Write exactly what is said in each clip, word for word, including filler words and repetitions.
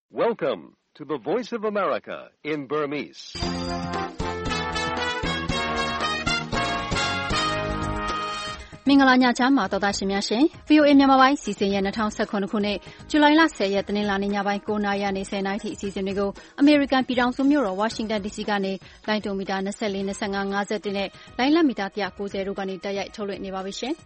Welcome to the Voice of America in Burmese. ။မင်္ဂလာညချမ်းပါတော်သားရှင်များရှင် V O A မြန်မာပိုင်းစီစဉ်ရဲ့၂၀၁၇ခုနှစ်ဇူလိုင်လ၁၀ရက်တနင်္လာနေ့ညပိုင်း၉နာရီကနေ၁၀နာရီထိအစီအစဉ်တွေကိုအမေရိကန်ပြည်ထောင်စုမြို့တော်ဝါရှင်တန် ဒီစီ ကနေလိုင်းဒိုမီတာ၂၄ ၂၅ ၅၁နဲ့လိုင်းလက်မီတာ၁၉၀တို့ကနေတက်ရိုက်ထုတ်လွှင့်နေပါပြီရှင်။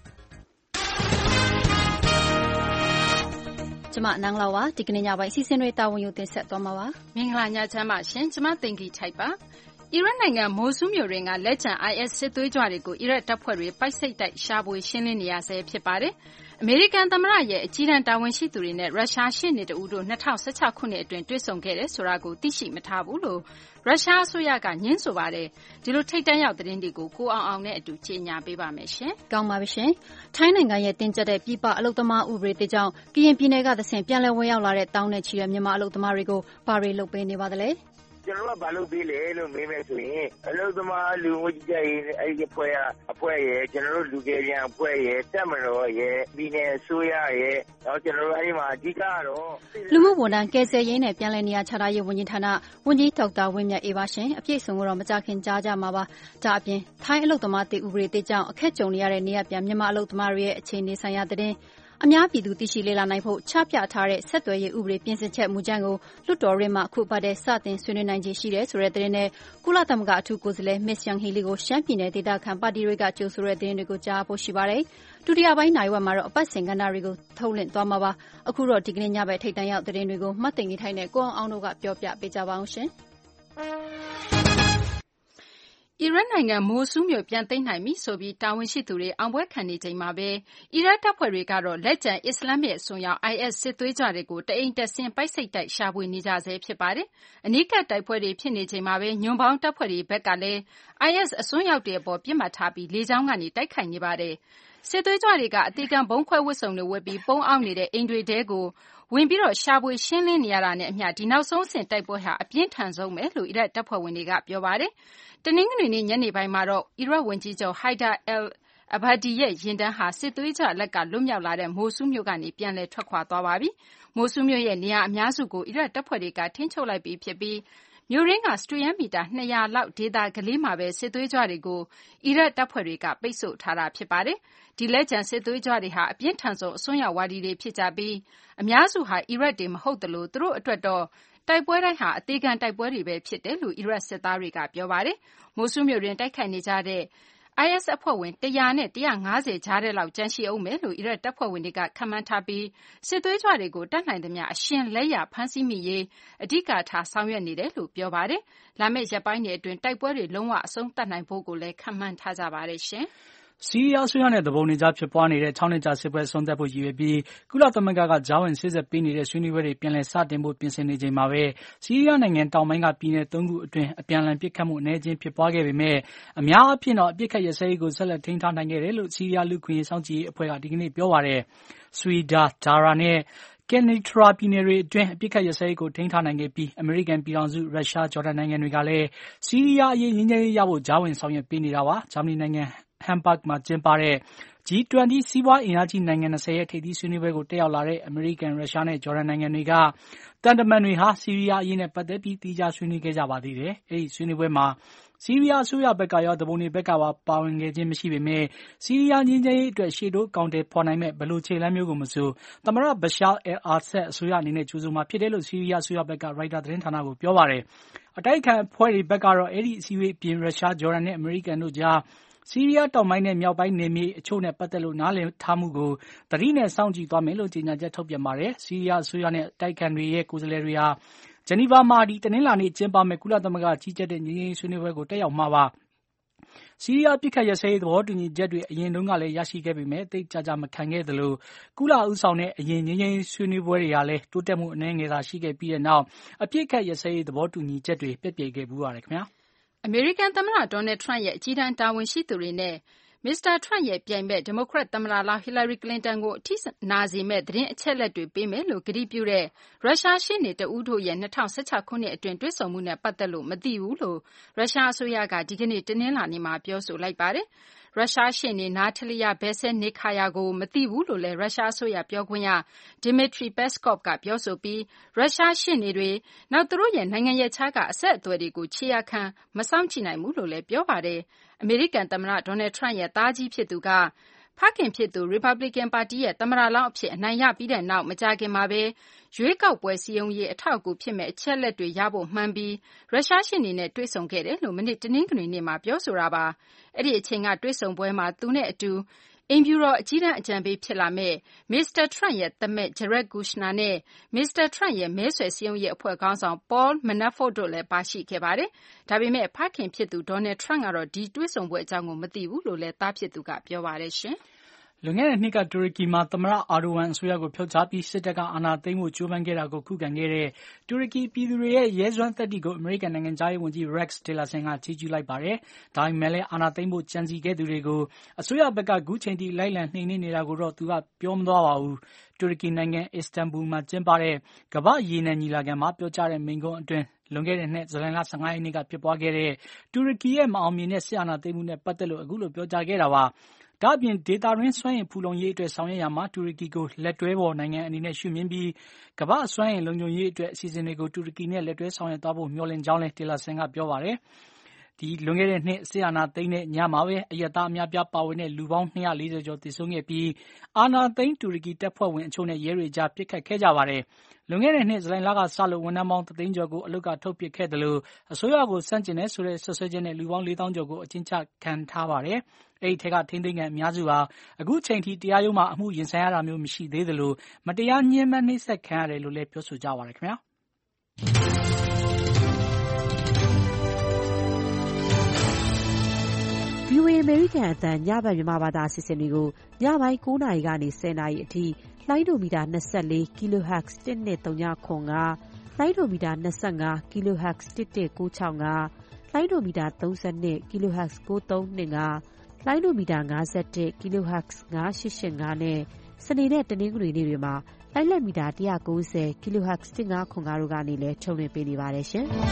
ကျမနန်းလောက်ပါဒီကနေ့ညပိုင်းအစီအစဉ်တွေတာဝန်ယူတင်ဆက်သွားမှာပါ။မင်္ဂလာညချမ်းပါရှင်ကျမတင်ကြီးထိုက်ပါ။အီရတ်နိုင်ငံမိုဆူးမြို့တွင်ကလက်ကျန် I S စစ်သွေးကြွတွေကိုအီရတ်တပ်ဖွဲ့တွေပိုက်စိတ်တိုက်ရှာဖွေရှင်းလင်းနေရဆဲဖြစ်ပါတယ်။အမေရိကန်သမ္မတရဲ့အကြီးတန်းတာဝန်ရှိသူတွေနဲ့ရုရှားရှေ့နေတဦးတို့၂၀၁၆ခုနှစ်အတွင်းတွေ့ဆုံခဲ့တယ်ဆိုတာကိုသိရှိမထားဘူးလို့ရုရှားအစိုးရကငြင်းဆိုပါတယ်။ဒီလိုထိပ်တန်းရောက်သတင်းတွေကိုကိုအောင်အောင်နဲ့အတူကြေညာပေးပါမယ်ရှင်။ကောင်းပါပြီရှင်။ထိုင်းနိုင်ငံရဲ့တင်ကျက်တဲ့ပြည်ပအလုပ်သမားဥပဒေတွေကြောင့်ကရင်ပြည်နယ်ကသစဉ်ပြန်လည်ဝင်ရောက်လာတဲ့တောင်းနဲ့ချီတဲ့မြန်မာအလုပ်သမားတွေကိုဘာတွေလုပ်ပေးနေပါသလဲ။ကျွန်တော်ကဘာလုပ်ပေးလဲလို့မေးမယ်ဆိုရင်အလုပ်သမားလူငွေကြည်အဲ့ဒီအဖွဲ့အဖွဲ့ရဲ့ကျွန်တော်တို့လူငယ်ပြန်အဖွဲ့ရဲ့တက်မတော်ရဲ့ပြည်နယ်အစိုးရရဲ့တော့ကျွန်တော်တို့အဲ့ဒီမှာအဓိကကတော့လူမှုဝန်ထမ်းကယ်ဆယ်ရေးနဲ့ပြန်လည်နေရာချထားရေးဝန်ကြီးဌာနဝန်ကြီးဒေါက်တာဝင်းမြတ်အေးပါရှင်အပြည့်အစုံကိုတော့မကြခင်ကြားကြမှာပါဒါအပြင်ထိုင်းအလုပ်သမားတေဥပဒေတေကြောင့်အခက်ကြုံနေရတဲ့နေရာပြန်မြန်မာအလုပ်သမားတွေရဲ့အခြေအနေဆိုင်ရာသတင်းအများပြည်သူသိရှိလေ့လာနိုင်ဖို့ချပြထားတဲ့ဆက်သွယ်ရေးဥပဒေပြင်ဆင်ချက်မူကြမ်းကိုလွှတ်တော်ရင်းမှအခုပတ်တဲ့စတင်ဆွေးနွေးနိုင်ခြေရှိတယ်ဆိုတဲ့သတင်းနဲ့ကုလသမဂ္ဂအထူးကိုယ်စားလှယ် Miss Yang Hee Lee ကိုရှမ်းပြည်နယ်ဒေသခံပါတီတွေကကြိုဆိုတဲ့သတင်းတွေကိုကြားဖို့ရှိပါတယ်။ဒုတိယပိုင်းနိုင်ဝက်မှာတော့အပတ်စဉ်ကဏ္ဍတွေကိုထုတ်လွှင့်သွားမှာပါ။အခုတော့ဒီကနေ့ညဘက်ထိပ်တန်းရောက်သတင်းတွေကိုမှတ်သိင်ကြီးထိုက်နဲ့ကိုအောင်အောင်တို့ကပြောပြပေးကြပါအောင်ရှင်။အီရတ်နိုင်ငံမိုဆူးမြို့ပြန်သိမ်းနိုင်ပြီဆိုပြီးတာဝန်ရှိသူတွေအောင်ပွဲခံနေချိန်မှာပဲအီရတ်တပ်ဖွဲ့တွေကတော့လက်ကျန်အစ္စလာမစ်အစွန်းရောက် I S စစ်သွေးကြွတွေကိုတအိမ်တက်ဆင်းပိုက်စိတ်တိုက်ရှာဖွေနေကြဆဲဖြစ်ပါတယ်။အနီးကပ်တိုက်ပွဲတွေဖြစ်နေချိန်မှာပဲညွန်ပေါင်းတပ်ဖွဲ့တွေဘက်ကလည်း I S အစွန်းရောက်တွေအပေါ်ပြစ်မှတ်ထားပြီးလေကြောင်းကနေတိုက်ခိုက်နေပါတယ်။စစ်သွေးကြွတွေကအသေးခံဘုံခွဲဝတ်စုံတွေဝတ်ပြီးပုံအောက်နေတဲ့အိမ်တွေတဲကိုဝင်ပြီးတော့ရှာဖွေရှင်းလင်းနေရတာနဲ့အမျှဒီနောက်ဆုံးအဆင့်တိုက်ပွဲဟာအပြင်းထန်ဆုံးပဲလို့အီရတ်တပ်ဖွဲ့ဝင်တွေကပြောပါတယ်။တနင်္ဂနွေနေ့ညနေပိုင်းမှာတော့အီရတ်ဝန်ကြီးချုပ် Haider al-Abadi ရဲ့ယာဉ်တန်းဟာစစ်သွေးကြွလက်ကလွတ်မြောက်လာတဲ့မိုဆူးမြို့ကနေပြန်လည်ထွက်ခွာသွားပါပြီ။မိုဆူးမြို့ရဲ့နေရာအများစုကိုအီရတ်တပ်ဖွဲ့တွေကထိန်းချုပ်လိုက်ပြီးဖြစ်ပြီးမြို့ရင်းကစတုရန်းမီတာ၂၀၀လောက်ဒေသကလေးမှာပဲစစ်သွေးကြွတွေကိုအီရတ်တပ်ဖွဲ့တွေကပိတ်ဆို့ထားတာဖြစ်ပါတယ်။ဒီလက်ကျန်စစ်သွေးကြွတွေဟာအပြင်းထန်ဆုံးအစွန်းရောက်ဝါဒီတွေဖြစ်ကြပြီးအများစုဟာအီရတ်တွေမဟုတ်သလိုသူတို့အတွက်တော့တိုက်ပွဲတိုင်းဟာအသေးခံတိုက်ပွဲတွေပဲဖြစ်တယ်လို့အီရတ်စစ်သားတွေကပြောပါတယ်။မိုဆူးမြို့တွင်တိုက်ခိုက်နေကြတဲ့ I S အဖွဲ့ဝင်၁၀၀နဲ့၁၅၀ကြားတဲ့လောက်ကျန်ရှိအောင်မယ်လို့အီရတ်တပ်ဖွဲ့ဝင်တွေကခန့်မှန်းထားပြီးစစ်သွေးကြွတွေကိုတတ်နိုင်သမျှအရှင်လက်ရဖမ်းဆီးမိရေးအဓိကထားဆောင်ရွက်နေတယ်လို့ပြောပါတယ်။လာမယ့်ရက်ပိုင်းတွေအတွင်းတိုက်ပွဲတွေလုံးဝအဆုံးသတ်နိုင်ဖို့ကိုလည်းခန့်မှန်းထားကြပါတယ်ရှင်။ဆီးရီးယားအစိုးရနဲ့သဘောနေကြားဖြစ်ပွားနေတဲ့၆နှစ်ကြာစစ်ပွဲဆုံးသက်ဖို့ရည်ရွယ်ပြီးကုလသမဂ္ဂကကြားဝင်စေ့စပ်ပေးနေတဲ့ဆွေးနွေးပွဲတွေပြန်လည်စတင်ဖို့ပြင်ဆင်နေချိန်မှာပဲဆီးရီးယားနိုင်ငံတောင်ပိုင်းကပြည်နယ်သုံးခုအတွင်းအပြန်အလှန်ပစ်ခတ်မှုအနည်းချင်းဖြစ်ပွားခဲ့ပေမဲ့အများအားဖြင့်တော့အပစ်အခတ်ရပ်စဲရေးကိုဆက်လက်ထိန်းထားနိုင်ခဲ့တယ်လို့ဆီးရီးယားလူ့အခွင့်အရေးစောင့်ကြည့်ရေးအဖွဲ့ကဒီကနေ့ပြောပါတယ်။ဆွီဒါ ဒါရာနဲ့Kenitra ပြည်နယ်တွေအတွင်းအပစ်အခတ်ရပ်စဲရေးကိုထိန်းထားနိုင်ခဲ့ပြီးအမေရိကန်ပြည်ထောင်စုရုရှားဂျော်ဒန်နိုင်ငံတွေကလည်းဆီးရီးယားအရေးငြိမ်းချမ်းရေးရဖို့ကြားဝင်ဆောင်ရွက်ပေးနေတာပါ။ဂျာမနီနိုင်ငံHamburg မှာကျင်းပတဲ့ G 20 စီးပွားအင်အားကြီးနိုင်ငံ၂၀ရဲ့ထိပ်သီးဆွေးနွေးပွဲကိုတက်ရောက်လာတဲ့အမေရိကန်၊ရုရှားနဲ့ဂျော်ဒန်နိုင်ငံတွေကသံတမန်တွေဟာဆီးရီးယားအရေးနဲ့ပတ်သက်ပြီးသီးခြားဆွေးနွေးခဲ့ကြပါသေးတယ်။အဲဒီဆွေးနွေးပွဲမှာဆီးရီးယားအစိုးရဘက်ကရောသူပုန်တွေဘက်ကပါပါဝင်ခဲ့ခြင်းမရှိပေမဲ့ဆီးရီးယားငြိမ်းချမ်းရေးအတွက်ရှေ့တိုးအကောင်အထည်ဖော်နိုင်မဲ့ဘယ်လိုခြေလှမ်းမျိုးကိုမဆိုသမ္မတ Bashar al-Assad အစိုးရအနေနဲ့ကြိုဆိုမှာဖြစ်တယ်လို့ဆီးရီးယားအစိုးရဘက်ကရိုက်တာသတင်းဌာနကိုပြောပါတယ်။အတိုက်အခံအဖွဲ့တွေဘက်ကတော့အဲဒီအစည်းအဝေးအပြင်ရုရှား၊ဂျော်ဒန်နဲ့အမေရိကန်တို့ကြားဆီးရီးယားတောင်ပိုင်းနဲ့မြောက်ပိုင်းနယ်မြေအချို့နဲ့ပတ်သက်လို့နားလည်ထားမှုကိုသတိနဲ့စောင့်ကြည့်သွားမယ်လို့ကြေညာချက်ထုတ်ပြန်ပါတယ်။ဆီးရီးယားအစိုးရနဲ့အတိုက်အခံတွေရဲ့ကိုယ်စားလှယ်တွေဟာဂျနီဗာမှာဒီတနင်္လာနေ့ကျင်းပမယ့်ကုလသမဂ္ဂကြီးကြပ်တဲ့ငြိမ်းချမ်းရေးဆွေးနွေးပွဲကိုတက်ရောက်မှာပါ။ဆီးရီးယားပစ်ခတ်ရပ်စဲရေးသဘောတူညီချက်တွေအရင်တုန်းကလည်းရရှိခဲ့ပေမဲ့သိပ်ကြာကြာမခံခဲ့သလိုကုလဦးဆောင်တဲ့အရင်ငြိမ်းချမ်းရေးဆွေးနွေးပွဲတွေဟာလည်းတိုးတက်မှုအနည်းငယ်သာရှိခဲ့ပြီးတဲ့နောက်အပစ်အခတ်ရပ်စဲရေးသဘောတူညီချက်တွေပျက်ပြယ်ခဲ့ဖူးပါတယ်ခင်ဗျာ။အမေရိကန်သမ္မတဒေါ်နယ်ထရန့်ရဲ့အကြီးတန်းတာဝန်ရှိသူတွေနဲ့မစ္စတာထရန့်ရဲ့ပြိုင်ဘက်ဒီမိုကရက်သမ္မတလောင်းဟီလာရီကလင်တန်ကိုအထိနာစေမယ့်သတင်းအချက်အလက်တွေပေးမယ်လို့ကတိပြုတဲ့ရုရှားရှေ့နေတဦးတို့ရဲ့၂၀၁၆ခုနှစ်အတွင်းတွေ့ဆုံမှုနဲ့ပတ်သက်လို့မသိဘူးလို့ရုရှားအစိုးရကဒီကနေ့တနင်္လာနေ့မှာပြောဆိုလိုက်ပါတယ်။ရုရှားရှေ့နေနာထလီယာဘယ်ဆဲနေခါယာကိုမသိဘူးလို့လည်းရုရှားအစိုးရပြောခွင့်ရ Dmitry Peskov ကပြောဆိုပြီးရုရှားရှေ့နေတွေနောက်သူတို့ရဲ့နိုင်ငံရဲ့ခြားကအဆက်အသွယ်တွေကိုခြေရာခံမစောင့်ကြည့်နိုင်ဘူးလို့လည်းပြောပါတယ်။အမေရိကန်သမ္မတဒေါ်နယ်ထရန့်ရဲ့သားကြီးဖြစ်သူကဖခင်ဖြစ်သူရီပတ်ဘလစ်ကန်ပါတီရဲ့သမ္မတလောင်းအဖြစ်အနိုင်ရပြီးတဲ့နောက်မကြာခင်မှာပဲရွေးကောက်ပွဲစည်းရုံးရေးအထောက်အကူဖြစ်မဲ့အချက်လက်တွေရဖို့မှန်းပြီးရုရှားရှေ့နေနဲ့တွေ့ဆုံခဲ့တယ်လို့မနေ့တနင်္ဂနွေနေ့မှာပြောဆိုတာပါ။အဲ့ဒီအချိန်ကတွေ့ဆုံပွဲမှာသူနဲ့အတူအိမ်ဖြူတော်အကြီးတန်းအကြံပေးဖြစ်လာမဲ့မစ္စတာထရန့်ရဲ့သမက် Jared Kushner နဲ့မစ္စတာထရန့်ရဲ့မဲဆွယ်စည်းရုံးရေးအဖွဲ့ခေါင်းဆောင် Paul Manafort တို့လည်းပါရှိခဲ့ပါတယ်။ဒါပေမဲ့ဖခင်ဖြစ်သူဒေါ်နယ်ထရန့်ကတော့ဒီတွေ့ဆုံပွဲအကြောင်းကိုမသိဘူးလို့လည်းသားဖြစ်သူကပြောပါတယ်ရှင်။လွန်ခဲ့တဲ့နှစ်ကတူရကီမှာသမ္မတအာဒိုဝမ်အစိုးရကိုဖျောက်ချပြီးစစ်တပ်ကအာဏာသိမ်းဖို့ကြိုးပမ်းခဲ့တာကိုခုခံခဲ့တဲ့တူရကီပြည်သူတွေရဲ့ရဲစွမ်းသတ္တိကိုအမေရိကန်နိုင်ငံသားရေးဝန်ကြီး Rex Tillerson ကချီးကျူးလိုက်ပါတယ်။ဒါပေမဲ့လည်းအာဏာသိမ်းဖို့ကြံစည်ခဲ့သူတွေကိုအစိုးရဘက်ကခုချိန်ထိလိုက်လံနှိမ်နင်းနေတာကိုတော့သူကပြောမသွားပါဘူး။တူရကီနိုင်ငံအစ္စတန်ဘူလ်မှာကျင်းပတဲ့ကမ္ဘာ့ရေနံညီလာခံမှာပြောကြားတဲ့မိန့်ခွန်းအတွင်းလွန်ခဲ့တဲ့နှစ်ဇူလိုင်လ၁၅ရက်နေ့ကဖြစ်ပွားခဲ့တဲ့တူရကီရဲ့မအောင်မြင်တဲ့စစ်အာဏာသိမ်းမှုနဲ့ပတ်သက်လို့အခုလိုပြောကြားခဲ့တာပါ။ဒါ့အပြင်ဒေသတွင်းစွမ်းအင်ဖူလုံရေးအတွက်ဆောင်ရွက်ရမှာတူရကီကိုလက်တွဲပေါ်နိုင်ငံအနေနဲ့ရှုမြင်ပြီးကမ္ဘာ့စွမ်းအင်လုံခြုံရေးအတွက်အစီအစဉ်တွေကိုတူရကီနဲ့လက်တွဲဆောင်ရွက်သွားဖို့မျှော်လင့်ကြောင်းလည်းတီလာဆန်ကပြောပါတယ်။ဒီလွန်ခဲ့တဲ့နှစ်စစ်အာဏာသိမ်းတဲ့ညမှာပဲအရက်သားအများပြားပါဝင်တဲ့လူပေါင်း၂၄၀ကျော်သေဆုံးခဲ့ပြီးအာဏာသိမ်းတူရကီတပ်ဖွဲ့ဝင်အချို့နဲ့ရဲတွေကြားပစ်ခတ်ခဲ့ကြပါတယ်။လွန်ခဲ့တဲ့နှစ်ဇူလိုင်လကစလို့ဝန်ထမ်းပေါင်းတသိန်းကျော်ကိုအလုတ်ကထုတ်ပစ်ခဲ့တယ်လို့အစိုးရကိုစန့်ကျင်တဲ့ဆိုတဲ့ဆွဆွဲချက်နဲ့လူပေါင်းလေးသောင်းကျော်ကိုအကျဉ်းချခံထားပါတယ်။အဲ့ဒီထက်ကထိန်းသိမ်းခံအများစုဟာအခုချိန်ထိတရားရုံးမှာအမှုရင်ဆိုင်ရတာမျိုးမရှိသေးသလိုမတရားညှဉ်းပန်းနှိပ်စက်ခံရတယ်လို့လည်းပြောဆိုကြပါတယ်ခင်ဗျာ။ဗွီအိုအေ အမေရိကန်အသံညဘက်မြန်မာဘာသာအစီအစဉ်တွေကိုညပိုင်း၉နာရီကနေ၁၀နာရီအထိလိုင်းဒိုမီတာ၂၄ kilohertz တစ်နှစ်သုံးညခွန်ကလိုင်းဒိုမီတာ၂၅ kilohertz တစ်တစ်ကိုးချောင်းကလိုင်းဒိုမီတာ၃၂ kilohertz ကိုးသုံးနှစ်ကလိုင်းဒိုမီတာ၅၁ kilohertz ၅၈၈၅နဲ့စနေနဲ့တနင်္ဂနွေနေ့တွေမှာလိုင်းလက်မီတာ၁၉၀ kilohertz တစ်ငါးခွန်ကားတို့ကနေလည်းထုတ်လွှင့်ပေးနေပါတယ်ရှင်။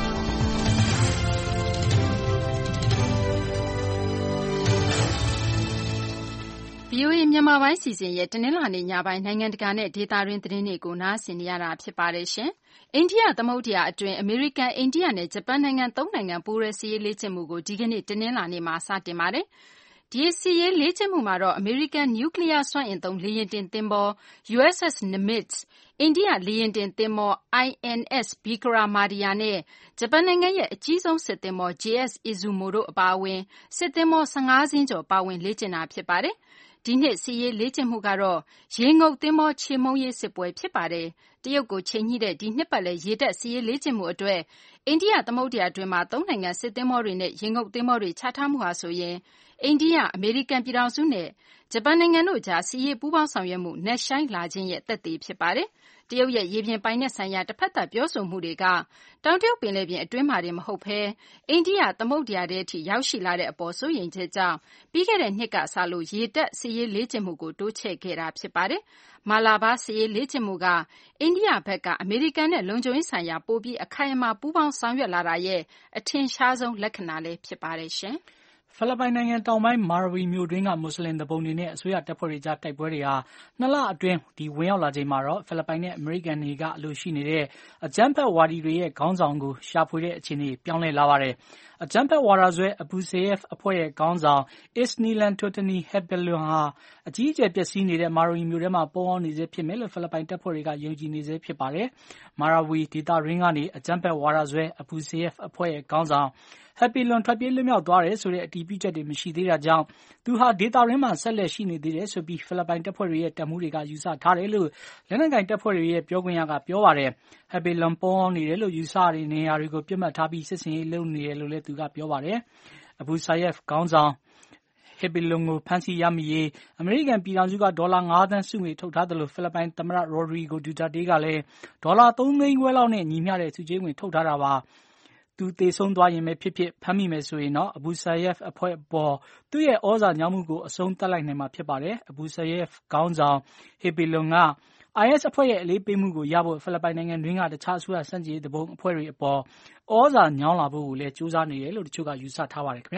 ဗွီအိုအေမြန်မာပိုင်းစီစဉ်ရဲ့တနင်္လာနေ့ညပိုင်းနိုင်ငံတကာနဲ့ဒေသတွင်းသတင်းတွေကိုနားဆင်နေရတာဖြစ်ပါတယ်ရှင်။အိန္ဒိယသမုဒ္ဒရာအတွင်းအမေရိကန်အိန္ဒိယနဲ့ဂျပန်နိုင်ငံသုံးနိုင်ငံပူးရဲစစ်ရေးလေ့ကျင့်မှုကိုဒီကနေ့တနင်္လာနေ့မှာစတင်ပါတယ်။ဒီစစ်ရေးလေ့ကျင့်မှုမှာတော့အမေရိကန်နျူကလ িয়ার စွမ်းအင်သုံးလေယာဉ်တင်သင်္ဘော ယူ အက်စ် အက်စ် Nimitz အိန္ဒိယလေယာဉ်တင်သင်္ဘော အိုင် အန် အက်စ် Vikramaditya နဲ့ဂျပန်နိုင်ငံရဲ့အကြီးဆုံးစစ်သင်္ဘော ဂျေ အက်စ် Izumo တို့အပါအဝင်စစ်သင်္ဘော၁၅စင်းကျော်ပါဝင်လေ့ကျင့်တာဖြစ်ပါတယ်။ဒီနှစ်စစ်ရေးလေ့ကျင့်မှုကတော့ရေငုပ်သင်္ဘောချေမှုန်းရေးစစ်ပွဲဖြစ်ပါတယ်။တရုတ်ကိုချိန်ညှိတဲ့ဒီနှစ်ပတ်လည်ရေတပ်စစ်ရေးလေ့ကျင့်မှုအတွက်အိန္ဒိယသမုဒ္ဒရာအတွင်းမှာသုံးနိုင်ငံစစ်သင်္ဘောတွေနဲ့ရေငုပ်သင်္ဘောတွေချထားမှုဟာဆိုရင်အိန္ဒိယအမေရိကန်ပြည်ထောင်စုနဲ့ဂျပန်နိုင်ငံတို့ကြားစစ်ရေးပူးပေါင်းဆောင်ရွက်မှုနက်ရှိုင်းလာခြင်းရဲ့သက်သေဖြစ်ပါတယ်။တရုတ်ရဲ့ရေပြင်ပိုင်နက်ဆိုင်ရာတစ်ဖက်သက်ပြောဆိုမှုတွေကတောင်တရုတ်ပင်လယ်ပြင်အတွင်းမှာတင်မဟုတ်ဘဲအိန္ဒိယသမုဒ္ဒရာထဲအထိရောက်ရှိလာတဲ့အပေါ်စိုးရိမ်ချက်ကြောင့်ပြီးခဲ့တဲ့နှစ်ကစလို့ရေတပ်စစ်ရေးလေ့ကျင့်မှုကိုတိုးချဲ့ခဲ့တာဖြစ်ပါတယ်။မာလာဘာစစ်ရေးလေ့ကျင့်မှုကအိန္ဒိယဘက်ကအမေရိကန်နဲ့လုံခြုံရေးဆိုင်ရာပိုပြီးအခိုင်အမာပူးပေါင်းဆောင်ရွက်လာတာရဲ့အထင်ရှားဆုံးလက္ခဏာလည်းဖြစ်ပါတယ်ရှင်။ဖိလစ်ပိုင်နိုင်ငံတောင်ပိုင်းမာရဝီမြို့တွင်းကမွတ်စလင်သူပုန်တွေနဲ့အစိုးရတပ်ဖွဲ့တွေကြားတိုက်ပွဲတွေဟာနှစ်လအတွင်းဒီဝင်ရောက်လာချိန်မှာတော့ဖိလစ်ပိုင်နဲ့အမေရိကန်တွေကအလို့ရှိနေတဲ့အကြမ်းဖက်ဝါဒီတွေရဲ့ခေါင်းဆောင်ကိုရှာဖွေတဲ့အခြေအနေပြောင်းလဲလာပါတယ်။အကြမ်းဖက်ဝါဒစွဲအဘူဆေယက်အဖွဲ့ရဲ့ခေါင်းဆောင်အစ္စနီလန်တိုတနီဟက်ဘလွန်ဟာအကြီးအကျယ်ပျက်စီးနေတဲ့မာရဝီမြို့ထဲမှာပုံအောင်နေစေဖြစ်မယ်လို့ဖိလစ်ပိုင်တပ်ဖွဲ့တွေကယုံကြည်နေစေဖြစ်ပါတယ်။မာရဝီဒေသရင်းကနေအကြမ်းဖက်ဝါဒစွဲအဘူဆေယက်အဖွဲ့ရဲ့ခေါင်းဆောင်ဟက်ပီလွန်ထွက်ပြေးလွတ်မြောက်သွားတယ်ဆိုတဲ့အတည်ပြုချက်တွေမရှိသေးတာကြောင့်သူဟာဒေတာရင်းမှာဆက်လက်ရှိနေသေးတယ်ဆိုပြီးဖိလစ်ပိုင်တပ်ဖွဲ့တွေရဲ့တပ်မှုတွေကယူဆထားတယ်လို့လက်နက်ကိုင်တပ်ဖွဲ့တွေရဲ့ပြောခွင့်ရကပြောပါတယ်။ဟက်ပီလွန်ပုံအောင်နေတယ်လို့ယူဆရတဲ့နေရာတွေကိုပြစ်မှတ်ထားပြီးစစ်စင်ရေးလုပ်နေတယ်လို့လည်းသူကပြောပါတယ်။အဘူဆာယက်ခေါင်းဆောင်ဟက်ပီလွန်ကိုဖမ်းဆီးရမိရေးအမေရိကန်ပြည်ထောင်စုကဒေါ်လာငါးသန်းစုငွေထုတ်ထားတယ်လို့ဖိလစ်ပိုင်သမ္မတရိုဒရီဂိုဒူတာတေးကလည်းဒေါ်လာသုံးသိန်းခွဲလောက်နဲ့ညီမျှတဲ့စုချေးငွေထုတ်ထားတာပါ။သူသေဆုံးသွားရင်ပဲဖြစ်ဖြစ်ဖမ်းမိမယ်ဆိုရင်တော့အဘူဆာယက်အဖွဲ့ပေါ်သူ့ရဲ့ဩဇာညောင်းမှုကိုအဆုံးသတ်လိုက်နိုင်မှာဖြစ်ပါတယ်။အဘူဆာယက်ခေါင်းဆောင်ဟေပီလွန်က အိုင်အက်စ် အဖွဲ့ရဲ့အလေးပေးမှုကိုရဖို့ဖိလစ်ပိုင်နိုင်ငံတွင်းကတခြားအစိုးရစန့်ကျင်ရေးသူပုန်အဖွဲ့တွေအပေါ်ဩဇာညောင်းလာဖို့ကိုလည်းကြိုးစားနေတယ်လို့တချို့ကယူဆထားပါတယ်ခင်ဗျာ။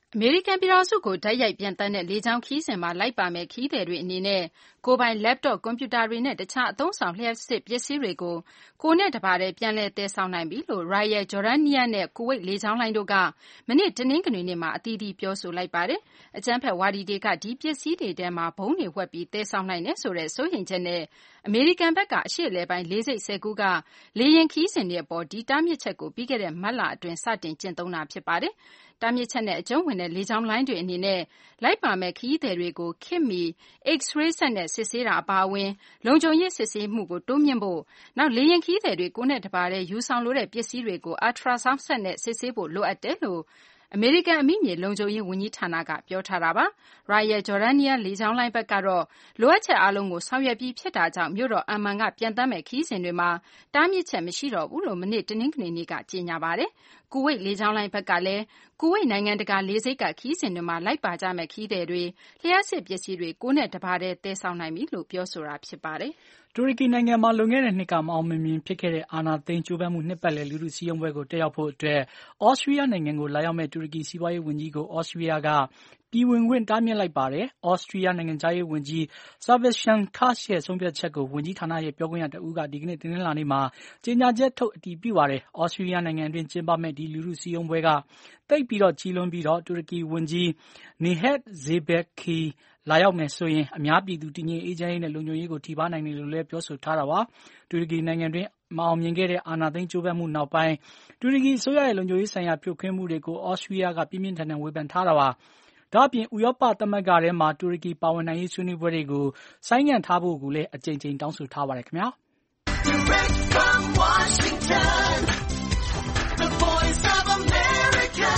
အမေရိကန်ပြည်ထောင်စုကိုတိုက်ရိုက်ပျံသန်းတဲ့လေကြောင်းခရီးစဉ်မှာလိုက်ပါမယ့်ခရီးသည်တွေအနေနဲ့ကိုယ်ပိုင် laptop ကွန်ပျူတာတွေနဲ့တခြားအသုံးဆောင်လျှပ်စစ်ပစ္စည်းတွေကိုကိုယ်နဲ့တပါတည်းပြန်လည်သယ်ဆောင်နိုင်ပြီလို့ Royal Jordania နဲ့ Kuwait လေကြောင်းလိုင်းတို့ကမနေ့တနင်္ဂနွေနေ့မှာအသီးသီးပြောဆိုလိုက်ပါတယ်။အကြမ်းဖက်ဝါဒီတွေကဒီပစ္စည်းတွေထဲမှာဗုံးတွေဝှက်ပြီးသယ်ဆောင်နိုင်တယ်ဆိုတဲ့စိုးရိမ်ချက်နဲ့အမေရိကန်ဘက်ကအရှေ့အလယ်ပိုင်းလေးစိတ်ဆယ်ခုကလေယာဉ်ခရီးစဉ်တွေအပေါ်ဒီတားမြစ်ချက်ကိုပြီးခဲ့တဲ့မတ်လအတွင်းစတင်ကျင့်သုံးတာဖြစ်ပါတယ်။တားမြစ်ချက်နဲ့အကျုံးဝင်တဲ့လေကြောင်းလိုင်းတွေအနေနဲ့လိုက်ပါမဲ့ခရီးသည်တွေကိုခေတ်မီ X-ray စက်နဲ့စစ်ဆေးတာအပါအဝင်လုံခြုံရေးစစ်ဆေးမှုကိုတိုးမြှင့်ဖို့နောက်လေယာဉ်ခရီးသည်တွေကိုယ်နဲ့တပါတည်းယူဆောင်လိုတဲ့ပစ္စည်းတွေကို ultrasound စက်နဲ့စစ်ဆေးဖို့လိုအပ်တယ်လို့အမေရိကန်အမိမြေလုံခြုံရေးဝန်ကြီးဌာနကပြောထားတာပါ။ Royal Jordania လေကြောင်းလိုင်းဘက်ကတော့လိုအပ်ချက်အားလုံးကိုဆောင်ရွက်ပြီးဖြစ်တာကြောင့်မြို့တော်အမ်မန်ကပြန်သန်းမဲ့ခရီးစဉ်တွေမှာတားမြစ်ချက်မရှိတော့ဘူးလို့မနေ့တနင်္ဂနွေနေ့ကကြေညာပါတယ်။ Kuwait လေကြောင်းလိုင်းဘက်ကလည်းKuwait နိုင်ငံတကာလေဆိပ်ကခရီးစဉ်တွေမှာလိုက်ပါကြမဲ့ခရီးသည်တွေလျှပ်စစ်ပစ္စည်းတွေကိုယ်နဲ့တပါတည်းသယ်ဆောင်နိုင်ပြီလို့ပြောဆိုတာဖြစ်ပါတယ်။တူရကီနိုင်ငံမှာလွန်ခဲ့တဲ့နှစ်ကမအောင်မမြင်ဖြစ်ခဲ့တဲ့အာဏာသိမ်းကြိုးပမ်းမှုနှစ်ပတ်လည်လူထုစည်းရုံးပွဲကိုတက်ရောက်ဖို့အတွက်ဩစတြီးယားနိုင်ငံကိုလာရောက်မဲ့တူရကီစီးပွားရေးဝန်ကြီးကိုဩစတြီးယားကပြည်ဝင်ခွင့်တားမြစ်လိုက်ပါတယ်။ဩစတြီးယားနိုင်ငံခြားရေးဝန်ကြီး Sebastian Kurz ရဲ့ဆုံးဖြတ်ချက်ကိုဝန်ကြီးဌာနရဲ့ပြောခွင့်ရတဦးကဒီကနေ့တင်းနှင်းလာနေ့မှာကြေညာချက်ထုတ်အတည်ပြုပါတယ်။ဩစတြီးယားနိုင်ငံအတွင်းကျင်းပမဲ့ဒီလူထုစည်းရုံးပွဲကတိတ်ပြီးတော့ကြီးလွန်းပြီးတော့တူရကီဝန်ကြီး Nihat Zeybekci လာရောက်မယ်ဆိုရင်အများပြည်သူတည်ငြိမ်အေးချမ်းရေးနဲ့လုံခြုံရေးကိုထိပါနိုင်တယ်လို့လည်းပြောဆိုထားတာပါ။တူရကီနိုင်ငံတွင်းမအောင်မြင်ခဲ့တဲ့အာဏာသိမ်းကြိုးပမ်းမှုနောက်ပိုင်းတူရကီအစိုးရရဲ့လုံခြုံရေးဆိုင်ရာဖြိုခွင်းမှုတွေကိုဩစတြီးယားကပြင်းပြင်းထန်ထန်ဝေဖန်ထားတာပါ။ဒါ့အပြင်ဥရောပသမဂ္ဂထဲမှာတူရကီပါဝင်နိုင်ရေးဆွေးနွေးပွဲတွေကိုဆိုင်းငံ့ထားဖို့ကိုလည်းအကြိမ်ကြိမ်တောင်းဆိုထားပါတယ်ခင်ဗျာ။ Direct from Washington, the voice of America,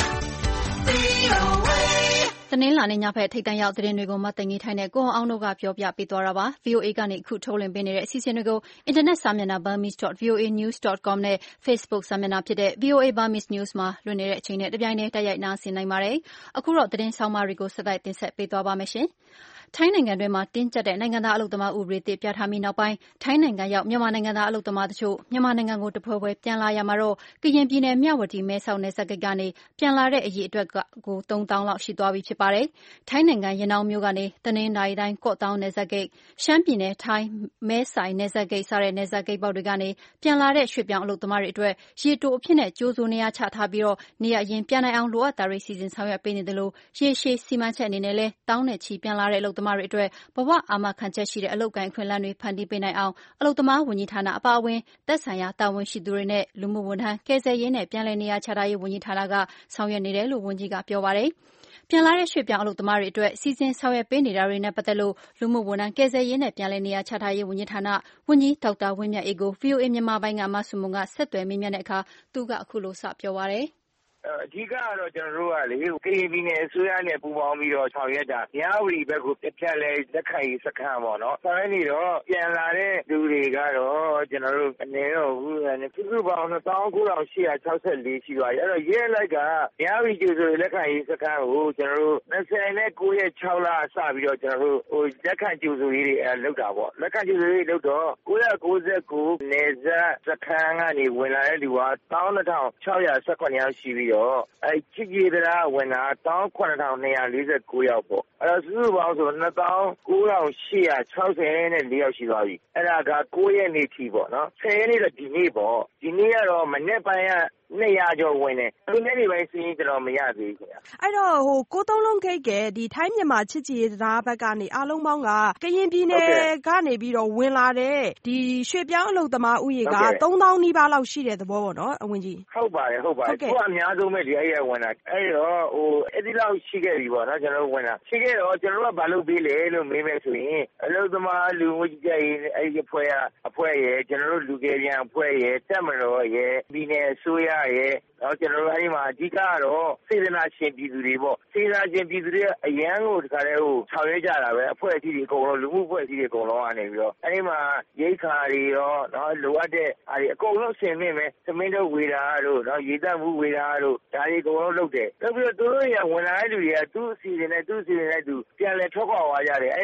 တနင်္လာနေ့ညဘက်ထိပ်တန်းရောက်သတင်းတွေကိုမသိင်္ဂီထိုင်းနဲ့ကိုအောင်အောင်တို့ကပြောပြပေးသွားတာပါ။ VOA ကနေအခုထုတ်လွှင့်ပေးနေတဲ့အစီအစဉ်တွေကိုအင်တာနက်စာမျက်နှာ burmese dot voa news dot com နဲ့ Facebook စာမျက်နှာဖြစ်တဲ့ VOA Burmese News မှာလွှင့်နေတဲ့အချိန်နဲ့တပြိုင်တည်းတိုက်ရိုက်နားဆင်နိုင်ပါတယ်။အခုတော့သတင်းဆောင်မတွေကိုဆက်တိုက်တင်ဆက်ပေးသွားပါမယ်ရှင်။ထိုင်းနိုင်ငံတွင်းမှာတင်းကျပ်တဲ့နိုင်ငံသားအလုပ်သမားဥပဒေသစ်ပြဋ္ဌာန်းပြီးနောက်ပိုင်းထိုင်းနိုင်ငံရောက်မြန်မာနိုင်ငံသားအလုပ်သမားတချို့မြန်မာနိုင်ငံကိုတဖွဲဖွဲပြန်လာရမှာတော့ကရင်ပြည်နယ်မြဝတီမဲဆောက်နယ်စပ်ဂိတ်ကနေပြန်လာတဲ့အရေအတွက်ကိုသုံးသောင်းလောက်ရှိသွားပြီဖြစ်ပါတယ်။ထိုင်းနိုင်ငံရနောင်းမြို့ကနေတနင်္သာရီတိုင်းကော့သောင်းနယ်စပ်ဂိတ်ရှမ်းပြည်နယ်ထိုင်းမဲဆိုင်နယ်စပ်ဂိတ်စတဲ့နယ်စပ်ဂိတ်ပေါက်တွေကနေပြန်လာတဲ့ရွှေ့ပြောင်းအလုပ်သမားတွေအတွက်ရေတိုအဖြစ်နဲ့ကြိုးစိုးနေရာချထားပြီးတော့နေရာရင်ပြန်နိုင်အောင်လိုအပ်တာတွေစီစဉ်ဆောင်ရွက်ပေးနေတယ်လို့ရေရှည်စီမံချက်အနေနဲ့လဲတောင်းနဲ့ချီပြန်လာတဲ့အလုပ်သမားတွေအတွက်ဘဝအာမခံချက်ရှိတဲ့အလုပ်ကိုင်ခွင့်လန်းတွေဖန်တီးပေးနိုင်အောင်အလုပ်သမားဝန်ကြီးဌာနအပါအဝင်သက်ဆိုင်ရာတာဝန်ရှိသူတွေနဲ့လူမှုဝန်ထမ်းကယ်ဆယ်ရေးနဲ့ပြန်လည်နေရာချထားရေးဝန်ကြီးဌာနကဆောင်ရွက်နေတယ်လို့ဝန်ကြီးကပြောပါတယ်။ပြန်လာတဲ့ရွှေ့ပြောင်းအလုပ်သမားတွေအတွက်စီစဉ်ဆောင်ရွက်ပေးနေတာတွေနဲ့ပတ်သက်လို့လူမှုဝန်ထမ်းကယ်ဆယ်ရေးနဲ့ပြန်လည်နေရာချထားရေးဝန်ကြီးဌာနဝန်ကြီးဒေါက်တာဝင်းမြတ်အေးကို VOA မြန်မာပိုင်းကမဆုမွန်ကဆက်သွယ်မေးမြန်းတဲ့အခါသူကအခုလိုစပြောပါတယ်။အဓိကကတော့ကျွန်တော်တို့ကလေကရင်ပြည်နယ်အစိုးရနဲ့ပူးပေါင်းပြီးတော့ဆောင်ရွက်တာမြဝတီဘက်ကိုပြတ်လဲလက်ခံရေးစခန်းပေါ့နော်ဆောင်ရွက်နေတော့ပြန်လာတဲ့လူတွေကတော့ကျွန်တော်တို့အနေတော့ဘူးစုစုပေါင်းနှစ်သောင်းကိုးထောင်ရှစ်ရာခြောက်ဆယ်လေးရှိသွားပြီအဲ့တော့ရဲလိုက်ကမြဝတီကျိုးဆိုလက်ခံရေးစခန်းကိုကျွန်တော်တို့နှစ်ဆယ်နဲ့ကိုးရက်ခြောက်လစပြီးတော့ကျွန်တော်တို့ဟိုလက်ခံကျိုးဆိုရေးတွေအဲလုပ်တာပေါ့လက်ခံကျိုးဆိုရေးလုပ်တော့ကိုးရာကိုးဆယ်ကိုနယ်စပ်စခန်းကနေဝင်လာတဲ့လူကတစ်သောင်းနှစ်ထောင်ခြောက်ရာဆယ်ခုနှစ်ယောက်ရှိပြီးတော့အဲချစ်ကြည်တရားဝင်တာတစ်သောင်းခုနှစ်ထောင်နှစ်ရာလေးဆယ်ကိုးယောက်ပေါ့အဲ့တော့စုစုပေါင်းဆိုနှစ်သောင်းကိုးထောင်ရှစ်ရာခြောက်ဆယ်နဲ့လေးယောက်ရှိသွားပြီအဲ့ဒါကကိုးရက်နေ့ထိပေါ့နော်ဆယ်ရက်နေ့တော့ဒီနေ့ပေါ့ဒီနေ့ကတော့မနေ့ပိုင်းကနှစ်ရာကျော်ဝင်တယ်။ဒီနေ့ဒီပိုင်းစီးရင်ကျွန်တော်မရသေးဘူးခင်ဗျ။အဲ့တော့ဟိုကိုသုံးလုံးဂိတ်ကဒီထိုင်းမြန်မာချစ်ကြည်ရေးတရားဘက်ကနေအားလုံးပေါင်းကကရင်ပြည်နယ်ကနေပြီးတော့ဝင်လာတဲ့ဒီရွှေ့ပြောင်းအလုပ်သမားဥယေကသုံးသောင်းနီးပါးလောက်ရှိတဲ့သဘောပေါ့နော်အဝင်ကြီး။ဟုတ်ပါတယ်ဟုတ်ပါတယ်။သူကအများဆုံးပဲဒီအဲ့ရဝင်တာ။အဲ့တော့ဟိုအဲ့ဒီလောက်ရှိခဲ့ပြီပေါ့နော်ကျွန်တော်ဝင်တာ။ရှိခဲ့တော့ကျွန်တော်ကဘာလုပ်ပေးလဲလို့မေးမယ်ဆိုရင်အလုပ်သမားလူမှုကြီးကြပ်ရေးအဲ့ဒီအဖွဲ့ကအဖွဲ့ရဲ့ကျွန်တော်တို့လူငယ်ပြန်အဖွဲ့ရဲ့တက်မတော်ရဲ့ပြည်နယ်အစိုးရရဲ့တော့ကျွန်တော်တို့အဲ့ဒီမှာအဓိကကတော့စေတနာရှင်ပြည်သူတွေပေါ့စေတနာရှင်ပြည်သူတွေအရန်ကိုတခါတည်းဟိုဆောင်ရွက်ကြတာပဲအဖွဲ့အစည်းတွေအကုန်လုံးလူမှုအဖွဲ့အစည်းတွေအကုန်လုံးကနေပြီးတော့အဲ့ဒီမှာရိတ်ခါတွေရောနော်လိုအပ်တဲ့အားတွေအကုန်လုံးဆင်မြင့်မယ်သမင်းတို့ဝေတာတို့နော်ရေတပ်မှုဝေတာတို့ဒါတွေအကုန်လုံးလုပ်တယ်လုပ်ပြီးတော့သူတို့ရဝင်လာတဲ့လူတွေကသူ့အစီအစဉ်နဲ့သူ့အစီအစဉ်နဲ့သူပြန်လဲထွက်ခွာသွားကြတယ်အဲ့ဒီမှာဟ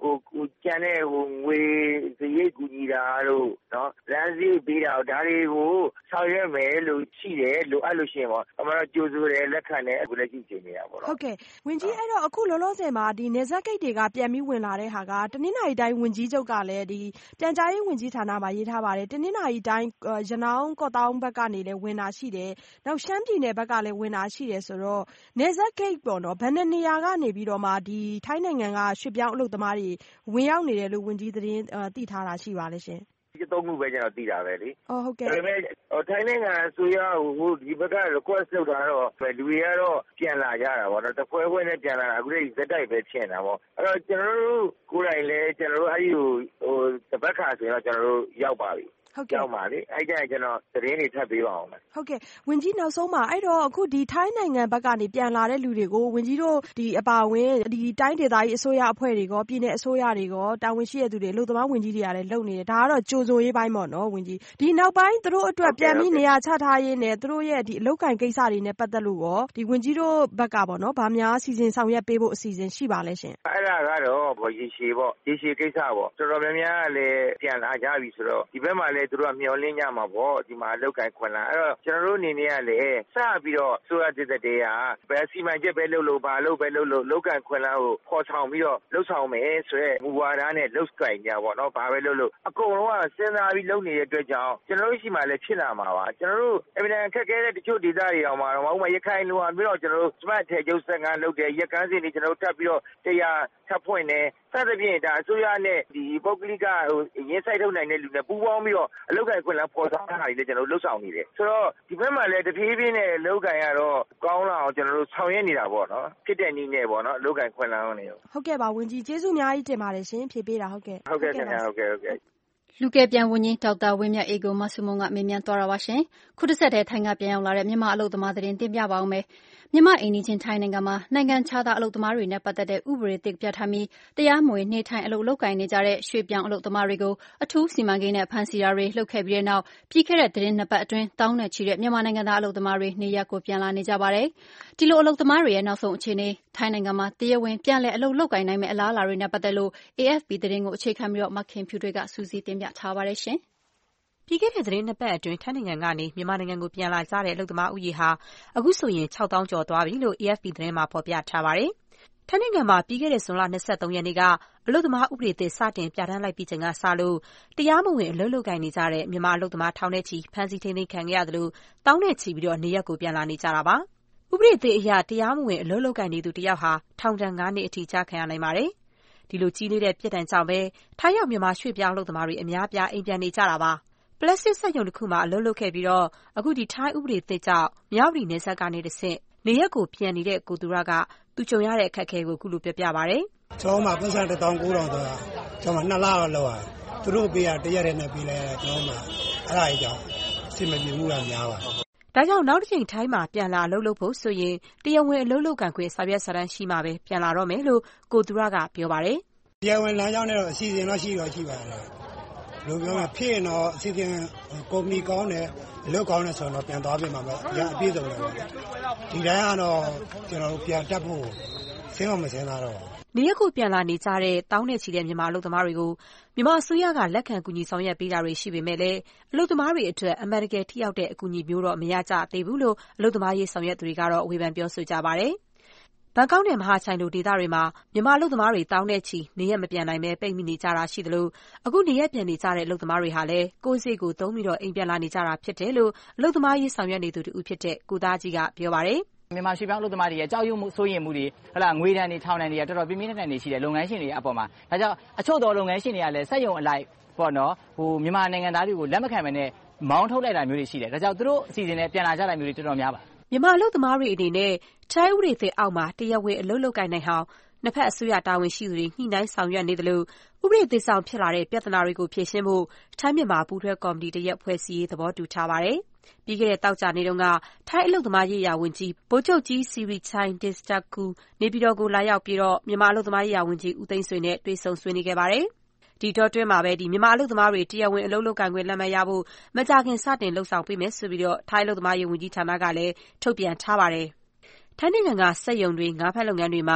ကိုကိုကျန်တဲ့ဟိုငွေစရိတ်ကူညီတာတို့နော်လမ်းစီပေးတာဒါတွေကိုဆောင်ရွက်မယ်လို့ရှိတယ်လို့အဲ့လိုရှိရင်ပေါ့အမှန်တော့ကြိုးစိုးတယ်လက်ခံတယ်အခုလည်းကြည့်နေရပါတော့ဟုတ်ကဲ့ဝင်ကြီးအဲ့တော့အခုလောလောဆယ်မှာဒီနေဆက်ဂိတ်တွေကပြန်ပြီးဝင်လာတဲ့ဟာကတနင်္လာရီတိုင်းဝင်ကြီးချုပ်ကလည်းဒီပြန်ကြားရေးဝင်ကြီးဌာနမှာရေးထားပါတယ်တနင်္လာရီတိုင်းရနောင်းကော့တောင်းဘက်ကနေလည်းဝင်လာရှိတယ်နောက်ရှမ်းပြည်နယ်ဘက်ကလည်းဝင်လာရှိတယ်ဆိုတော့နေဆက်ဂိတ်ပေါ့နော်ဘယ်နှစ်နေရာကနေပြီးတော့မှဒီထိုင်းနိုင်ငံကရွှေ့ပြောင်းအလုပ်သမားတွေဝင်ရောက်နေတယ်လို့ဝင်ကြီးသတင်းသိထားတာရှိပါလဲရှင်ဒီသုံးခုပဲကျွန်တော်သိတာပဲလေ။အော်ဟုတ်ကဲ့။ဒါပေမဲ့ထိုင်းနိုင်ငံအစိုးရဟိုဒီဘက်က request လုပ်တာတော့လူတွေကတော့ပြန်လာကြတာပေါ့နော်။တပွဲပွဲနဲ့ပြန်လာတာအခုလည်းဇက်တိုက်ပဲဖြစ်နေတာပေါ့။အဲ့တော့ကျွန်တော်တို့ကိုယ်တိုင်လည်းကျွန်တော်တို့အဲ့ဒီဟိုဟိုတပတ်ခါဆိုတော့ကျွန်တော်တို့ရောက်ပါပြီ။ဟုတ်ကဲ့ပါလေအဲ့ကြကျွန်တော်သတင်းတွေထပ်ပေးပါအောင်မယ်ဟုတ်ကဲ့ဝင်ကြီးနောက်ဆုံးမှာအဲ့တော့အခုဒီထိုင်းနိုင်ငံဘက်ကနေပြန်လာတဲ့လူတွေကိုဝင်ကြီးတို့ဒီအပါဝင်ဒီတိုင်းဒေသကြီးအစိုးရအဖွဲ့တွေကပြည်내အစိုးရတွေကတာဝန်ရှိတဲ့သူတွေအလုပ်သမားဝင်ကြီးတွေကလည်းလုပ်နေတယ်ဒါကတော့ကြိုဆိုရေးပိုင်းပေါ့နော်ဝင်ကြီးဒီနောက်ပိုင်းသူတို့အတွက်ပြန်ပြီးနေရာချထားရေးနဲ့သူတို့ရဲ့ဒီအလုပ်ကိုင်ကိစ္စတွေနဲ့ပတ်သက်လို့ရောဒီဝင်ကြီးတို့ဘက်ကပေါ့နော်ဗာများအစီအစဉ်ဆောင်ရွက်ပေးဖို့အစီအစဉ်ရှိပါလဲရှင်အဲ့ဒါကတော့ဘောရေရှည်ပေါ့ရေရှည်ကိစ္စပေါ့တော်တော်များများလည်းပြန်လာကြပြီဆိုတော့ဒီဘက်မှာလည်းသူတို့ကမျှော်လင့်ကြမှာပေါ့ဒီမှာလောက်ကိုင်ခွန်လာအဲ့တော့ကျွန်တော်တို့အနေနဲ့ကလည်းစပြီးတော့ဆိုရတဲ့တဲ့ကဘယ်စီမံချက်ပဲလုပ်လို့ဘာလုပ်ပဲလုပ်လို့လောက်ကိုင်ခွန်လာကိုခေါ်ဆောင်ပြီးတော့လှုပ်ဆောင်မယ်ဆိုရဲမူဝါဒနဲ့လှုပ်ကိုင်ကြပေါ့နော်ဘာပဲလုပ်လို့အကုန်လုံးကစဉ်းစားပြီးလုပ်နေတဲ့အတွက်ကြောင့်ကျွန်တော်တို့ရှိမှလည်းဖြစ်လာမှာပါကျွန်တော်တို့အမြဲတမ်းခက်ခဲတဲ့တချို့ဒေသတွေအောင်မှာတော့ဥပမာရခိုင်လူအောင်ပြီးတော့ကျွန်တော်တို့စမတ်ထဲကျုပ်စငန်းလုပ်တယ်ရက်ကန်းစင်တွေကျွန်တော်တို့ထပ်ပြီးတော့တရားထပ်ဖွင့်တယ်စသဖြင့်ဒါအစိုးရနဲ့ဒီပုဂ္ဂလိကဟိုရင်းဆိုင်ထုတ်နိုင်တဲ့လူတွေပူးပေါင်းပြီးတော့အလုပ်ကိုင်ခွင့်လာပေါ်ဆောင်တာတွေလည်းကျွန်တော်တို့လှုပ်ဆောင်နေတယ်ဆိုတော့ဒီဘက်မှာလည်းတဖြည်းဖြည်းနဲ့အလုပ်ကိုင်ရတော့ကောင်းလာအောင်ကျွန်တော်တို့ဆောင်ရွက်နေတာပေါ့နော်ဖြစ်တဲ့နည်းနဲ့ပေါ့နော်အလုပ်ကိုင်ခွင့်လာအောင်နေဟုတ်ကဲ့ပါဝင်ကြီးကျေးဇူးအများကြီးတင်ပါတယ်ရှင်ဖြေပေးတာဟုတ်ကဲ့ဟုတ်ကဲ့ခင်ဗျာဟုတ်ကဲ့ဟုတ်ကဲ့လူကယ်ပြန်ဝန်ကြီးဒေါက်တာဝင်းမြတ်အေကိုမဆုမုံကမေးမြန်းသွားတာပါရှင်ခုတစ်ဆက်တည်းထိုင်းကပြန်ရောက်လာတဲ့မြန်မာအလုပ်သမားသတင်းတင်ပြပါအောင်မယ်မြန်မာအိမ်နီးချင်းထိုင်းနိုင်ငံမှာနိုင်ငံခြားသားအလုပ်သမားတွေနဲ့ပတ်သက်တဲ့ဥပဒေသစ်ပြဋ္ဌာန်းပြီးတရားမဝင်နေထိုင်အလုပ်လုပ်ကိုင်နေကြတဲ့ရွှေ့ပြောင်းအလုပ်သမားတွေကိုအထူးစီမံကိန်းနဲ့ဖမ်းဆီးတာတွေလုပ်ခဲ့ပြီးတဲ့နောက်ပြီးခဲ့တဲ့သတင်းနှစ်ပတ်အတွင်းတောင်းနဲ့ချီတဲ့မြန်မာနိုင်ငံသားအလုပ်သမားတွေနေရပ်ကိုပြန်လာနေကြပါတယ်ဒီလိုအလုပ်သမားတွေရဲ့နောက်ဆုံးအခြေအနေထိုင်းနိုင်ငံမှာတရားဝင်ပြန်လည်အလုပ်လုပ်ကိုင်နိုင်မယ့်အလားအလာတွေနဲ့ပတ်သက်လို့ A F P သတင်းကိုအခြေခံပြီးတော့မခင်ဖြူတွေကစူးစီးတင်ပြထားပါတယ်ရှင်ပြီးခဲ့တဲ့သတင်းနှစ်ပတ်အတွင်းထိုင်းနိုင်ငံကနေမြန်မာနိုင်ငံကိုပြန်လာကြတဲ့အလုပ်သမားဦးရေဟာအခုဆိုရင်ခြောက်သောင်းကျော်သွားပြီလို့ A F P သတင်းမှာဖော်ပြထားပါတယ်။ထိုင်းနိုင်ငံမှာပြီးခဲ့တဲ့ဇွန်လ၂၃ရက်နေ့ကအလုပ်သမားဥပဒေသစ်စတင်ပြဋ္ဌာန်းလိုက်ပြီးချိန်ကစလို့တရားမဝင်အလုပ်လုပ်ကိုင်နေကြတဲ့မြန်မာအလုပ်သမားထောင်နဲ့ချီဖမ်းဆီးထိန်းသိမ်းခံခဲ့ရသလိုတောင်းနဲ့ချီပြီးတော့နေရပ်ကိုပြန်လာနေကြတာပါ။ဥပဒေသစ်အရတရားမဝင်အလုပ်လုပ်ကိုင်နေသူတစ်ယောက်ဟာထောင်ဒဏ်၅နှစ်အထိကျခံရနိုင်ပါတယ်။ဒီလိုကြီးလေးတဲ့ပြစ်ဒဏ်ကြောင့်ပဲထိုင်းရောက်မြန်မာရွှေ့ပြောင်းအလုပ်သမားတွေအများပြားအိမ်ပြန်နေကြတာပါ။ပလတ်စတစ်စက်ရုံတစ်ခုမှာအလုပ်လုပ်ခဲ့ပြီးတော့အခုဒီထိုင်းဥပဒေသစ်ကြောင့်မြဝတီနယ်စပ်ကနေတဆင့်နေရက်ကိုပြန်နေတဲ့ကိုသူရကသူကြုံရတဲ့အခက်အခဲကိုခုလိုပြောပြပါဗျ။ကျွန်တော်မှပတ်စံတစ်တောင်ကိုးတောင်ဆိုတာကျွန်တော်နှစ်လတော့လောက်ရတယ်။သူတို့ပေးရတရက်ရက်နဲ့ပေးလိုက်ရတယ်ကျွန်တော်မှအဲ့ဒါကြီးကြောင့်အဆင်မပြေမှုလားများပါ။ဒါကြောင့်နောက်တစ်ချိန်ထိုင်းမှာပြန်လာအလုပ်လုပ်ဖို့ဆိုရင်တရားဝင်အလုပ်လုပ်ကံခွင့်စာရွက်စာတမ်းရှိမှပဲပြန်လာတော့မယ်လို့ကိုသူရကပြောပါတယ်။တရားဝင်လမ်းကြောင်းနဲ့တော့အစီအစဉ်တော့ရှိတော့ရှိပါတယ်။လူပြောမှာဖြစ်ရင်တော့အစီအစဉ်ကုမ္ပဏီကောင်းတယ်အလုပ်ကောင်းတယ်ဆိုတော့ပြန်သွားပြင်မှာပဲရအပြည့်စုံတယ်ပေါ့ဒီတိုင်းကတော့ကျွန်တော်တို့ပြန်တက်ဖို့စင်းအောင်မစင်းသားတော့နေရက်ကိုပြန်လာနေကြတဲ့တောင်းနဲ့ချီတဲ့မြန်မာအလုပ်သမားတွေကိုမြန်မာအစိုးရကလက်ခံကူညီဆောင်ရွက်ပေးတာတွေရှိပေမဲ့လည်းအလုပ်သမားတွေအတွက်အမှန်တကယ်ထိရောက်တဲ့အကူအညီမျိုးတော့မရကြသေးဘူးလို့အလုပ်သမားရေးဆောင်ရွက်သူတွေကတော့ဝေဖန်ပြောဆိုကြပါတယ်ဘန်ကောက်နဲ့မဟာချိုင်လိုဒေသတွေမှာမြန်မာအလုပ်သမားတွေတောင်းနဲ့ချီနေရက်မပြန်နိုင်ပဲပိတ်မိနေကြတာရှိသလိုအခုနေရက်ပြန်နေကြတဲ့အလုပ်သမားတွေဟာလည်းကိုယ်စိတ်ကိုသုံးပြီးတော့အိမ်ပြန်လာနေကြတာဖြစ်တယ်လို့အလုပ်သမားရေးဆောင်ရွက်နေသူတူဖြစ်တဲ့ကိုသားကြီးကပြောပါတယ်မြန်မာရွှေ့ပြောင်းအလုပ်သမားတွေရဲ့ကြောက်ရွံ့မှုစိုးရိမ်မှုတွေဟလာငွေဒဏ်တွေထောင်ဒဏ်တွေကတော်တော်ပြင်းပြင်းထန်ထန်နေရှိတယ်လုပ်ငန်းရှင်တွေအပေါ်မှာဒါကြောင့်အချို့သောလုပ်ငန်းရှင်တွေကလည်းစက်ရုံအလိုက်ပေါ့နော်ဟိုမြန်မာနိုင်ငံသားတွေကိုလက်မခံဘဲနဲ့မောင်းထုတ်လိုက်တာမျိုးတွေရှိတယ်ဒါကြောင့်သူတို့အစီအစဉ်နဲ့ပြန်လာကြတာမျိုးတွေတော်တော်များပါမြန်မာအလုပ်သမားတွေအနေနဲ့ထိုင်းဥပဒေသစ်အောက်မှာတရားဝင်အလုပ်လုပ်ကိုင်နိုင်အောင်နှစ်ဖက်အစိုးရတာဝန်ရှိသူတွေညှိနှိုင်းဆောင်ရွက်နေတယ်လို့ဥပဒေသစ်ဆောင်ဖြစ်လာတဲ့ပြဿနာတွေကိုဖြေရှင်းဖို့ထိုင်းမြန်မာပူးတွဲကော်မတီတရက်ဖွဲ့စည်းရေးသဘောတူထားပါတယ်။ပြီးခဲ့တဲ့တောက်ကြနေ့တုန်းကထိုင်းအလုပ်သမားရေးရာဝန်ကြီးဗိုလ်ချုပ်ကြီးစီရီချိုင်းဒစ်စတာကူနေပြည်တော်ကိုလာရောက်ပြီးတော့မြန်မာအလုပ်သမားရေးရာဝန်ကြီးဦးသိန်းဆွေနဲ့တွေ့ဆုံဆွေးနွေးခဲ့ပါတယ်။ဒီတော့တွင်းမှာပဲဒီမြန်မာအလုပ်သမားတွေတရားဝင်အလုပ်လုပ်ကိုင်ခွင့်လက်မှတ်ရဖို့မကြာခင်စတင်လှုပ်ဆောင်ပေးမယ်ဆိုပြီးတော့ထိုင်းအလုပ်သမားရေးဝန်ကြီးဌာနကလည်းထုတ်ပြန်ထားပါတယ်။ထိုင်းနိုင်ငံကစက်ရုံတွေငါးဖက်လုပ်ငန်းတွေမှာ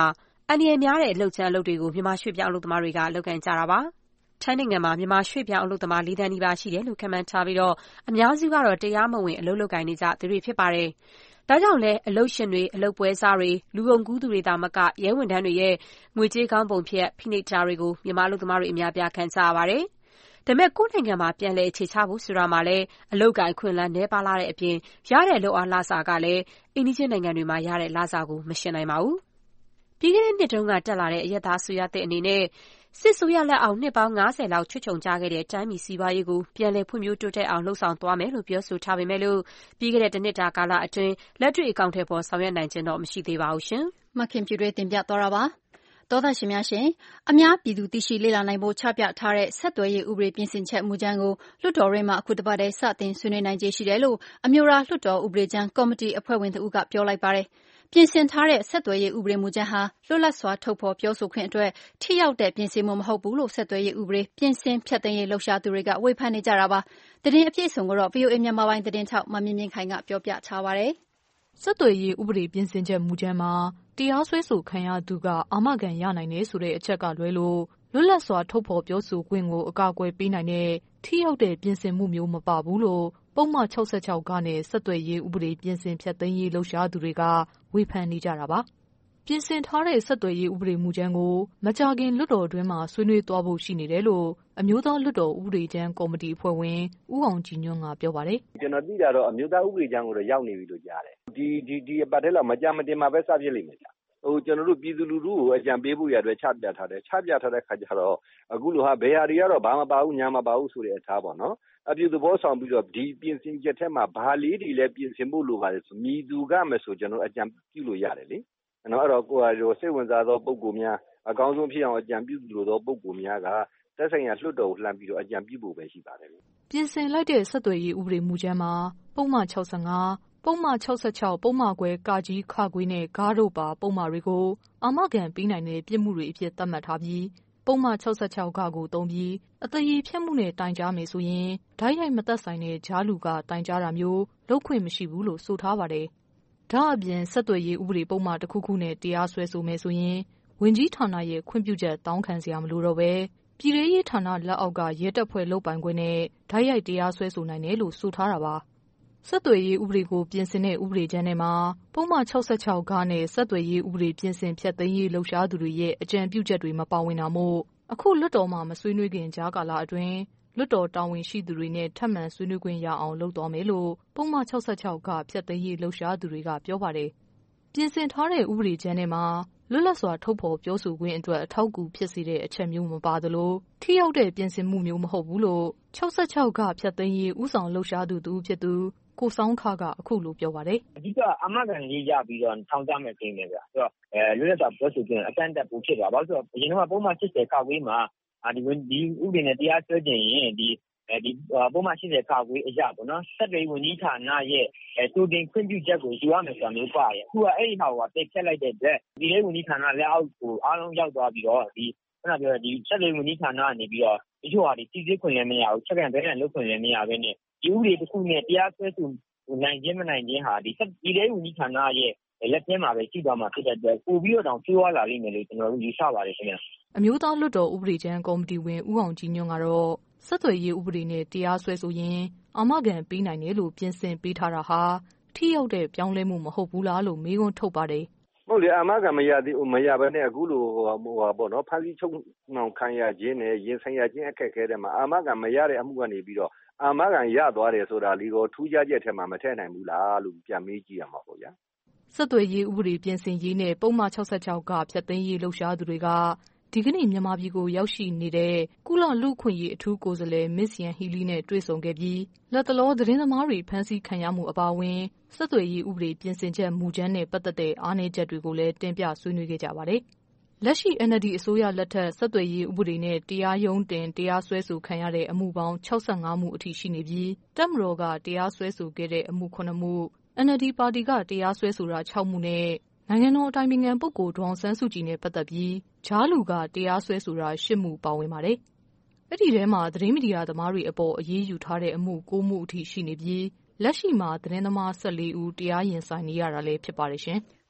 အန္တရာယ်များတဲ့အလုပ်ကြမ်းအလုပ်တွေကိုမြန်မာရွှေ့ပြောင်းအလုပ်သမားတွေကလုပ်ကိုင်ကြတာပါ။ထိုင်းနိုင်ငံမှာမြန်မာရွှေ့ပြောင်းအလုပ်သမားလေးသန်းနီးပါးရှိတယ်လို့ခန့်မှန်းထားပြီးအများစုကတော့တရားမဝင်အလုပ်လုပ်ကိုင်နေကြသူတွေဖြစ်ပါတယ်။ဒါကြောင့်လည်းအလုပ်ရှင်တွေ၊အလုပ်ပွဲစားတွေ၊လူကုန်ကူးသူတွေသာမကရဲဝန်ထမ်းတွေရဲ့ငွေကြေးခေါင်းပုံဖြတ်၊ဖိနှိပ်တာတွေကိုမြန်မာအလုပ်သမားတွေအများအပြားခံကြရပါတယ်။ဒါပေမဲ့ကိုယ့်နိုင်ငံမှာပြန်လည်အခြေချဖို့ဆိုတာမှာလည်းအလုပ်အကိုင်အခွင့်အလမ်းနည်းပါးလှတဲ့အပြင်ရတဲ့လုပ်အားလစာကလည်းအိမ်နီးချင်းနိုင်ငံတွေမှာရတဲ့လစာကိုမယှဉ်နိုင်ပါဘူး။ပြီးခဲ့တဲ့နှစ်တုန်းကတက်လာတဲ့အရပ်သားအစိုးရသစ်အနေနဲ့စစ်အစိုးရလက်အောက်နှစ်ပေါင်း၅ဆယ်လောက်ချွတ်ခြုံကျခဲ့တဲ့တိုင်းပြည်စီးပွားရေးကိုပြန်လည်ဖွံ့ဖြိုးတိုးတက်အောင်လုပ်ဆောင်သွားမယ်လို့ပြောဆိုထားပေမဲ့ပြီးခဲ့တဲ့တနှစ်တာကာလအတွင်းလက်တွေ့အကောင်အထည်ဖော်ဆောင်ရွက်နိုင်ခြင်းတော့မရှိသေးပါဘူး။မခင်ဖြူတွေတင်ပြသွားတာပါ။သောတရှင်များရှင်အများပြည်သူသိရှိလေ့လာနိုင်ဖို့ချပြထားတဲ့ဆက်သွယ်ရေးဥပဒေပြင်ဆင်ချက်မူကြမ်းကိုလွှတ်တော်တွင်းမှာအခုတစ်ပတ်တည်းစတင်ဆွေးနွေးနိုင်ခြေရှိတယ်လို့အမျိုးသားလွှတ်တော်ဥပဒေကြမ်းကော်မတီအဖွဲ့ဝင်တဦးကပြောလိုက်ပါတယ်။ပြင်ဆင်ထားတဲ့ဆက်သွယ်ရေးဥပဒေမူကြမ်းဟာလွတ်လပ်စွာထုတ်ဖော်ပြောဆိုခွင့်အတွက်ထိရောက်တဲ့ပြင်ဆင်မှုမဟုတ်ဘူးလို့ဆက်သွယ်ရေးဥပဒေပြင်ဆင်ဖျက်သိမ်းရေးလှုပ်ရှားသူတွေကဝေဖန်နေကြတာပါ။သတင်းအပြည့်အစုံကိုတော့ ဗွီအိုအေ မြန်မာပိုင်းသတင်းထောက်မမြင့်မြင့်ခိုင်ကပြောပြထားပါတယ်။ဆက်သွယ်ရေးဥပဒေပြင်ဆင်ချက်မူကြမ်းမှာတရားစွဲဆိုခံရသူကအာမခံရနိုင်တယ်ဆိုတဲ့အချက်ကလွဲလို့လွတ်လပ်စွာထုတ်ဖော်ပြောဆိုခွင့်ကိုအကာအကွယ်ပေးနိုင်တဲ့ထိရောက်တဲ့ပြင်ဆင်မှုမျိုးမပါဘူးလို့ပုဒ်မ၆၆ကနဲ့ဆက်သွယ်ရေးဥပဒေပြင်ဆင်ဖျက်သိမ်းရေးလှုပ်ရှားသူတွေကဝေဖန်နေကြတာပါ။ပြင်ဆင်ထားတဲ့ဆက်သွယ်ရေးဥပဒေမူကြမ်းကိုမကြာခင်လွှတ်တော်တွင်းမှာဆွေးနွေးသွားဖို့ရှိနေတယ်လို့အမျိုးသားလွှတ်တော်ဥပဒေကြမ်းကော်မတီအဖွဲ့ဝင်ဦးအောင်ကြည်ညွန့်ကပြောပါတယ်။ကျွန်တော်သိတာတော့အမျိုးသားဥပဒေကြမ်းကိုတော့ရောက်နေပြီလို့ကြားတယ်။ဒီဒီဒီအပတ်ထဲလောက်မကြာမတင်မှာပဲစပြစ်လိမ့်မယ်ဗျ။ဟိုကျွန်တော်တို့ပြည်သူလူထုကိုအကြံပေးဖို့ရတဲ့ချပြထားတယ်ချပြထားတဲ့ခါကျတော့အခုလိုဟာဘယ်ဟာတွေကတော့ဘာမှမပါဘူးညာမပါဘူးဆိုတဲ့အထားပေါ့နော်အပြုသဘောဆောင်ပြီးတော့ဒီပြင်ဆင်ချက်ထဲမှာဘာလေးတွေလည်းပြင်ဆင်ဖို့လိုပါတယ်ဆိုမြည်သူကမဆိုကျွန်တော်အကြံပြုလို့ရတယ်လေနော်အဲ့တော့ကိုယ်ကစိတ်ဝင်စားသောပုံကိုများအကောင်းဆုံးဖြစ်အောင်အကြံပြုလို့သောပုံကိုများကသက်ဆိုင်ရာလွှတ်တော်ကိုလှမ်းပြီးတော့အကြံပြုဖို့ပဲရှိပါတယ်ပြင်ဆင်လိုက်တဲ့ဆက်သွယ်ရေးဥပဒေမူကြမ်းမှာပုံမှန်၆၅ပုံမှန်၆၆ပုံမှန်ခွဲကာကြီးခခွေးနဲ့ဂါးတို့ပါပုံမှန်တွေကိုအာမခံပေးနိုင်တဲ့ပြစ်မှုတွေအဖြစ်သတ်မှတ်ထားပြီးပုံမှန်၆၆ခကိုသုံးပြီးအသရေဖျက်မှုနဲ့တိုင်ကြားမယ်ဆိုရင်ဓာတ်ရိုက်မသက်ဆိုင်တဲ့ဂျားလူကတိုင်ကြားတာမျိုးလုပ်ခွင့်မရှိဘူးလို့ဆိုထားပါတယ်။ဒါအပြင်ဆက်သွယ်ရေးဥပဒေပုံမှန်တစ်ခုခုနဲ့တရားစွဲဆိုမယ်ဆိုရင်ဝင်ကြီးဌာနရဲ့ခွင့်ပြုချက်တောင်းခံစရာမလိုတော့ပဲပြည်ထောင်ရေးဌာနလက်အောက်ကရဲတပ်ဖွဲ့လုပ်ပိုင်ခွင့်နဲ့ဓာတ်ရိုက်တရားစွဲဆိုနိုင်တယ်လို့ဆိုထားတာပါ။ဆက်သွယ်ရေးဥပဒေကိုပြင်ဆင်တဲ့ဥပဒေကြမ်းထဲမှာပုံမှန်၆၆ခနဲ့ဆက်သွယ်ရေးဥပဒေပြင်ဆင်ဖျက်သိမ်းရေးလှုပ်ရှားသူတွေရဲ့အကြံပြုချက်တွေမပါဝင်တာမို့အခုလွှတ်တော်မှာမဆွေးနွေးခင်ကြားကာလအတွင်းလွှတ်တော်တာဝန်ရှိသူတွေနဲ့ထပ်မံဆွေးနွေးခွင့်ရအောင်လုပ်သွားမယ်လို့ပုံမှန်၆၆ခဖျက်သိမ်းရေးလှုပ်ရှားသူတွေကပြောပါတယ်။ပြင်ဆင်ထားတဲ့ဥပဒေကြမ်းထဲမှာလွတ်လပ်စွာထုတ်ဖော်ပြောဆိုခွင့်အတွက်အထောက်အကူဖြစ်စေတဲ့အချက်မျိုးမပါသလိုထိရောက်တဲ့ပြင်ဆင်မှုမျိုးမဟုတ်ဘူးလို့၆၆ခဖျက်သိမ်းရေးဥဆောင်လှုပ်ရှားသူတူဖြစ်သူကိုစောင်းခကအခုလိုပြောပါတယ်အဓိကအမှန်ကန်ရေးရပြီးတော့ထောင်ကြမဲ့ပြင်တယ်ဗျဆိုတော့အဲလွတ်လပ်စွာပြောဆိုခွင့်အကန့်အသတ်ပိုဖြစ်သွားဘာလို့ဆိုတော့အရင်ကပုံမှန်၈၀ခခွေးမှာဒီဒီဥပဒေနဲ့တရားစွဲခြင်းရင်ဒီအဲဒီပုံမှန်၈၀ခခွေးအရာပေါ့နော်ဆက်သွယ်ဝန်ကြီးဌာနရဲ့တူတင်ခွင့်ပြုချက်ကိုယူရမယ်ဆိုတာမျိုးပါရဲ့အခုကအဲ့ဒီဟာကိုတိတ်ဖြတ်လိုက်တဲ့အတွက်ဒီလေးဝန်ကြီးဌာနလက်အောက်ကိုအားလုံးရောက်သွားပြီးတော့ဒီခဏပြောဒီဆက်သွယ်ဝန်ကြီးဌာနကနေပြီးတော့ဒီချို့ဟာဒီစီစစ်ခွင့်လည်းမရဘူးချက်ကန်ဘဲကန်လုပ်ခွင့်လည်းမရဘဲနဲ့ဒီဥပဒေတစ်ခုနဲ့တရားစွဲဆိုနိုင်ခြင်းမနိုင်ခြင်းဟာဒီဒီလေးဝန်ကြီးဌာနရဲ့လက်ထဲမှာပဲရှိသွားမှာဖြစ်တဲ့အတွက်ပို့ပြီးတော့တောင်ကျိုးသွားလာလိမ့်မယ်လို့ကျွန်တော်တို့ယူဆပါတယ်ခင်ဗျအမျိုးသားလွှတ်တော်ဥပဒေကြမ်းကော်မတီဝင်ဦးအောင်ကြည်ညွန့်ကတော့ဆက်သွယ်ရေးဥပဒေနဲ့တရားစွဲဆိုရင်အာမခံပေးနိုင်တယ်လို့ပြင်ဆင်ပေးထားတာဟာထိရောက်တဲ့ပြောင်းလဲမှုမဟုတ်ဘူးလားလို့မေးခွန်းထုတ်ပါတယ်ဟုတ်လေအာမခံမရသေးမရဘဲနဲ့အခုလိုဟိုဟိုပါပေါ့နော်ဖန်စီချုပ်နှောင်ခံရခြင်းနဲ့ရင်ဆိုင်ရခြင်းအခက်အခဲတွေမှာအာမခံမရတဲ့အမှုကနေပြီးတော့အာမခံရသွားတယ်ဆိုတာလီကိုထူးခြားချက်ထဲမှာမထည့်နိုင်ဘူးလားလို့ပြန်မေးကြည့်ရမှာပေါ့ဗျာဆက်သွယ်ရေးဥပဒေပြင်ဆင်ရေးနဲ့ပုံမှန်၆၆ခဖျက်သိမ်းရေးလှုပ်ရှားသူတွေကဒီကနေ့မြန်မာပြည်ကိုရောက်ရှိနေတဲ့ကုလလူ့အခွင့်အရေးအထူးကိုယ်စားလှယ်မစ္စယန်ဟီလီနဲ့တွေ့ဆုံခဲ့ပြီးလက်တလောသတင်းသမားတွေဖမ်းဆီးခံရမှုအပါအဝင်ဆက်သွယ်ရေးဥပဒေပြင်ဆင်ချက်မူကြမ်းနဲ့ပတ်သက်တဲ့အားနည်းချက်တွေကိုလည်းတင်ပြဆွေးနွေးခဲ့ကြပါတယ်။လက်ရှိ အန် အယ်လ် ဒီ အစိုးရလက်ထက်ဆက်သွယ်ရေးဥပဒေနဲ့တရားရုံးတင်တရားစွဲဆိုခံရတဲ့အမှုပေါင်း၆၅မှုအထိရှိနေပြီးတပ်မတော်ကတရားစွဲဆိုခဲ့တဲ့အမှုခုနှစ်မှု အန် အယ်လ် ဒီ ပါတီကတရားစွဲဆိုတာ၆မှုနဲ့နိုင်ငံတော်အတိုင်ပင်ခံပုဂ္ဂိုလ်ဒေါ်အောင်ဆန်းစုကြည်နဲ့ပတ်သက်ပြီးဂျားလူကတရားစွဲဆိုတာ၈မှုပါဝင်ပါတယ်။အဲ့ဒီထဲမှာသတင်းမီဒီယာသမားတွေအပေါ်အရေးယူထားတဲ့အမှု၉မှုအထိရှိနေပြီးလက်ရှိမှာသတင်းသမား၁၄ဦးတရားရင်ဆိုင်နေရတာလည်းဖြစ်ပါတယ်ရှင်။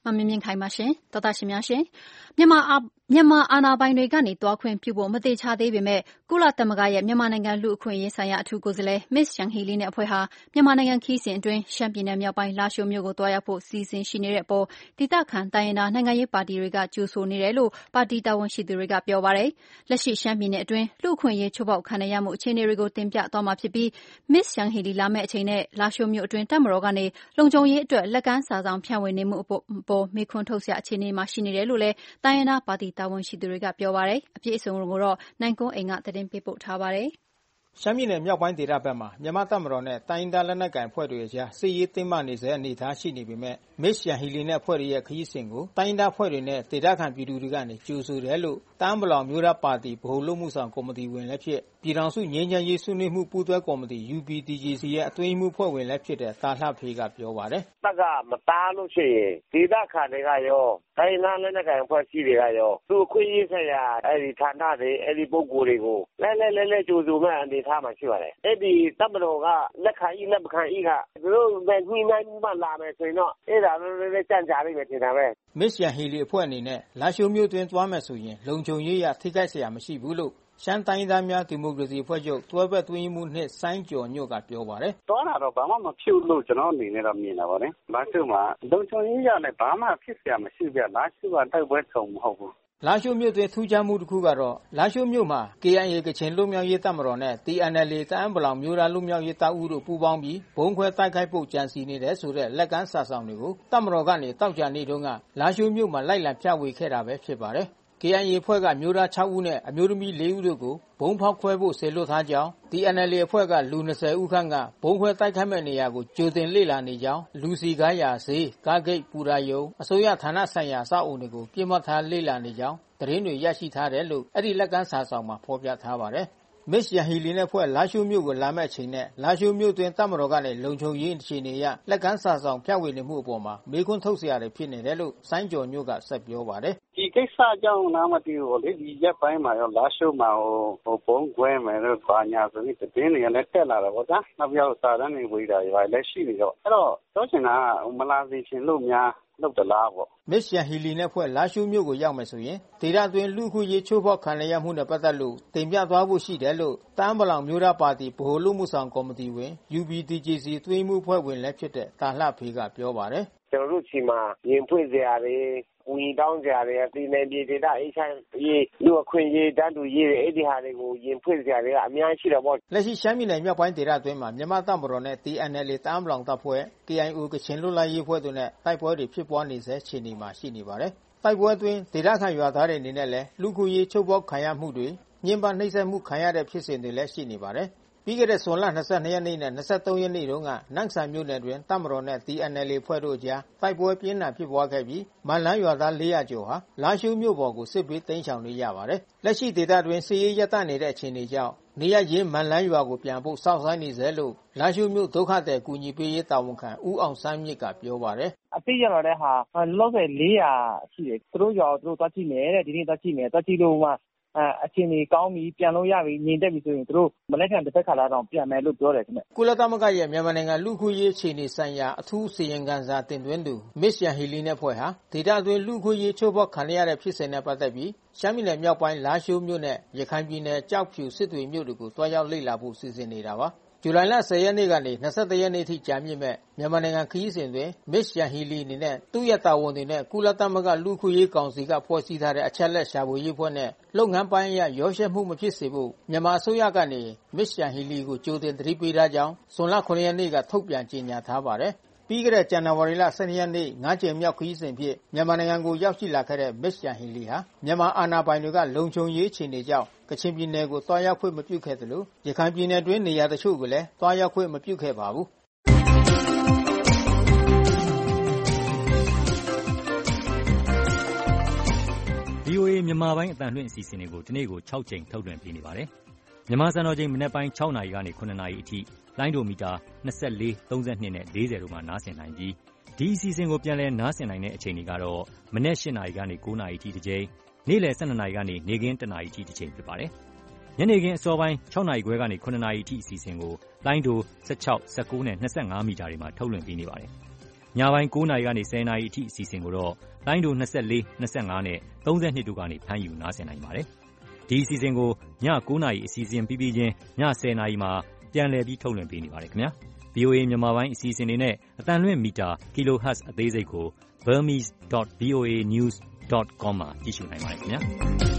မမြင့်မြင့်ခိုင်ပါရှင်တော်တာရှင်များရှင်မြန်မာမြန်မာအာဏာပိုင်တွေကနေတွားခွင့်ပြုဖို့မသေချာသေးပေမဲ့ကုလသမဂ္ဂရဲ့မြန်မာနိုင်ငံလူအခွင့်အရေးဆိုင်ရာအထူးကိုယ်စားလှယ် Miss Yanghee Lee နဲ့အဖွဲ့ဟာမြန်မာနိုင်ငံခီးစဉ်အတွင်းရှမ်းပြည်နယ်မြောက်ပိုင်းလာရှိုးမြို့ကိုတွားရောက်ဖို့စီစဉ်ရှိနေတဲ့အပေါ်ဒေသခံတိုင်းရင်းသားနိုင်ငံရေးပါတီတွေကကြိုဆိုနေတယ်လို့ပါတီတာဝန်ရှိသူတွေကပြောပါတယ်။လက်ရှိရှမ်းပြည်နယ်အတွင်းလူအခွင့်အရေးချိုးဖောက်ခံရမှုအခြေအနေတွေကိုတင်ပြသွားမှာဖြစ်ပြီး Miss Yanghee Lee လာမယ့်အချိန်နဲ့လာရှိုးမြို့အတွင်းတပ်မတော်ကနေလုံခြုံရေးအတွက်လက်ကမ်းစာဆောင်ဖြန့်ဝေနေမှုအပေါ်မေးခွန်းထုတ်စရာအခြေအနေမှာရှိနေတယ်လို့လည်းတိုင်းရင်းသားပါတီတာဝန်ရှိသူတွေကပြောပါတယ်။အပြည့်အစုံကိုတော့နိုင်ကွန်းအိမ်ကသတင်းပေးပို့ထားပါတယ်။ရှမ်းပြည်နယ်မြောက်ပိုင်းဒေသဘက်မှာမြန်မာတပ်မတော်နဲ့တိုင်းရင်းသားလက်နက်ကိုင်အဖွဲ့တွေအကြားစစ်ရေးတင်းမာနေစေအနေအထားရှိနေပေမဲ့ Miss Yanghee Lee နဲ့အဖွဲ့ရဲ့ခရီးစဉ်ကိုတိုင်းရင်းသားအဖွဲ့တွေနဲ့ဒေသခံပြည်သူတွေကနေကြိုဆိုတယ်လို့တမ်းဘလောင်မျိုးသားပါတီဗဟိုလုပ်မှုဆောင်ကော်မတီဝင်လည်းဖြစ်ပြည်ထောင်စုငြိမ်းချမ်းရေးဆွေးနွေးမှုပူးတွဲကော်မတီ U P D J C ရဲ့အတွင်းမှုဖွဲ့ဝင်လည်းဖြစ်တဲ့တာလှဖေးကပြောပါတယ်။တက်ကမတားလို့ရှိရင်ဒေသခံတွေကရောတိုင်းရင်းသားလက်နက်ကိုင်အဖွဲ့အစည်းတွေကရောသူအခွင့်အရေးဆိုင်ရာအဲဒီဌာနတွေအဲဒီပုဂ္ဂိုလ်တွေကိုလဲလဲလဲလဲကြိုဆိုမဲ့အနေထားမှာရှိပါတယ်။အဲဒီတပ်မတော်ကလက်ခံဤလက်မခံဤကသူတို့ပဲညှိနှိုင်းမှလာမယ်ဆိုရင်တော့အဲ့ဒါလည်းလည်းကြံ့ကြာလိမ့်မယ်ထင်တာပဲ။ Miss Yanghee Lee အဖွဲ့အနေနဲ့လာရှိုးမြို့တွင်သွားမယ်ဆိုရင်လုံခြုံရေးရထိခိုက်เสียမရှိဘူးလို့ရှမ်းတိုင်းသားများဒီမိုကရေစီအဖွဲ့ချုပ်တွဲဘက်တွင်းမှုနှစ်စိုင်းကျော်ညွတ်ကပြောပါတယ်။သွားတာတော့ဘာမှမဖြစ်လို့ကျွန်တော်အနေနဲ့တော့မြင်တာပါလေ။လာရှိုးမှာလုံခြုံရေးရလည်းဘာမှဖြစ်เสียမရှိပြလာရှိုးကတိုက်ပွဲထုံမဟုတ်ဘူး။လာရှိုးမြို့တွင်ထူးခြားမှုတစ်ခုကတော့လာရှိုးမြို့မှာ K I A ကချင်လွတ်မြောက်ရေးတပ်မတော်နဲ့ T N L A တအန်းပလောင်မျိုးသားလွတ်မြောက်ရေးတပ်ဦးတို့ပူးပေါင်းပြီးဘုံခွဲတိုက်ခိုက်ဖို့ကြံစီနေတယ်ဆိုတဲ့လက်ကမ်းစာဆောင်တွေကိုတပ်မတော်ကနေတောက်ကြနေတုန်းကလာရှိုးမြို့မှာလိုက်လံဖြန့်ဝေခဲ့တာပဲဖြစ်ပါတယ်။ K I A အဖွဲ့ကမျိုးသားခြောက်ဦးနဲ့အမျိုးသမီးလေးဦးတို့ကိုဘုံဖောက်ခွဲဖို့ဆေလွတ်ထားကြောင်း T N L A အဖွဲ့ကလူ၂၀ဦးခန့်ကဘုံခွဲတိုက်ခိုက်မဲ့နေရာကိုကြိုတင်လေ့လာနေကြောင်းလူစီကားရာစေးကားဂိတ်ပူရာယုံအစိုးရဌာနဆိုင်ရာစောက်အုံတွေကိုပြစ်မှတ်ထားလေ့လာနေကြောင်းသတင်းတွေရရှိထားတယ်လို့အဲ့ဒီလက်ကမ်းစာဆောင်မှာဖော်ပြထားပါတယ်။ Miss Yanghee Lee နဲ့ဖွဲ့လာရှိုးမြို့ကိုလာမဲ့အချိန်နဲ့လာရှိုးမြို့တွင်တပ်မတော်ကနေလုံခြုံရေးအခြေအနေအရလက်ကမ်းစာဆောင်ဖြန့်ဝေနေမှုအပေါ်မှာမေးခွန်းထုတ်เสียရတယ်ဖြစ်နေတယ်လို့စိုင်းကျော်ညွတ်ကဆက်ပြောပါတယ်။ဒီကိစ္စကြောင့်နားမတည်ဘူးလေဒီရက်ပိုင်းမှာရောလာရှိုးမှာဟိုပုံကွဲမယ်လို့ဘာညာဆိုပြီးတင်းတွေလည်းတက်လာတော့ဗောဗျာ။နောက်ပြောစာတန်းတွေဝေးတာတွေလည်းရှိနေတော့အဲ့တော့ပြောချင်တာကမလာစီရှင်လို့များလုပ်တလားပေါ့။ Miss Yanghee Lee နဲ့ဖွဲ့လာရှိုးမြို့ကိုရောက်မယ်ဆိုရင်ဒေသတွင်းလူခုရေးချိုးဖောက်ခံရမှုနဲ့ပတ်သက်လို့တင်ပြသွားဖို့ရှိတယ်လို့တမ်းပလောင်မျိုးသားပါတီဗဟိုလူမှုဆောင်ကော်မတီဝင် U P D J C အတွင်းမှုဖွဲ့ဝင်လည်းဖြစ်တဲ့တာလှဖေးကပြောပါတယ်။ကျွန်တော်တို့ချီမှာရင်ဖွင့်စရာတွေဝင်တောင်းကြရတယ်ဒီနယ်ပြည်ဒေသအေးချမ်းရေးလူအခွင့်အရေးတန်းတူရေးအဲ့ဒီဟာတွေကိုရင်ဖွင့်ကြရတဲ့အများကြီးရှိတော့ပေါ့လက်ရှိရှမ်းပြည်နယ်မြောက်ပိုင်းဒေသအတွင်းမှာမြန်မာတပ်မတော်နဲ့ T N L A တအန်းပလောင်တပ်ဖွဲ့ K I O ကချင်လွတ်လပ်ရေးအဖွဲ့တို့နဲ့တိုက်ပွဲတွေဖြစ်ပွားနေဆဲအခြေအနေမှာရှိနေပါတယ်တိုက်ပွဲအတွင်းဒေသခံရွာသားတွေအနေနဲ့လည်းလူခုရေးချုပ်ပေါက်ခံရမှုတွေညှဉ်းပန်းနှိပ်စက်မှုခံရတဲ့ဖြစ်စဉ်တွေလည်းရှိနေပါတယ်ပြီးခဲ့တဲ့ဇွန်လ၂၂ရက်နေ့နဲ့၂၃ရက်နေ့တုန်းကနန့်ဆန်မြို့နယ်တွင်တပ်မတော်နဲ့ T N L A ဖွဲ့တို့အကြားတိုက်ပွဲပြင်းထန်ဖြစ်ပွားခဲ့ပြီးမန်လန်းရွာသား၄ရာကျော်ဟာလာရှိုးမြို့ပေါ်ကိုစစ်ဘေးတိမ်းရှောင်နေရပါတယ်။လက်ရှိဒေသတွင်စစ်ရေးရပ်တန့်နေတဲ့အခြေအနေကြောင့်နေရရင်မန်လန်းရွာကိုပြန်ဖို့စောင့်ဆိုင်းနေစေလို့လာရှိုးမြို့ဒုက္ခသည်ကူညီပေးရေးတာဝန်ခံဦးအောင်ဆန်းမြင့်ကပြောပါတယ်။အသိရတော့တဲ့ဟာလောဆယ်၄ရာရှိတယ်။သူတို့ရွာကိုသူတို့သွားကြည့်မယ်တဲ့ဒီနေ့သွားကြည့်မယ်သွားကြည့်လို့မှအခြေအနေကောင်းပြီပြန်လို့ရပြီညင်တက်ပြီဆိုရင်တို့မလက်ခံတစ်ဖက်ခါလာတော့ပြန်မယ်လို့ပြောတယ်ခင်ဗျကုလသမဂ္ဂရဲ့မြန်မာနိုင်ငံလူခွင့်ရေးအခြေအနေဆိုင်ရာအထူးစီရင်ခံစာတင်သွင်းသူ Miss Yanghee Lee နဲ့ဖွဲ့ဟာဒေသအတွင်းလူခွင့်ရေးချိုးဖောက်ခံရတဲ့ဖြစ်စဉ်နဲ့ပတ်သက်ပြီးရှမ်းပြည်နယ်မြောက်ပိုင်းလာရှိုးမြို့နဲ့ရခိုင်ပြည်နယ်ကြောက်ဖြူစစ်တွေမြို့တို့ကိုတွားရောက်လေ့လာဖို့စီစဉ်နေတာပါဇူလိုင်လ၁၀ရက်နေ့ကနေ၂၁ရက်နေ့ထိကြာမြင့်မဲ့မြန်မာနိုင်ငံခရီးစဉ်တွင် Miss Yanghee Lee အနေနဲ့သူ့ရဲ့တာဝန်တွေနဲ့ကုလသမဂ္ဂလူခွင့်ရေးကောင်စီကဖွဲ့စည်းထားတဲ့အချက်လက်ရှာဖွေရေးဖွဲ့နဲ့လုပ်ငန်းပိုင်းအရရောရှက်မှုမဖြစ်စေဖို့မြန်မာအစိုးရကနေ Miss Yanghee Lee ကိုကြိုတင်သတိပေးထားကြောင်းဇွန်လ၇ရက်နေ့ကထုတ်ပြန်ကြေညာထားပါတယ်ပြီးခဲ့တဲ့ဇန်နဝါရီလ၁၂ရက်နေ့ငါးကြိမ်မြောက်ခရီးစဉ်ဖြင့်မြန်မာနိုင်ငံကိုရောက်ရှိလာခဲ့တဲ့ Miss Yanghee Lee ဟာမြန်မာအာဏာပိုင်တွေကလုံခြုံရေးအခြေအနေကြောင့်ကချင်ပြည်နယ်ကိုတွားရောက်ခွင့်မပြုခဲ့သလိုရခိုင်ပြည်နယ်တွင်းနေရာတချို့ကိုလည်းတွားရောက်ခွင့်မပြုခဲ့ပါဘူး။ V O A မြန်မာပိုင်းအသံလွှင့်အစီအစဉ်တွေကိုဒီနေ့ကို၆ကြိမ်ထုတ်လွှင့်ပေးနေပါတယ်။မြန်မာစံတော်ချိန်မနက်ပိုင်း၆နာရီကနေ၇နာရီအထိလိုင်းဒိုမီတာ၂၄ ၃၂နဲ့၄၀တို့မှာနားဆင်နိုင်ပြီးဒီအစီအစဉ်ကိုပြန်လည်နားဆင်နိုင်တဲ့အချိန်တွေကတော့မနက်၈နာရီကနေ၉နာရီအထိတစ်ကြိမ်နေ့လယ်၁၂နာရီကနေနေ့ခင်း၁နာရီအထိတစ်ကြိမ်ဖြစ်ပါတယ်။ညနေခင်းအစောပိုင်း၆နာရီခွဲကနေ၇နာရီအထိအစီအစဉ်ကိုလိုင်းဒို၁၆ ၁၉နဲ့၂၅မီတာတွေမှာထုတ်လွှင့်ပေးနေပါတယ်။ညပိုင်းကိုးနာရီကနေဆယ်နာရီအထိအစီအစဉ်ကိုတော့လိုင်းဒို၂၄၊၂၅နဲ့၃၂တို့ကနေဖမ်းယူနားဆင်နိုင်ပါတယ်။ဒီအစီအစဉ်ကိုညကိုးနာရီအစီအစဉ်ပြီးပြီးချင်းညဆယ်နာရီမှာပြန်လည်ပြီးထုတ်လွှင့်ပေးနေပါတယ်ခင်ဗျာ။ ဗွီအိုအေ မြန်မာပိုင်းအစီအစဉ်တွေနဲ့အသံလွှင့်မီတာ kilohertz အသေးစိတ်ကို burmese dot v o a news dot com မှာကြည့်ရှုနိုင်ပါတယ်ခင်ဗျာ။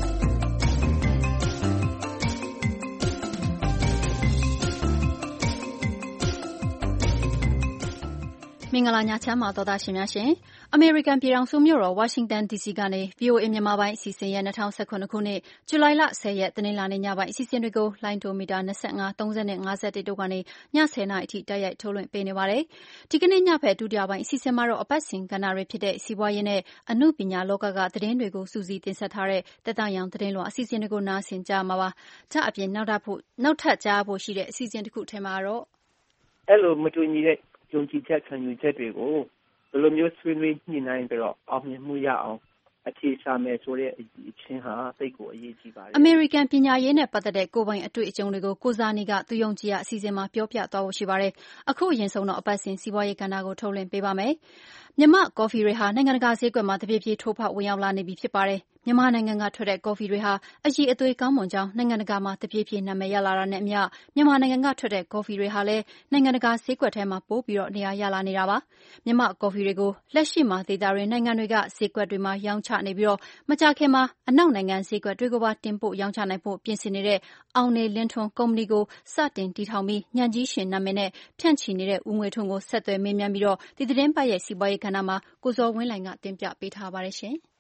မင်္ဂလာညချမ်းပါသောသားရှင်များရှင်။ အမေရိကန်ပြည်ထောင်စုမြို့တော်ဝါရှင်တန်ဒီစီကနေ ဗွီအိုအေမြန်မာပိုင်းအစီအစဉ်ရဲ့၂၀၁၇ခုနှစ်ဇူလိုင်လ၁၀ရက်တနင်္လာနေ့ညပိုင်းအစီအစဉ်တွေကိုလိုင်းဒိုမီတာ၂၅၊၃၀နဲ့၅၁တို့ကနေညဆယ်နာရီအထိတိုက်ရိုက်ထုတ်လွှင့်ပေးနေပါတယ်။ဒီကနေ့ညဖက်ဒုတိယပိုင်းအစီအစဉ်မှာတော့အပတ်စဉ်ကဏ္ဍတွေဖြစ်တဲ့စီးပွားရေးနဲ့အနုပညာလောကကသတင်းတွေကိုစူးစီးတင်ဆက်ထားတဲ့သက်သာရောင်သတင်းလွှာအစီအစဉ်တွေကိုနားဆင်ကြရမှာပါ။ဒါအပြင်နောက်ထပ်ဖို့နောက်ထပ်ကြားဖို့ရှိတဲ့အစီအစဉ်တစ်ခုထဲမှာတော့အဲ့လိုမတူညီတဲ့ယုံကြည်ချက်ခံယူချက်တွေကိုဘယ်လိုမျိုးဆွေးနွေးညှိနှိုင်းပြီးတော့အောင်မြင်မှုရအောင်အခြေရှာမယ်ဆိုတဲ့အချင်းဟာသိကိုအရေးကြီးပါတယ်။အမေရိကန်ပညာရေးနဲ့ပတ်သက်တဲ့ကိုယ်ပိုင်အတွေ့အကြုံတွေကိုကိုဇာနီကသူယုံကြည်ရာအစီအစဉ်မှာပြောပြသွားဖို့ရှိပါတယ်။အခုအရင်ဆုံးတော့အပတ်စဉ်စီးပွားရေးကဏ္ဍကိုထုတ်လွှင့်ပေးပါမယ်။မြန်မာကော်ဖီတွေဟာနိုင်ငံတကာဈေးကွက်မှာတပြေးပြေးထိုးဖောက်ဝင်ရောက်လာနေပြီဖြစ်ပါတယ်။မြန်မာနိုင်ငံကထွက်တဲ့ကော်ဖီတွေဟာအရည်အသွေးကောင်းမွန်ကြောင်းနိုင်ငံတကာမှာတပြေးပြေးနာမည်ရလာတာနဲ့အမျှမြန်မာနိုင်ငံကထွက်တဲ့ကော်ဖီတွေဟာလည်းနိုင်ငံတကာဈေးကွက်ထဲမှာပိုပြီးတော့နေရာရလာနေတာပါ။မြန်မာကော်ဖီတွေကိုလက်ရှိမှာဒေသတွင်းနိုင်ငံတွေကဈေးကွက်တွေမှာရောင်းချနေပြီးတော့မကြာခင်မှာအနောက်နိုင်ငံဈေးကွက်တွေကိုပါတင်ပို့ရောင်းချနိုင်ဖို့ပြင်ဆင်နေတဲ့အောင်နေလင်းထွန်းကုမ္ပဏီကိုစတင်တည်ထောင်ပြီးညံကြီးရှင်နာမည်နဲ့ဖြန့်ချီနေတဲ့ဦးငွေထွန်းကိုဆက်သွယ်မေးမြန်းပြီးတော့ဒီသတင်းပတ်ရဲ့စီးပွားရေးကဏ္ဍမှာကိုဇော်ဝင်းလှိုင်ကတင်ပြပေးထားပါတယ်ရှင်။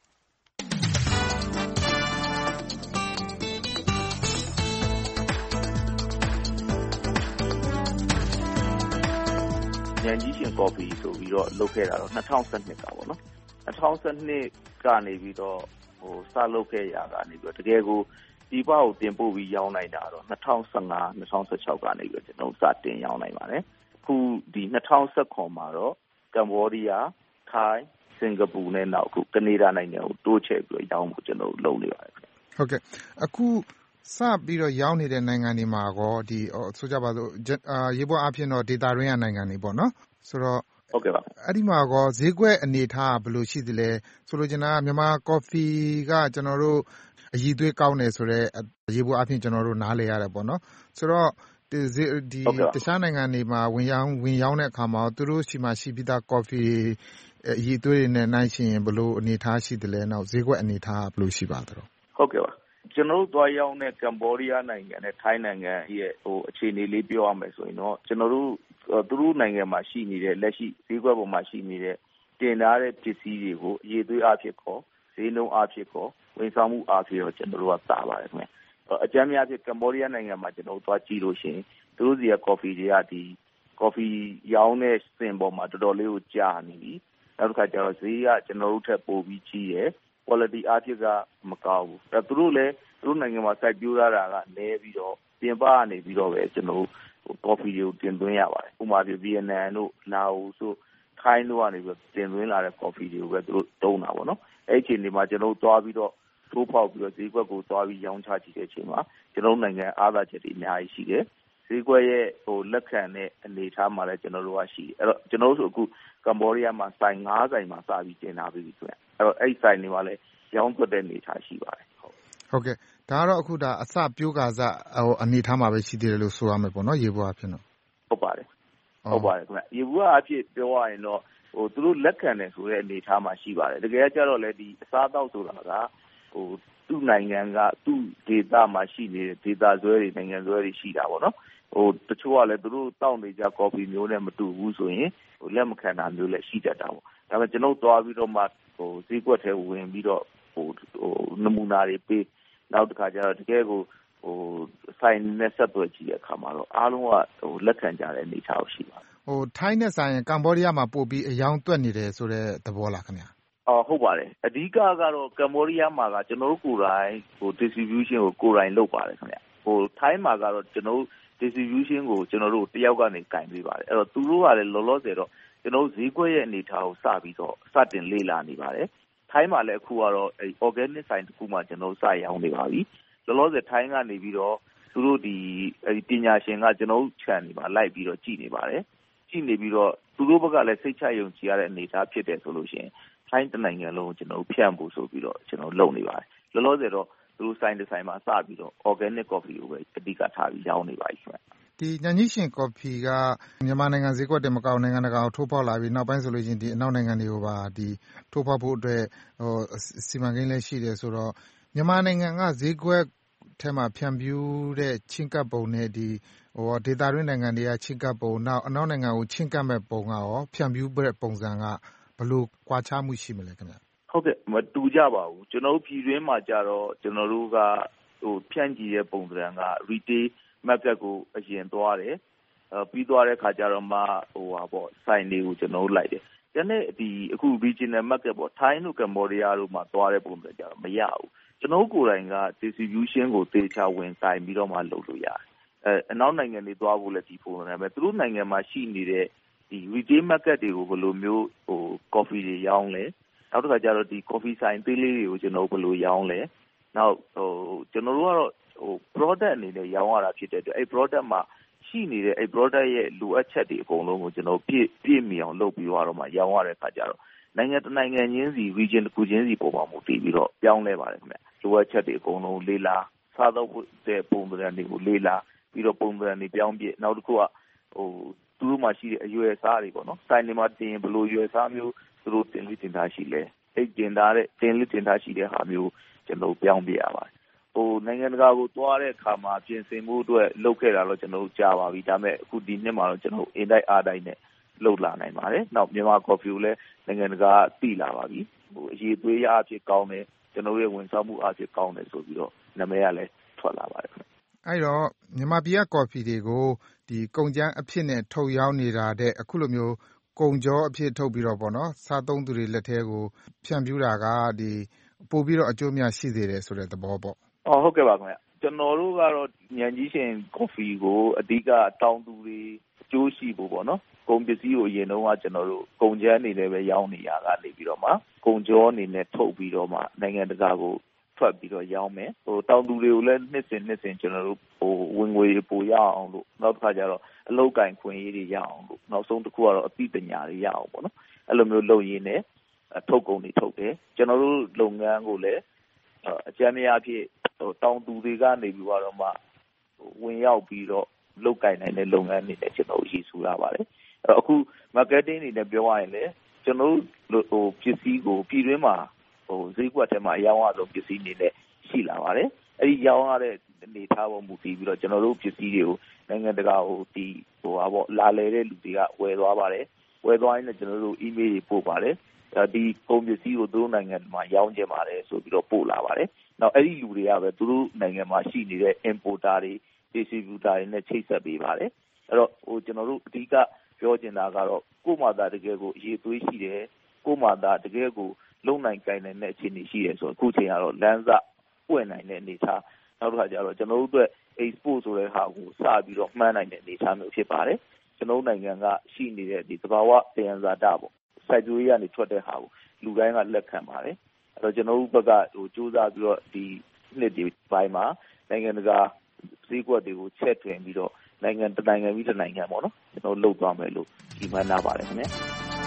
ညံကြီးရှင်ကော်ဖီဆိုပြီးတော့လုပ်ခဲ့တာတော့၂၀၁၂ကပေါ့နော်၂၀၁၂ကနေပြီးတော့ဟိုစလုပ်ခဲ့ရတာနေပြီးတော့တကယ်ကိုဒီပကိုတင်ပို့ပြီးရောင်းနိုင်တာတော့၂၀၁၅၂၀၁၆ကနေပြီးတော့ကျွန်တော်စတင်ရောင်းနိုင်ပါတယ်အခုဒီ၂၀၁၇မှာတော့ကမ္ဘောဒီးယားထိုင်းစင်ကာပူနဲ့နောက်အခုကနေဒါနိုင်ငံကိုတိုးချဲ့ပြီးတော့ရောင်းဖို့ကျွန်တော်လုပ်နေပါတယ်ဟုတ်ကဲ့အခုစပြီးတော့ရောင်းနေတဲ့နိုင်ငံတွေမှာကောဒီဆိုကြပါစို့ရေပေါ်အဖြစ်တော့ဒေတာရင်းရနိုင်ငံတွေပေါ့နော်ဆိုတော့ဟုတ်ကဲ့ပါအဲ့ဒီမှာကောဈေးကွက်အနေထားဘယ်လိုရှိသလဲဆိုလိုချင်တာကမြန်မာကော်ဖီကကျွန်တော်တို့အရည်အသွေးကောင်းတယ်ဆိုတော့ရေပေါ်အဖြစ်ကျွန်တော်တို့နားလည်ရတယ်ပေါ့နော်ဆိုတော့ဒီဒီတခြားနိုင်ငံတွေမှာဝင်ရောင်းဝင်ရောင်းတဲ့အခါမှာသူတို့ရှိမှရှိပြီးသားကော်ဖီအရည်အသွေးတွေနဲ့နှိုင်းယှဉ်ရင်ဘယ်လိုအနေထားရှိသလဲနောက်ဈေးကွက်အနေထားဘယ်လိုရှိပါသလဲဟုတ်ကဲ့ပါကျွန်တော်တို့သွားရောက်တဲ့ကမ္ဘောဒီးယားနိုင်ငံနဲ့ထိုင်းနိုင်ငံရဲ့ဟိုအခြေအနေလေးပြောရမယ်ဆိုရင်တော့ကျွန်တော်တို့သူတို့နိုင်ငံမှာရှိနေတဲ့လက်ရှိဈေးကွက်ပေါ်မှာရှိနေတဲ့တင်ထားတဲ့ပစ္စည်းတွေကိုအရေးသွေးအဖြစ်ခေါ်ဈေးနှုန်းအဖြစ်ခေါ်ဝန်ဆောင်မှုအဖြစ်တော့ကျွန်တော်တို့ကသာပါတယ်ခင်ဗျအကြမ်းများဖြစ်ကမ္ဘောဒီးယားနိုင်ငံမှာကျွန်တော်တို့သွားကြည့်လို့ရှိရင်သူတို့စီကကော်ဖီတွေကဒီကော်ဖီရောင်းတဲ့စင်ပေါ်မှာတော်တော်လေးကိုကြာနေပြီနောက်တစ်ခါကျတော့ဈေးကကျွန်တော်တို့ထက်ပိုပြီးကြီးရယ် quality အဖြစ်ကမကောင်းဘူးဒါသူတို့လည်းသူတို့နိုင်ငံမှာစိုက်ပျိုးရတာကနည်းပြီးတော့ပြင်ပကနေပြီးတော့ပဲကျွန်တော်တို့ကော်ဖီတွေကိုတင်သွင်းရပါတယ်ဥပမာပြဗီယက်နမ်တို့လာအိုတို့ထိုင်းတို့ကနေပြီးတင်သွင်းလာတဲ့ကော်ဖီတွေကိုပဲသူတို့တုံးတာပေါ့နော်အဲ့ဒီအချိန်ဒီမှာကျွန်တော်တို့သွားပြီးတော့ထိုးပေါက်ပြီးတော့ဈေးကွက်ကိုသွားပြီးရောင်းချကြည့်တဲ့အချိန်မှာကျွန်တော်တို့နိုင်ငံအားသာချက်တွေအများကြီးရှိတယ်ဈေးကွက်ရဲ့ဟိုလက်ခံတဲ့အနေအထားမှာလည်းကျွန်တော်တို့ကရှိတယ်အဲ့တော့ကျွန်တော်တို့ဆိုအခုကမ္ဘောဒီးယားမှာဆိုင်၅ဆိုင်မှာစပြီးတင်ထားပြီးဆိုရင်အဲ့တော့အဲ့ဒီဆိုင်တွေမှာလည်းရောင်းသွက်တဲ့အနေအထားရှိပါတယ်ဟုတ်ဟုတ်ကဲ့ဒါကတော့အခုဒါအစပြိုးကာစဟိုအနေထားမှာပဲရှိသေးတယ်လို့ဆိုရမယ်ပေါ့နော်ရေပေါ်အဖြစ်တော့ဟုတ်ပါတယ်ဟုတ်ပါတယ်ခင်ဗျရေပေါ်အဖြစ်ပြောရရင်တော့ဟိုသူတို့လက်ခံတယ်ဆိုတဲ့အနေအထားမှာရှိပါတယ်တကယ်ကြတော့လေဒီအစားအသောက်ဆိုတာကဟိုသူ့နိုင်ငံကသူ့ဒေသမှာရှိနေတဲ့ဒေသဇွဲတွေနိုင်ငံဇွဲတွေရှိတာပေါ့နော်ဟိုတချို့ကလည်းသူတို့တောက်နေကြကော်ဖီမျိုးနဲ့မတူဘူးဆိုရင်ဟိုလက်မခံတာမျိုးလည်းရှိတတ်တာပေါ့ဒါပေမဲ့ကျွန်တော်သွားပြီးတော့မှဟိုဈေးကွက်ထဲဝင်ပြီးတော့ဟိုဟိုနမူနာတွေပေးနောက်တစ်ခါကျတော့တကယ်ကိုဟိုဆိုင်နဲ့ဆက်သွယ်ကြည့်တဲ့အခါမှာတော့အားလုံးကဟိုလက်ခံကြတဲ့အနေအထားရှိပါတယ်ဟိုထိုင်းနဲ့ဆိုင်ရင်ကမ္ဘောဒီးယားမှာပို့ပြီးအယောင်သွက်နေတယ်ဆိုတဲ့သဘောလားခင်ဗျာအော်ဟုတ်ပါတယ်အဓိကကတော့ကမ္ဘောဒီးယားမှာကကျွန်တော်တို့ကိုယ်တိုင်ဟို distribution ကိုကိုယ်တိုင်လုပ်ပါတယ်ခင်ဗျဟိုထိုင်းမှာကတော့ကျွန်တော်တို့ distribution ကိုကျွန်တော်တို့တယောက်ကနေကင်ပေးပါတယ်အဲ့တော့သူတို့ကလည်းလောလောဆယ်တော့ကျွန်တော်တို့ဈေးကွက်ရဲ့အနေအထားကိုစပြီးတော့စတင်လေ့လာနေပါတယ်ထိုင်းမှာလည်းအခုကတော့အဲ organic ဆိုင်တစ်ခုမှကျွန်တော်တို့စရောင်းနေပါပြီလောလောဆယ်ထိုင်းကနေပြီးတော့သူတို့ဒီအဲဒီပညာရှင်ကကျွန်တော်တို့ channel မှာလိုက်ပြီးတော့ကြည့်နေပါတယ်ကြည့်နေပြီးတော့သူတို့ဘက်ကလည်းစိတ်ချယုံကြည်ရတဲ့အနေအထားဖြစ်တယ်ဆိုလို့ရှိရင်ထိုင်းတနိုင်ငံလုံးကျွန်တော်တို့ဖြန့်ဖို့ဆိုပြီးတော့ကျွန်တော်လုပ်နေပါတယ်လောလောဆယ်တော့သူတို့ဆိုင်တစ်ဆိုင်မှာစပြီးတော့ organic coffee ကိုပဲအဓိကထားပြီးရောင်းနေပါပြီခင်ဗျဒီညညရှင်ကော်ဖီကမြန်မာနိုင်ငံဈေးကွက်တွေမကောက်နိုင်ငံတကာကိုထိုးဖောက်လာပြီးနောက်ပိုင်းဆိုလို့ချင်းဒီအနောက်နိုင်ငံတွေကိုပါဒီထိုးဖောက်ဖို့အတွက်ဟိုစီမံကိန်းလည်းရှိတယ်ဆိုတော့မြန်မာနိုင်ငံကဈေးကွက်ထဲမှာဖြန့်ဖြူးတဲ့ချင်းကပ်ပုံနဲ့ဒီဟိုဒေတာရင်းနိုင်ငံတွေကချင်းကပ်ပုံနောက်အနောက်နိုင်ငံကိုချင်းကပ်မဲ့ပုံကရောဖြန့်ဖြူးတဲ့ပုံစံကဘယ်လိုကွာခြားမှုရှိမလဲခင်ဗျဟုတ်ကဲ့မတူကြပါဘူးကျွန်တော်တို့ပြည်တွင်းမှာကြတော့ကျွန်တော်တို့ကဟိုဖြန့်ကြည့်တဲ့ပုံစံက retail market ကိုအရင်သွားတယ်အဲပြီးသွားတဲ့ခါကျတော့မှဟိုဟာပေါ့ဆိုင်တွေကိုကျွန်တော်တို့လိုက်တယ်။ဒါနဲ့ဒီအခု regional market ပေါ့ထိုင်းတို့ကမ္ဘောဒီးယားတို့မှာသွားတဲ့ပုံစံကြတော့မရဘူး။ကျွန်တော်တို့ကိုယ်တိုင်က distribution ကိုတေချာဝင်ဆိုင်ပြီးတော့မှလုပ်လို့ရတယ်။အဲအနောက်နိုင်ငံတွေသွားဖို့လည်းဒီပုံစံပဲသူတို့နိုင်ငံမှာရှိနေတဲ့ဒီ retail market တွေကိုဘယ်လိုမျိုးဟို coffee တွေရောင်းလဲ။နောက်တစ်ခါကျတော့ဒီ coffee ဆိုင်သေးလေးတွေကိုကျွန်တော်တို့ဘယ်လိုရောင်းလဲ။နောက်ဟိုကျွန်တော်တို့ကတော့ဟို product အနေနဲ့ရောင်းရတာဖြစ်တဲ့အတွက်အဲ့ product မှာရှိနေတဲ့အဲ့ product ရဲ့လိုအပ်ချက်တွေအကုန်လုံးကိုကျွန်တော်ပြည့်ပြည့်မီအောင်လုပ်ပြီးတော့မှရောင်းရတဲ့အခါကျတော့နိုင်ငံတနိုင်ငံချင်းစီ region တစ်ခုချင်းစီပုံမှန်မူတည်ပြီးတော့ပြောင်းလဲပါတယ်ခင်ဗျလိုအပ်ချက်တွေအကုန်လုံးလေးလားစားတော့တဲ့ပုံစံတွေကိုလေးလားပြီးတော့ပုံစံတွေပြောင်းပြနောက်တစ်ခုကဟိုသူတို့မှရှိတဲ့အရွယ်စားတွေပေါ့နော်စိုင်းနေမှာတင်ဘလို့ရွယ်စားမျိုးသူတို့တင်ပြီးတင်ထားရှိလဲအဲ့တင်ထားတဲ့တင်လေးတင်ထားရှိတဲ့ဟာမျိုးကျွန်တော်ပြောင်းပြရပါတယ်ဟိုနိုင်ငံတကာကိုသွားတဲ့အခါမှာပြင်ဆင်မှုအတွက်လုပ်ခဲ့တာတော့ကျွန်တော်တို့ကြားပါပြီဒါပေမဲ့အခုဒီနှစ်မှာတော့ကျွန်တော်အင်တိုက်အားတိုက်နဲ့လုပ်လာနိုင်ပါတယ်နောက်မြန်မာကော်ဖီကိုလည်းနိုင်ငံတကာသိလာပါပြီဟိုအရေးသွေးရအဖြစ်ကောင်းတယ်ကျွန်တော်ရဲ့ဝန်ဆောင်မှုအဖြစ်ကောင်းတယ်ဆိုပြီးတော့နာမည်ကလည်းထွက်လာပါတယ်အဲ့တော့မြန်မာပြည်ကကော်ဖီတွေကိုဒီကုန်ကျန်းအဖြစ်နဲ့ထုတ်ရောင်းနေတာတဲ့အခုလိုမျိုးကုန်ကြောအဖြစ်ထုတ်ပြီးတော့ပေါ့နော်စားသုံးသူတွေလက်ထဲကိုဖြန့်ဖြူးတာကဒီပို့ပြီးတော့အကျိုးများရှိသေးတယ်ဆိုတဲ့သဘောပေါ့အော်ဟုတ်ကဲ့ပါခင်ဗျကျွန်တော်တို့ကတော့ညံကြီးရှင်ကော်ဖီကိုအဓိကတောင်းသူတွေအကျိုးရှိဖို့ပေါ့နော်ကုန်ပစ္စည်းကိုအရင်တော့ကကျွန်တော်တို့ကုန်ကျန်းအနေနဲ့ပဲရောင်းနေရတာနေပြီးတော့မှကုန်ကြောအနေနဲ့ထုတ်ပြီးတော့မှနိုင်ငံတကာကိုထွက်ပြီးတော့ရောင်းမယ်ဟိုတောင်းသူတွေကိုလည်းနှစ်စဉ်နှစ်စဉ်ကျွန်တော်တို့ဟိုဝင်ငွေပိုရအောင်လို့နောက်တစ်ခါကျတော့အလုပ်ကင်ခွင့်ရေးတွေရအောင်လို့နောက်ဆုံးတစ်ခုကတော့အသိပညာတွေရအောင်ပေါ့နော်အဲ့လိုမျိုးလုပ်ရင်းနဲ့ထုတ်ကုန်တွေထုတ်တယ်ကျွန်တော်တို့လုပ်ငန်းကိုလည်းအကြမ်းများအဖြစ်ဟိုတောင်သူတွေကနေပြီးတော့မှဝင်ရောက်ပြီးတော့လုပ်ကင်နိုင်တဲ့လုပ်ငန်းတွေနဲ့ကျွန်တော်ရည်စူရပါတယ်အဲ့တော့အခု marketing တွေနဲ့ပြောရရင်လည်းကျွန်တော်တို့ဟိုပစ္စည်းကိုပြည်တွင်းမှာဟိုဈေးကွက်ထဲမှာအရောင်းအဆုံးပစ္စည်းတွေနဲ့ရှိလာပါတယ်အဲ့ဒီရောင်းရတဲ့အနေထားပေါ်မူတည်ပြီးတော့ကျွန်တော်တို့ပစ္စည်းတွေကိုနိုင်ငံတကာဟိုဒီဟိုဟာပေါ့လာလေတဲ့လူတွေကဝယ်သွားပါတယ်ဝယ်သွားရင်လည်းကျွန်တော်တို့ email တွေပို့ပါတယ်ဒီကုန်ပစ္စည်းကိုသူတို့နိုင်ငံမှာရောင်းကြပါတယ်ဆိုပြီးတော့ပို့လာပါတယ်နောက်အဲ့ဒီလူတွေကပဲသူတို့နိုင်ငံမှာရှိနေတဲ့ importer တွေ distributor တွေနဲ့ချိတ်ဆက်ပေးပါတယ်အဲ့တော့ဟိုကျွန်တော်တို့အဓိကပြောချင်တာကတော့ကို့မှာသာတကယ်ကိုအရေးသွေးရှိတယ်ကို့မှာသာတကယ်ကိုလုံနိုင်ကိုင်နိုင်တဲ့အခြေအနေရှိတယ်ဆိုတော့အခုချိန်ကတော့လမ်းစပွင့်နိုင်တဲ့အနေအထားနောက်တစ်ခါကျတော့ကျွန်တော်တို့အတွက် export ဆိုတဲ့ဟာကိုစပြီးတော့မှန်းနိုင်တဲ့အနေအထားမျိုးဖြစ်ပါတယ်ကျွန်တော်နိုင်ငံကရှိနေတဲ့ဒီသဘာဝတရားဇာတပေါ့စိုက်ပျိုးရေးကနေထွက်တဲ့ဟာကိုလူတိုင်းကလက်ခံပါတယ်အဲ့တော့ကျွန်တော်တို့ဘက်ကဟိုစူးစမ်းပြီးတော့ဒီနှစ်ဒီပိုင်းမှာနိုင်ငံတကာဈေးကွက်တွေကိုချက်ထွင်ပြီးတော့နိုင်ငံတနိုင်ငံပြီးတနိုင်ငံပေါ့နော်ကျွန်တော်လုပ်သွားမယ်လို့ဒီမှန်းနာပါတယ်ခင်ဗျာ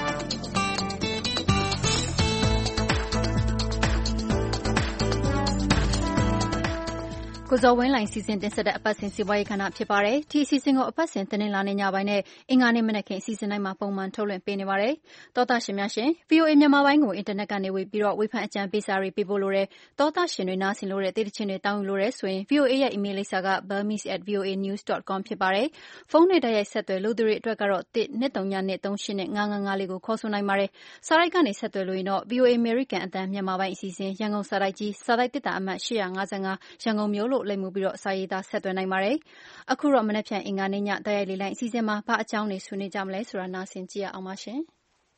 ကိုဇော်ဝင်းလိုင်စီစဉ်တင်ဆက်တဲ့အပတ်စဉ်စီးပွားရေးခဏဖြစ်ပါတယ်။ဒီအစီအစဉ်ကိုအပတ်စဉ်တင်လာနေညပိုင်းနဲ့အင်္ဂါနေ့မနက်ခင်းအစီအစဉ်တိုင်းမှာပုံမှန်ထုတ်လွှင့်ပေးနေပါတယ်။သောသားရှင်များရှင် ဗီအိုအေ မြန်မာပိုင်းကိုအင်တာနက်ကနေဝေပြီးတော့ဝေဖန်အကြံပေးစာတွေပေးပို့လို့ရသောသားရှင်တွေနားဆင်လို့ရတဲ့တိကျချင်းတွေတောင်းယူလို့ရဆိုရင် ဗီအိုအေ ရဲ့ email လိပ်စာက burmese at voa news dot com ဖြစ်ပါတယ်။ဖုန်းနဲ့တိုက်ရိုက်ဆက်သွယ်လို့သူတွေအတွက်ကတော့ one nine three nine two eightနဲ့five five fiveလေးကိုခေါ်ဆိုနိုင်ပါတယ်။စာရိုက်ကနေဆက်သွယ်လို့ရင်တော့ ဗီအိုအေ American အသံမြန်မာပိုင်းအစီအစဉ်ရန်ကုန်စာရိုက်ကြီးစာရိုက်တစ်တာအမှတ်eight five fiveရန်ကုန်မြို့လို့လိပ်မှုပြီးတော့စာရေးသားဆက်သွယ်နိုင်ပါတယ်။အခုတော့မနက်ဖြန်အင်္ဂါနေ့ညတိုက်ရိုက်လေးလိုက်အစီအစဉ်မှာဘာအကြောင်းတွေဆွေးနွေးကြမလဲဆိုတာနားဆင်ကြည့်ရအောင်ပါရှင်။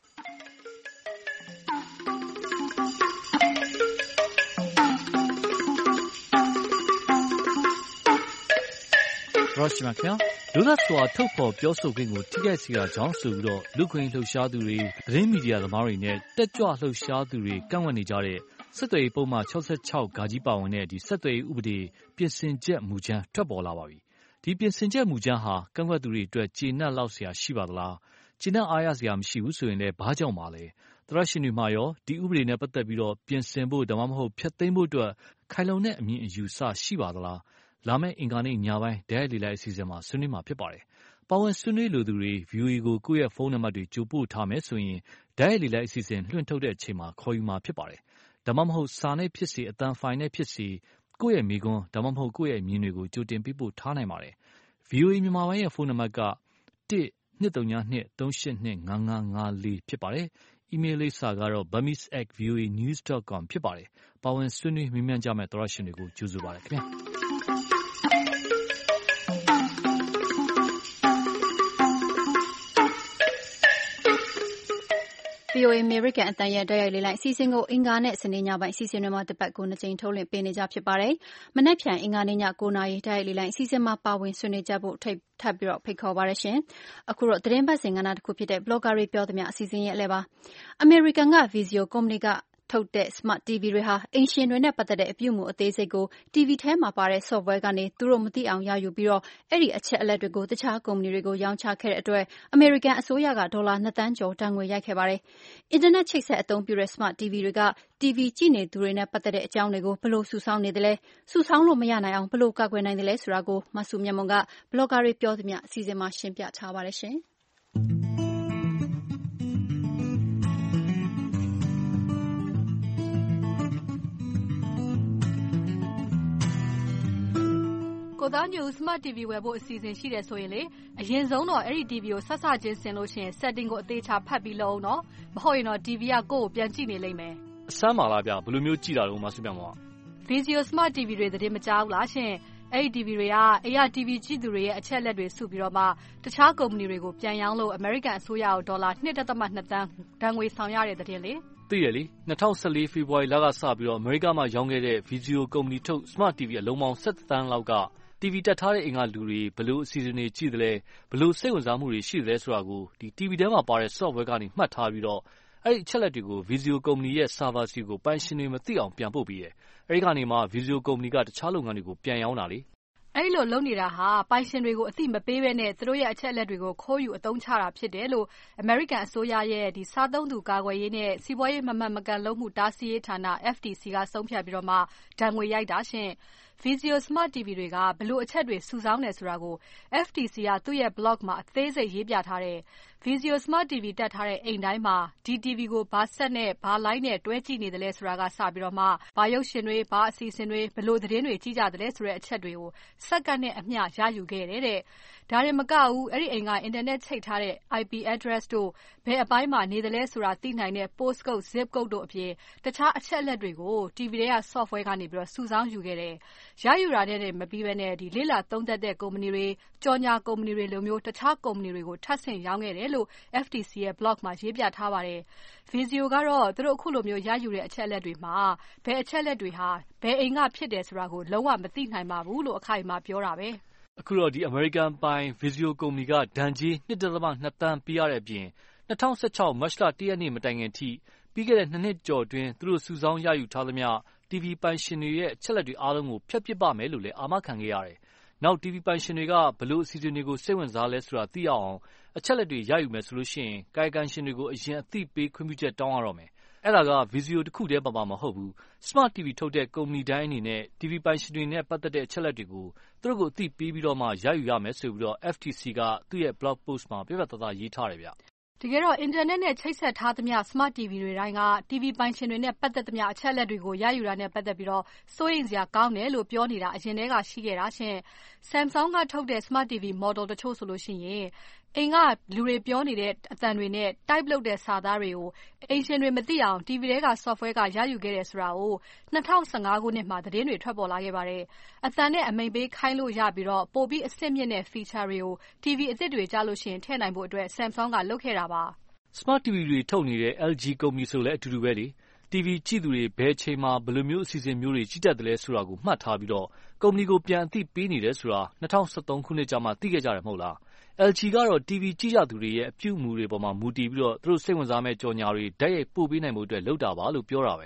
Roshi မှာခင်ဗျာလူသက်စွာထုတ်ဖော်ပြောဆိုခွင့်ကိုထိခိုက်စေတာကြောင့်ဆိုပြီးတော့လူခွင့်လှုပ်ရှားသူတွေသတင်းမီဒီယာသမားတွေနဲ့တက်ကြွလှုပ်ရှားသူတွေကန့်ကွက်နေကြတဲ့ဆက်သွယ်ရေးပုံမှန်sixty-sixဂါကြီးပါဝင်တဲ့ဒီဆက်သွယ်ရေးဥပဒေပြင်ဆင်ချက်မူကြမ်းထွက်ပေါ်လာပါပြီ။ဒီပြင်ဆင်ချက်မူကြမ်းဟာကန့်ကွက်သူတွေအတွက်ကျေနပ်လောက်စရာရှိပါသလား။ချကျင့်အားရစရာမရှိဘူးဆိုရင်လည်းဘာကြောင့်ပါလဲ။သောတရှင်တွေမှာရောဒီဥပဒေနဲ့ပတ်သက်ပြီးတော့ပြင်ဆင်ဖို့ဒါမှမဟုတ်ဖျက်သိမ်းဖို့အတွက်ခိုင်လုံတဲ့အမြင်အယူဆရှိပါသလား။လာမယ့်အင်္ဂါနေ့ညပိုင်းဒဲလေလိုက်အစီအစဉ်မှာဆွေးနွေးမှာဖြစ်ပါတယ်။ပါဝင်ဆွေးနွေးလိုသူတွေ ဗီအိုအေ ကိုကိုယ့်ရဲ့ဖုန်းနံပါတ်တွေကြိုပို့ထားမယ်ဆိုရင်ဒဲလေလိုက်အစီအစဉ်လွှင့်ထုတ်တဲ့အချိန်မှာခေါ်ယူမှာဖြစ်ပါတယ်။ဒါမှမဟုတ်စာနဲ့ဖြစ်စေအသံဖိုင်နဲ့ဖြစ်စေကိုယ့်ရဲ့မိကွန်းဒါမှမဟုတ်ကိုယ့်ရဲ့အမြင်တွေကိုကြိုတင်ပေးပို့ထားနိုင်ပါတယ်။ ဗီအိုအေမြန်မာပိုင်းရဲ့ဖုန်းနံပါတ်ကတစ်နှစ်သုံးနှစ်သုံးရှစ်နှစ်ငါးငါးငါးလေးဖြစ်ပါတယ်။ အီးမေးလ်လိပ်စာကတော့ burmese at v o a news dot com ဖြစ်ပါတယ်။ပါဝင်ဆွေးနွေးမေးမြန်းကြမယ့်သောတရှင်တွေကိုကြိုဆိုပါတယ်ခင်ဗျာ။ဗွီအိုအေ အမေရိကန်အသံရဲ့တိုက်ရိုက်လေ့လာအစီအစဉ်ကိုအင်္ဂါနဲ့စနေညပိုင်းအစီအစဉ်တွေမှာတပတ်ကိုနှစ်ကြိမ်ထုတ်လွှင့်ပေးနေကြဖြစ်ပါတယ်။မနက်ဖြန်အင်္ဂါနေ့ညကိုးနာရီတိုက်ရိုက်လေ့လာအစီအစဉ်မှာပါဝင်ဆွေးနွေးကြဖို့ထပ်ထပ်ပြီးတော့ဖိတ်ခေါ်ပါရရှင်။အခုတော့သတင်းပတ်စဉ်ကဏ္ဍတစ်ခုဖြစ်တဲ့ blogger တွေပြောသမျှအစီအစဉ်ရဲ့အလဲပါ။အမေရိကန်က Vizio ကုမ္ပဏီကထုတ်တဲ့ Smart တီ ဗီ တွေဟာအိမ်ရှင်တွေနဲ့ပတ်သက်တဲ့အပြုအမူအသေးစိတ်ကို တီ ဗီ ထဲမှာပါတဲ့ software ကနေသူတို့မသိအောင်ရယူပြီးတော့အဲ့ဒီအချက်အလက်တွေကိုတခြားကုမ္ပဏီတွေကိုရောင်းချခဲ့တဲ့အတွက်အမေရိကန်အစိုးရကဒေါ်လာနှစ်သန်းကျော်တန်ငွေရိုက်ခဲ့ပါတယ်။အင်တာနက်ချိတ်ဆက်အသုံးပြုတဲ့ Smart တီ ဗီ တွေကတီ ဗီ ကြည့်နေသူတွေနဲ့ပတ်သက်တဲ့အကြောင်းတွေကိုဘယ်လိုစုဆောင်းနေသလဲစုဆောင်းလို့မရနိုင်အောင်ဘယ်လိုကာကွယ်နိုင်သလဲဆိုတာကိုမဆုမြတ်မွန်က blogger တွေပြောသမျှအစီအစဉ်မှာရှင်းပြထားပါတယ်ရှင်။ကိုသားညို Smart တီ ဗီ ဝယ်ဖို့အစီအစဉ်ရှိတယ်ဆိုရင်လေအရင်ဆုံးတော့အဲ့ဒီ တီ ဗီ ကိုဆက်စချင်းဆင်လို့ရှိရင် setting ကိုအသေးချာဖတ်ပြီးလုပ်အောင်နော်မဟုတ်ရင်တော့ တီ ဗီ ကကိုယ့်ကိုပြန်ကြည့်နေလိမ့်မယ်အစမ်းပါလားဗျဘယ်လိုမျိုးကြည့်တာလို့မဆုမြတ်မောင် Vizio Smart တီ ဗီ တွေသတင်းမကြားဘူးလားရှင်အဲ့ဒီ တီ ဗီ တွေကအိမ်က တီ ဗီ ကြည့်သူတွေရဲ့အချက်အလက်တွေစုပြီးတော့မှတခြားကုမ္ပဏီတွေကိုပြန်ရောင်းလို့အမေရိကန်အစိုးရကိုဒေါ်လာ ၂.၂ သန်းဒဏ်ငွေဆောင်ရတဲ့သတင်းလေသိရလေ၂၀၁၄ဖေဖော်ဝါရီလကစပြီးတော့အမေရိကန်မှာရောင်းခဲ့တဲ့ Vizio ကုမ္ပဏီထုတ် Smart တီ ဗီ အလုံးပေါင်း၁၁သန်းလောက်ကတီ ဗီ တက်ထားတဲ့အိမ်ကလူတွေဘယ်လိုအစီအစဉ်တွေကြည့်သလဲဘယ်လိုစိတ်ဝင်စားမှုတွေရှိသလဲဆိုတာကိုဒီ တီ ဗီ ထဲမှာပါတဲ့ software ကနေမှတ်ထားပြီးတော့အဲ့ဒီအချက်လက်တွေကို Vizio ကုမ္ပဏီရဲ့ server စီကိုပိုင်ရှင်တွေမသိအောင်ပြန်ပို့ပေးတယ်။အဲဒီကနေမှ Vizio ကုမ္ပဏီကတခြားလုပ်ငန်းတွေကိုပြန်ရောင်းတာလေ။အဲ့လိုလုပ်နေတာဟာပိုင်ရှင်တွေကိုအသိမပေးဘဲနဲ့သူတို့ရဲ့အချက်အလက်တွေကိုခိုးယူအသုံးချတာဖြစ်တယ်လို့အမေရိကန်အစိုးရရဲ့ဒီစားသုံးသူကာကွယ်ရေးနဲ့စီးပွားရေးမမှန်မကန်လုပ်မှုတားဆီးရေးဌာန F T C ကဆုံးဖြတ်ပြီးတော့မှဒဏ်ငွေရိုက်တာရှင်။ Vizio Smart တီ ဗီ တွေကဘလို့အချက်တွေစုဆောင်းတယ်ဆိုတာကို F T C ကသူ့ရဲ့ blog မှာအသေးစိတ်ရေးပြထားတယ်။ Vizio Smart တီ ဗီ တက်ထားတဲ့အိမ်တိုင်းမှာဒီ တီ ဗီ ကိုဘာဆက်နဲ့ဘာလိုင်းနဲ့တွဲကြည့်နေသလဲဆိုတာကစပြီးတော့မှဘာရုပ်ရှင်တွေဘာအစီအစဉ်တွေဘလို့သတင်းတွေကြည့်ကြသလဲဆိုတဲ့အချက်တွေကိုစက္ကန့်နဲ့အမျှရယူခဲ့တယ်တဲ့။ဒါရင်မကဘူးအဲ့ဒီအိမ်ကအင်တာနက်ချိတ်ထားတဲ့ I P address တို့ဘယ်အပိုင်းမှာနေသလဲဆိုတာသိနိုင်တဲ့ post code zip code တို့အပြင်တခြားအချက်အလက်တွေကို တီ ဗီ တွေက software ကနေပြီးတော့စုဆောင်းယူခဲ့တယ်။ရယူတာနဲ့မပြီးဘဲနဲ့ဒီလေ့လာသုံးသပ်တဲ့ကုမ္ပဏီတွေကြော်ညာကုမ္ပဏီတွေလိုမျိုးတခြားကုမ္ပဏီတွေကိုထပ်ဆင့်ရောင်းခဲ့တယ်လို့ F T C ရဲ့ blog မှာရေးပြထားပါတယ်။ Vizio ကတော့သူတို့အခုလိုမျိုးရယူတဲ့အချက်အလက်တွေမှာဘယ်အချက်အလက်တွေဟာဘယ်အိမ်ကဖြစ်တယ်ဆိုတာကိုလုံးဝမသိနိုင်ပါဘူးလို့အခိုင်အမာပြောတာပဲ။အခုတော့ဒီ American ပိုင် Vizio ကုမ္ပဏီကဒဏ်ကြေး ၂.၂ သန်းပေးရတဲ့အပြင်၂၀၁၆မတ်လ၁ရက်နေ့မတိုင်ခင်ထိပြီးခဲ့တဲ့နှစ်နှစ်ကျော်အတွင်းသူတို့စုဆောင်းရယူထားသမျှတီ ဗီ ပိုင်ရှင်တွေရဲ့အချက်လက်တွေအားလုံးကိုဖျက်ပစ်ပါမယ်လို့လည်းအာမခံခဲ့ရတယ်။နောက် တီ ဗီ ပိုင်ရှင်တွေကဘလို့အစီအစဉ်တွေကိုစိတ်ဝင်စားလဲဆိုတာသိရအောင်အချက်လက်တွေရယူမယ်ဆိုလို့ရှိရင်ကာယကံရှင်တွေကိုအရင်အသိပေးခွင့်ပြုချက်တောင်းရတော့မယ်။အဲ့ဒါက Vizio တခုတည်းပါပါမဟုတ်ဘူး။ Smart တီ ဗီ ထုတ်တဲ့ကုမ္ပဏီတိုင်းအနေနဲ့တီ ဗီ ပိုင်ရှင်တွေနဲ့ပတ်သက်တဲ့အချက်လက်တွေကိုသူတို့ကိုအသိပေးပြီးတော့မှရယူရမယ်ဆိုပြီးတော့ F T C ကသူ့ရဲ့ blog post မှာပြပြသားသားရေးထားတယ်ဗျ။တကယ်တော့အင်တာနက်နဲ့ချိတ်ဆက်ထားသမျှ Smart တီ ဗီ တွေတိုင်းကတီ ဗီ ပိုင်ရှင်တွေနဲ့ပတ်သက်သမျှအချက်အလက်တွေကိုရယူတာနဲ့ပတ်သက်ပြီးတော့စိုးရိမ်စရာကောင်းတယ်လို့ပြောနေတာအရင်တည်းကရှိခဲ့တာရှင်။ Samsung ကထုတ်တဲ့ Smart တီ ဗီ model တချို့ဆိုလို့ရှိရင်အိမ်ကလူတွေပြောနေတဲ့အသံတွေနဲ့ type လုပ်တဲ့စာသားတွေကိုအိမ်ရှင်တွေမသိအောင်တီ ဗီ ထဲက software ကရယူခဲ့တယ်ဆိုတာကို၂၀၁၅ခုနှစ်မှာသတင်းတွေထွက်ပေါ်လာခဲ့ပါတယ်။အသံနဲ့အမိန့်ပေးခိုင်းလို့ရပြီးတော့ပိုပြီးအဆင့်မြင့်တဲ့ feature တွေကို တီ ဗီ အသစ်တွေကြားလို့ရှိရင်ထည့်နိုင်ဖို့အတွက် Samsung ကလုပ်ခဲ့တာပါ။ Smart တီ ဗီ တွေထုတ်နေတဲ့ L G ကုမ္ပဏီဆိုလည်းအတူတူပဲလေ။ တီ ဗီ ကြည့်သူတွေဘယ်ချိန်မှာဘယ်လိုမျိုးအစီအစဉ်မျိုးတွေကြည့်တတ်တယ်လဲဆိုတာကိုမှတ်ထားပြီးတော့ကုမ္ပဏီကိုပြန်အသိပေးနေတယ်ဆိုတာ၂၀၁၃ခုနှစ်ကျမှသိခဲ့ကြတယ်မဟုတ်လား။ L G ကတော့တီ ဗီ ကြည့်ကြသူတွေရဲ့အပြုအမူတွေပေါ်မှာမူတည်ပြီးတော့သူတို့စိတ်ဝင်စားမဲ့ကြော်ညာတွေတိုက်ရိုက်ပို့ပေးနိုင်ဖို့အတွက်လုပ်တာပါလို့ပြောတာပဲ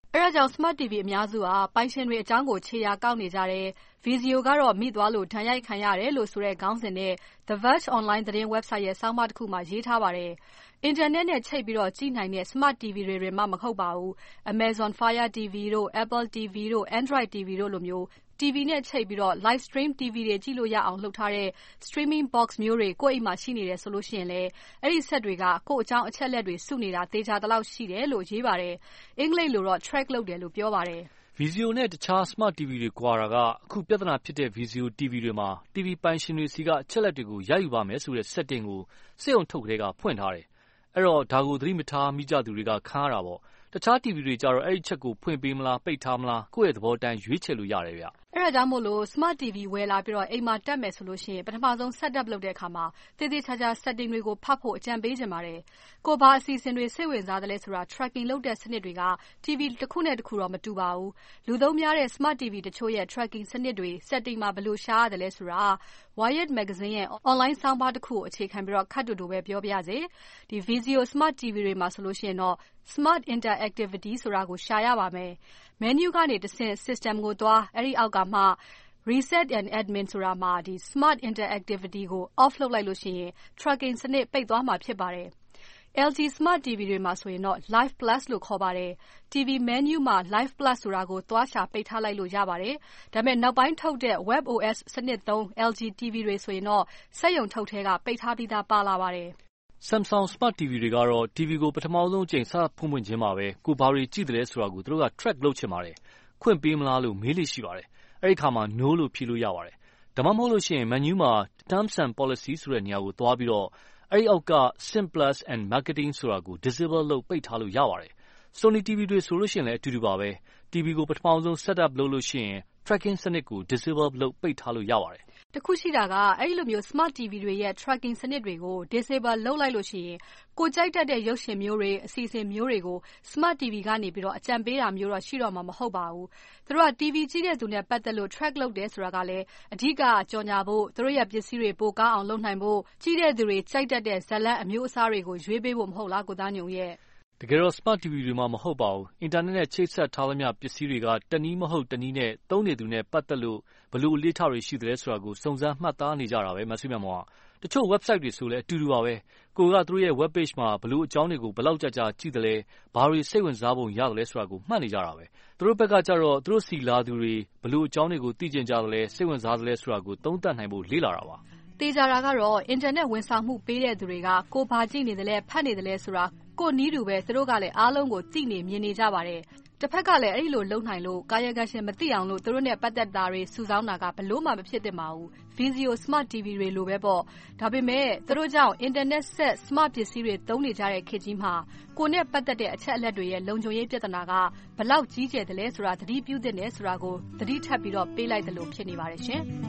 အဲဒါကြောင့် Smart တီဗီ အများစုဟာပိုင်ရှင်တွေအကြောင်းကိုခြေရာကောက်နေကြတယ်။ Vizio ကတော့မိသွားလို့ဒဏ်ရိုက်ခံရတယ်လို့ဆိုတဲ့ခေါင်းစဉ်နဲ့ The Verge Online သတင်း website ရဲ့ဆောင်းပါးတခုမှာရေးထားပါတယ်။ အင်တာနက်နဲ့ချိတ်ပြီးကြည့်နိုင်တဲ့ Smart တီဗီတွေတင်မှမဟုတ်ပါဘူး။ Amazon Fire တီဗီတို့ Apple တီဗီတို့ Android တီဗီတို့လိုမျိုးတီဗီနဲ့ချိတ်ပြီး Live Stream တီဗီတွေကြည့်လို့ရအောင်လုပ်ထားတဲ့ Streaming box မျိုးတွေကိုယ့်အိမ်မှာရှိနေတယ်ဆိုရင်လည်းအဲဒီစက်တွေကကိုယ့်အကြောင်းအချက်အလက်တွေစုနေတာသေချာသလောက်ရှိတယ်လို့ရေးပါတယ်။ အင်္ဂလိပ်လိုတော့ track လုပ်တယ်လို့ပြောပါတယ်။ Vizio နဲ့တခြား Smart တီဗီတွေကွာတာကအခုပြဿနာဖြစ်တဲ့ Vizio တီဗီတွေမှာတီဗီပိုင်ရှင်တွေဆီကအချက်အလက်တွေကိုရယူပါမယ်ဆိုတဲ့ setting ကိုစက်ရုံထုတ်ကတည်းကဖွင့်ထားတယ်။အဲ့တော့ဒါကိုသတိမထားမိကြသူတွေကခံရတာပေါ့။တခြားတီဗီတွေကြတော့အဲ့ဒီချက်ကိုဖွင့်ပေးမလားပိတ်ထားမလားကိုယ့်ရဲ့သဘောတိုင်းရွေးချယ်လို့ရတယ်ဗျ။အဲဒါကြောင့်မို့လို့ Smart တီဗီဝယ်လာပြီးအိမ်မှာတပ်မယ်ဆိုရင်ပထမဆုံး set up လုပ်တဲ့အခါမှာသေသေချာချာ setting တွေကိုဖတ်ဖို့အကြံပေးချင်ပါတယ်။ကိုယ်ဘာအစီအစဉ်တွေစိတ်ဝင်စားသလဲဆိုတာ tracking လုပ်တဲ့စနစ်တွေကတီဗီတခုနဲ့တခုတော့မတူပါဘူး။လူသုံးများတဲ့ Smart တီဗီတချို့ရဲ့ tracking စနစ်တွေ setting မှာဘယ်လိုရှာရသလဲဆိုတာ Wired မဂ္ဂဇင်းရဲ့ online ဆောင်းပါးတခုကိုအခြေခံပြီးခပ်တိုတိုပဲပြောပါရစေ။ ဒီ Vizio Smart တီဗီတွေမှာဆိုရင်တော့ Smart Interactivity ဆိုတာကိုရှာရပါမယ်။ menu ကနေတဆင့် system ကိုသွားအဲဒီအောက်ကမှ reset and admin ဆိုတာမှာ Smart Interactivity ကို off လုပ်လိုက်လို့ရှိရင် tracking စနစ်ပိတ်သွားမှာဖြစ်ပါတယ်။ L G Smart တီဗီတွေမှာဆိုရင်တော့ Live Plus လို့ခေါ်ပါတယ်။ တီဗီ menu မှာ Live Plus ဆိုတာကိုသွားရှာပိတ်ထားလိုက်လို့ရပါတယ်။ဒါပေမဲ့နောက်ပိုင်းထုတ်တဲ့ WebOS စနစ်သုံး L G တီဗီတွေဆိုရင်တော့စက်ရုံထုတ်ထဲကပိတ်ထားပြီးသားပါလာပါတယ်။ Samsung Smart တီဗီတွေကတော့တီဗီကိုပထမဆုံးအကြိမ်စဖွင့်ဖွင့်ချင်းမှာပဲကိုဘာတွေကြည့်သလဲဆိုတာကိုသူတို့က track လုပ်ချင်ပါတယ်။ခွင့်ပေးမလားလို့မေးလေ့ရှိပါတယ်။အဲဒီအခါမှာ no လို့ဖြေလို့ရပါတယ်။ဒါမှမဟုတ်လို့ရှိရင် menu မှာ Terms and Policy ဆိုတဲ့နေရာကိုသွားပြီးတော့အဲဒီအောက်က Sim Plus and Marketing ဆိုတာကို disable လုပ်ပိတ်ထားလို့ရပါတယ်။ Sony တီဗီတွေဆိုလို့ရှိရင်လည်းအတူတူပါပဲ။တီဗီကိုပထမဆုံး set up လုပ်လို့ရှိရင် tracking စနစ်ကို disable လုပ်ပိတ်ထားလို့ရပါတယ်။တခုရှိတာကအဲဒီလိုမျိုး Smart တီဗီတွေရဲ့ tracking စနစ်တွေကို disable လုပ်လိုက်လို့ရှိရင်ကိုကြိုက်တတ်တဲ့ရုပ်ရှင်မျိုးတွေအစီအစဉ်မျိုးတွေကို Smart တီဗီကနေပြီးတော့အကြံပေးတာမျိုးတော့ရှိတော့မှာမဟုတ်ပါဘူး။သူတို့ကတီဗီကြည့်တဲ့သူနဲ့ပတ်သက်လို့ track လုပ်တယ်ဆိုတာကလည်းအဓိကကြော်ညာဖို့သူတို့ရဲ့ပစ္စည်းတွေပိုကောင်းအောင်လုပ်နိုင်ဖို့ကြည့်တဲ့သူတွေကြိုက်တတ်တဲ့ဇာတ်လမ်းအမျိုးအစားတွေကိုရွေးပေးဖို့မဟုတ်လားကိုသားညုံရဲ့တကယ်တော့ Smart တီဗီတွေမှာမဟုတ်ပါဘူး။အင်တာနက်နဲ့ချိတ်ဆက်ထားသမျှပစ္စည်းတွေကတနည်းမဟုတ်တနည်းနဲ့သုံးနေသူနဲ့ပတ်သက်လို့ဘယ်လိုအလေ့အထတွေရှိသလဲဆိုတာကိုစုံစမ်းမှတ်သားနေကြတာပဲမဆုမြတ်မောင်ကတချို့ website တွေဆိုလည်းအတူတူပါပဲ။ကိုကသူတို့ရဲ့ web page မှာဘယ်လိုအကြောင်းတွေကိုဘယ်လောက်ကြာကြာကြည့်သလဲဘာတွေစိတ်ဝင်စားပုံရသလဲဆိုတာကိုမှတ်နေကြတာပဲ။သူတို့ဘက်ကကြတော့သူတို့စီလာသူတွေဘယ်လိုအကြောင်းတွေကိုသိကျင်ကြသလဲစိတ်ဝင်စားသလဲဆိုတာကိုသုံးသပ်နိုင်ဖို့လေ့လာတာပါ။သေချာတာကတော့အင်တာနက်ဝန်ဆောင်မှုပေးတဲ့သူတွေကကိုဘာကြည့်နေသလဲဖတ်နေသလဲဆိုတာကိုနည်းတူပဲသူတို့ကလည်းအားလုံးကိုသိနေမြင်နေကြပါတယ်။တစ်ဖက်ကလည်းအဲ့လိုလုံနိုင်လို့ကာယကံရှင်မသိအောင်လို့သူတို့နဲ့ပတ်သက်တာတွေစုဆောင်းတာကဘလို့မှမဖြစ်သင့်ပါဘူး။ Vizio Smart တီဗီတွေလိုပဲပေါ့။ဒါပေမဲ့သူတို့ကြောင့် internet set smart ပစ္စည်းတွေသုံးနေကြတဲ့ခေတ်ကြီးမှာကိုနဲ့ပတ်သက်တဲ့အချက်အလက်တွေရဲ့လုံခြုံရေးပြဿနာကဘလောက်ကြီးကျယ်တယ်လဲဆိုတာသတိပြုသင့်တယ်ဆိုတာကိုသတိထပ်ပြီးတော့ပေးလိုက်သလိုဖြစ်နေပါတယ်ရှင်။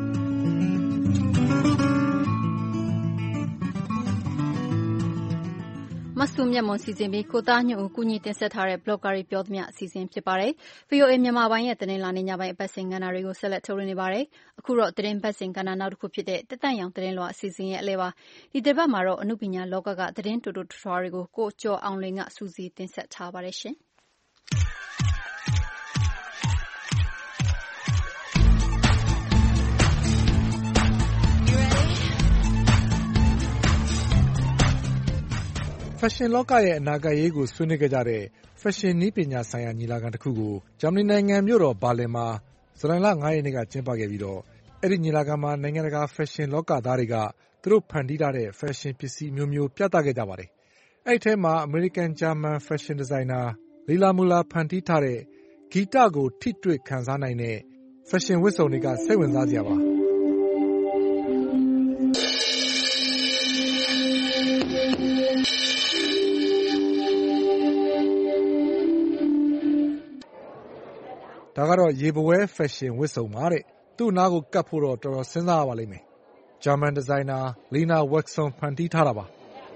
မဆုမြတ်မွန်စီစဉ်ပြီးကိုသားညွန့်ဦးကုညီတင်ဆက်ထားတဲ့ blogger တွေပြောသမျှအစီအစဉ်ဖြစ်ပါတယ်။ V O A မြန်မာပိုင်းရဲ့သတင်းလာနေညပိုင်းအပတ်စဉ်ကဏ္ဍတွေကိုဆက်လက်ထုတ်လွှင့်နေပါတယ်။အခုတော့သတင်းပတ်စဉ်ကဏ္ဍနောက်တစ်ခုဖြစ်တဲ့တသက်ရောင်သတင်းလွှာအစီအစဉ်ရဲ့အလဲပါ။ဒီတစ်ပတ်မှာတော့အနုပညာလောကကသတင်းတူတူထွားတွေကိုကိုကျော်အောင်လွင်ကစူးစီးတင်ဆက်ထားပါတယ်ရှင်။ဖက်ရှင်လောကရဲ့အနာဂတ်ရေးကိုဆွေးနွေးခဲ့ကြတဲ့ဖက်ရှင်နည်းပညာဆိုင်ရာညီလာခံတစ်ခုကိုဂျာမနီနိုင်ငံမြို့တော်ဘာလင်မှာဇူလိုင်လငါးရက်နေ့ကကျင်းပခဲ့ပြီးတော့အဲ့ဒီညီလာခံမှာနိုင်ငံတကာဖက်ရှင်လောကသားတွေကသူတို့ဖန်တီးထားတဲ့ဖက်ရှင်ပစ္စည်းမျိုးမျိုးပြသခဲ့ကြပါတယ်။အဲ့ဒီထဲမှာအမေရိကန်ဂျာမန်ဖက်ရှင်ဒီဇိုင်နာလီလာမူလာဖန်တီးထားတဲ့ဂီတကိုထိတွေ့ခံစားနိုင်တဲ့ဖက်ရှင်ဝတ်စုံတွေကစိတ်ဝင်စားစရာပါ။ဒါကတော့ရေပွဲဖက်ရှင်ဝတ်စုံပါတဲ့သူ့နားကိုကပ်ဖို့တော့တော်တော်စဉ်းစားရပါလိမ့်မယ်ဂျာမန်ဒီဇိုင်နာလီနာဝက်ဆွန်ဖန်တီးထားတာပါ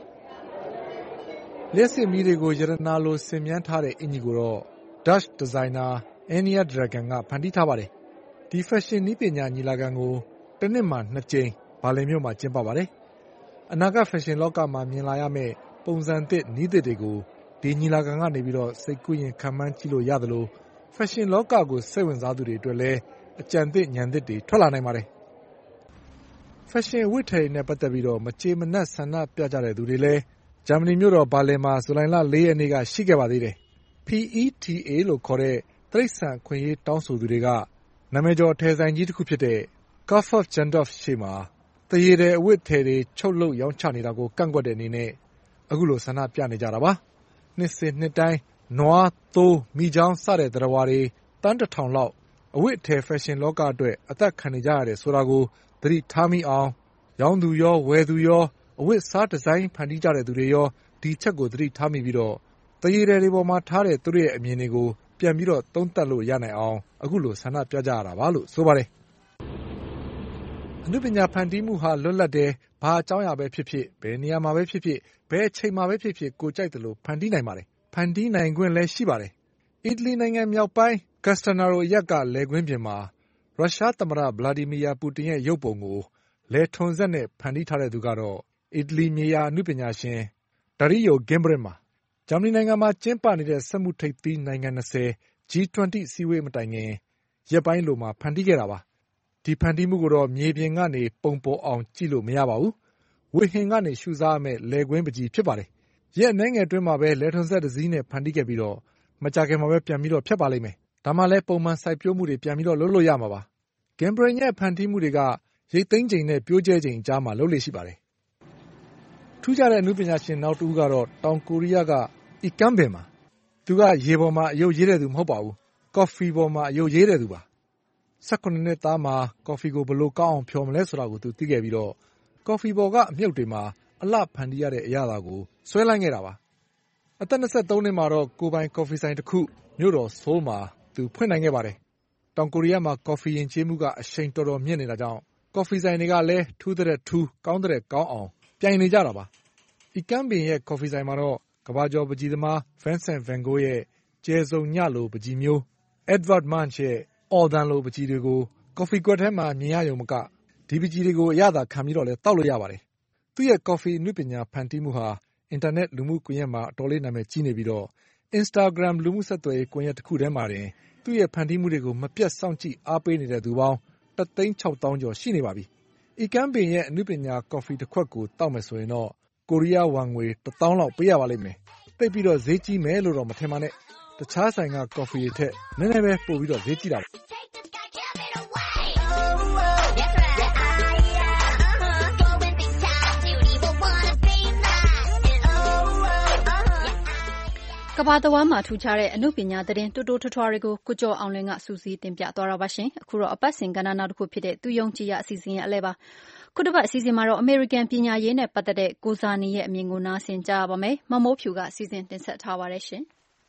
လျှက်စစ်မီးတွေကိုယရနာလိုဆင်မြန်းထားတဲ့အင်ကြီးကိုတော့ Dutch ဒီဇိုင်နာ Anya Dragon ကဖန်တီးထားပါတယ်ဒီဖက်ရှင်နည်းပညာညီလာခံကိုတစ်နှစ်မှာနှစ်ကြိမ်ဘာလင်မြို့မှာကျင်းပပါတယ်အနာဂတ်ဖက်ရှင်လောကမှာမြင်လာရမယ့်ပုံစံသစ်နည်းသစ်တွေကိုဒီညီလာခံကနေပြီးတော့စိတ်ကူးရင်ခံမှန်းကြည့်လို့ရတယ်လို့ဖက်ရှင်လောကကိုစိတ်ဝင်စားသူတွေအတွက်လည်းအကြံသစ်ဉာဏ်သစ်တွေထွက်လာနိုင်ပါတယ်ဖက်ရှင်ဝတ်ထည်နဲ့ပတ်သက်ပြီးတော့မကြေမနက်ဆန္ဒပြကြတဲ့သူတွေလည်းဂျာမနီမြို့တော်ဘာလင်မှာဇူလိုင်လ၄ရက်နေ့ကရှိခဲ့ပါသေးတယ် P E T A လို့ခေါ်တဲ့တိရစ္ဆာန်ခွင့်ရေးတောင်းဆိုသူတွေကနာမည်ကျော်အထည်ဆိုင်ကြီးတစ်ခုဖြစ်တဲ့ Kaufhof Jandorf ရှေ့မှာတရေတဲ့အဝတ်ထည်တွေချုပ်လုပ်ရောင်းချနေတာကိုကန့်ကွက်တဲ့အနေနဲ့အခုလိုဆန္ဒပြနေကြတာပါနှစ်စဉ်နှစ်တိုင်းနွားသိုးမိချောင်းစတဲ့သတ္တဝါတွေတန်းတစ်ထောင်လောက်အဝတ်အထည်ဖက်ရှင်လောကအတွက်အသက်ခံနေကြရတယ်ဆိုတာကိုသတိထားမိအောင်ရောင်းသူရောဝယ်သူရောအဝတ်စားဒီဇိုင်းဖန်တီးကြတဲ့သူတွေရောဒီချက်ကိုသတိထားမိပြီးတော့တရေတွေပေါ်မှာထားတဲ့သူတို့ရဲ့အမြင်တွေကိုပြန်ပြီးတော့သုံးသပ်လို့ရနိုင်အောင်အခုလိုဆန္ဒပြကြရတာပါလို့ဆိုပါတယ်အနုပညာဖန်တီးမှုဟာလွတ်လပ်တယ်ဘာအကြောင်းအရာပဲဖြစ်ဖြစ်ဘယ်နေရာမှာပဲဖြစ်ဖြစ်ဘယ်အချိန်မှာပဲဖြစ်ဖြစ်ကိုကြိုက်တယ်လို့ဖန်တီးနိုင်ပါတယ်ဖန်တီးနိုင်ခွင့်လည်းရှိပါတယ်အီတလီနိုင်ငံမြောက်ပိုင်းကက်စတနာရိုအရက်ကလယ်ကွင်းပြင်မှာရုရှားသမ္မတဗလာဒီမီယာပူတင်ရဲ့ရုပ်ပုံကိုလယ်ထွန်စက်နဲ့ဖန်တီးထားတဲ့သူကတော့အီတလီမြေယာအနုပညာရှင်ဒါရီယိုဂင်ဘရစ်မှာဂျာမနီနိုင်ငံမှာကျင်းပနေတဲ့စက်မှုထိပ်သီးနိုင်ငံ၂၀ G ၂၀ စီးဝေးမတိုင်ခင်ရက်ပိုင်းလိုမှာဖန်တီးခဲ့တာပါဒီဖန်တီးမှုကိုတော့မြေပြင်ကနေပုံပေါ်အောင်ကြည့်လို့မရပါဘူးဝေဟင်ကနေရှုစားရမယ့်လယ်ကွင်းပကြီးဖြစ်ပါတယ်ရက်အနည်းငယ်အတွင်းမှာပဲလယ်ထွန်စက်တစ်စီးနဲ့ဖန်တီးခဲ့ပြီးတော့မကြာခင်မှာပဲပြန်ပြီးတော့ဖြတ်ပါလိမ့်မယ်ဒါမှလည်းပုံမှန်စိုက်ပျိုးမှုတွေပြန်ပြီးတော့လုပ်လို့ရမှာပါဂင်ဘရင်ရဲ့ဖန်တီးမှုတွေကရိတ်သိမ်းချိန်နဲ့ပြိုးကျဲချိန်အကြားမှာလုပ်လေရှိပါတယ်ထူးခြားတဲ့အနုပညာရှင်နောက်တူကတော့တောင်ကိုရီးယားကအီကမ်ဘင်မှာသူကရေပေါ်မှာအယုတ်ရေးတဲ့သူမဟုတ်ပါဘူးကော်ဖီပေါ်မှာအယုတ်ရေးတဲ့သူပါ၁၈နှစ်သားမှာကော်ဖီကိုဘယ်လိုကောင်းအောင်ဖြော်မလဲဆိုတာကိုသူသိခဲ့ပြီးတော့ကော်ဖီပေါ်ကအမြုပ်တွေမှာအလှဖန်တီးရတဲ့အရာသာကိုဆွဲလိုက်ခဲ့တာပါအသက်၂၃နှစ်မှာတော့ကိုပိုင်ကော်ဖီဆိုင်တစ်ခုမြို့တော်ဆိုးမှာသူဖွင့်နိုင်ခဲ့ပါတယ်တောင်ကိုရီးယားမှာကော်ဖီယဉ်ကျေးမှုကအရှိန်တော်တော်မြင့်နေတာကြောင့်ကော်ဖီဆိုင်တွေကလည်းထူးတဲ့ထူးကောင်းတဲ့ကောင်းအောင်ပြိုင်နေကြတာပါအီကမ်ဘင်ရဲ့ကော်ဖီဆိုင်မှာတော့ကမ္ဘာကျော်ပကြီးသမား Vincent van Gogh ရဲ့ကျဲစုံညလိုပကြီးမျိုး Edvard Munch ရဲ့အော်ဒန်လိုပကြီးတွေကိုကော်ဖီကွက်ထဲမှာမြင်ရရုံမကဒီပကြီးတွေကိုအရသာခံပြီးတော့လည်းတောက်လို့ရပါတယ်သူ့ရဲ့ကော်ဖီအနုပညာဖန်တီးမှုဟာအင်တာနက်လူမှုကွန်ရက်မှာအတော်လေးနာမည်ကြီးနေပြီးတော့ Instagram လူမှုဆက်သွယ်ရေးကွန်ရက်တစ်ခုထဲမှာတင်သူ့ရဲ့ဖန်တီးမှုတွေကိုမပြတ်စောင့်ကြည့်အားပေးနေတဲ့သူပေါင်းတစ်သိန်းခြောက်သောင်းကျော်ရှိနေပါပြီအီကမ်ဘင်ရဲ့အနုပညာကော်ဖီတစ်ခွက်ကိုတောက်မယ်ဆိုရင်တော့ကိုရီးယားဝမ်ငွေတစ်သောင်းလောက်ပေးရပါလိမ့်မယ်သိပ်ပြီးတော့ဈေးကြီးမယ်လို့တော့မထင်ပါနဲ့တခြားဆိုင်ကကော်ဖီတွေထက်နည်းနည်းပဲပို့ပြီးတော့ဈေးကြီးတာပါကမ္ဘာတဝန်းမှာထူးခြားတဲ့အနုပညာသတင်းတိုးတိုးထွထွားတွေကိုကိုကျော်အောင်လွင်ကစူးစီးတင်ပြသွားတာပါရှင်အခုတော့အပတ်စဉ်ကဏ္ဍနောက်တစ်ခုဖြစ်တဲ့သူယုံကြည်ရအစီအစဉ်ရဲ့အလဲပါခုတစ်ပတ်အစီအစဉ်မှာတော့အမေရိကန်ပညာရေးနဲ့ပတ်သက်တဲ့ကိုဇာနီရဲ့အမြင်ကိုနားဆင်ကြရပါမယ်မမိုးဖြူကစီစဉ်တင်ဆက်ထားပါတယ်ရှင်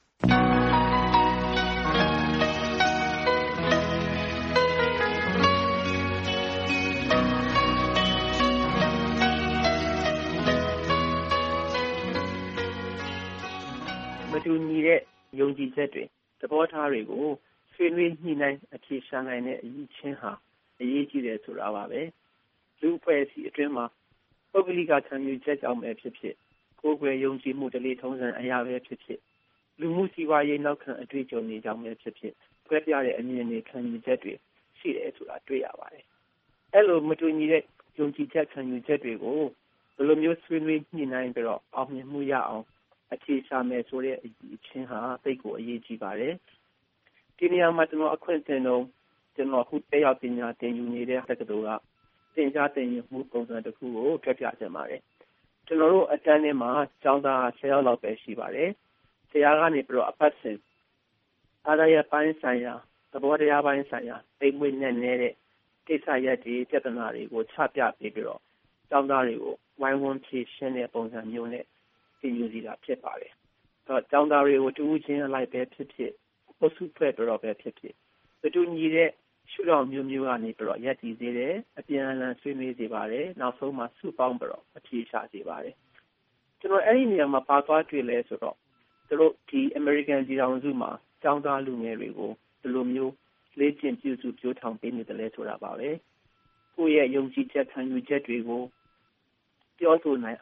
မတူညီတဲ့ယုံကြည်ချက်တွေသဘောထားတွေကိုဆွေးနွေးညှိနှိုင်းအဖြေရှာနိုင်တဲ့အရေးချင်းဟာအရေးကြီးတယ်ဆိုတာပါပဲလူအဖွဲ့အစည်းအတွင်းမှာပုဂ္ဂလိကခံယူချက်ကြောင့်ပဲဖြစ်ဖြစ်ကိုယ်ွယ်ယုံကြည်မှုတလေထုံးစံအရာပဲဖြစ်ဖြစ်လူမှုစီးပွားရေးနောက်ခံအတွေ့အကြုံတွေကြောင့်ပဲဖြစ်ဖြစ်ဖွဲ့ပြတဲ့အမြင်တွေခံယူချက်တွေရှိတယ်ဆိုတာတွေ့ရပါတယ်အဲ့လိုမတူညီတဲ့ယုံကြည်ချက်ခံယူချက်တွေကိုဘယ်လိုမျိုးဆွေးနွေးညှိနှိုင်းပြီးတော့အောင်မြင်မှုရအောင်အခြေရှာမယ်ဆိုတဲ့အရေးချင်းဟာသိကိုအရေးကြီးပါတယ်ဒီနေရာမှာကျွန်တော်အခွင့်အရေးတော့ကျွန်တော်အခုတက်ရောက်ပညာသင်ယူနေတဲ့တက္ကသိုလ်ကသင်ကြားသင်ယူမှုပုံစံတစ်ခုကိုပြပြချင်ပါတယ်ကျွန်တော်တို့အတန်းထဲမှာကျောင်းသားဆယ်ယောက်လောက်ပဲရှိပါတယ်ဆရာကနေပြီးတော့အပတ်စဉ်အားရပိုင်းဆိုင်ရာသဘောတရားပိုင်းဆိုင်ရာအိမ်မွေးနဲ့နေတဲ့ကိစ္စရပ်တွေပြဿနာတွေကိုချပြပေးပြီးတော့ကျောင်းသားတွေကိုဝိုင်းဝန်းဖြေရှင်းတဲ့ပုံစံမျိုးနဲ့သင်ယူစီတာဖြစ်ပါတယ်။တော့ကျောင်းသားတွေကိုတူးချင်းအလိုက်ပဲဖြစ်ဖြစ်ပုစုဖွဲ့ပြီးတော့ပဲဖြစ်ဖြစ်မတူညီတဲ့ရှုထောင့်မျိုးမျိုးကနေပြီးတော့ရပ်တည်စေတယ်အပြန်အလှန်ဆွေးနွေးစေပါတယ်နောက်ဆုံးမှာစုပေါင်းပြီးတော့အဖြေရှာစေပါတယ်။ကျွန်တော်အဲ့ဒီနေရာမှာပါသွားတွေ့လဲဆိုတော့သူတို့ဒီ American ပြည်ထောင်စုမှာကျောင်းသားလူငယ်တွေကိုဒီလိုမျိုးလေ့ကျင့်ပြုစုပြောထောင်ပေးနေတယ်လဲဆိုတာပါပဲ။ကိုယ့်ရဲ့ယုံကြည်ချက်ခံယူချက်တွေကိုပြောဆိုနိုင်အောင်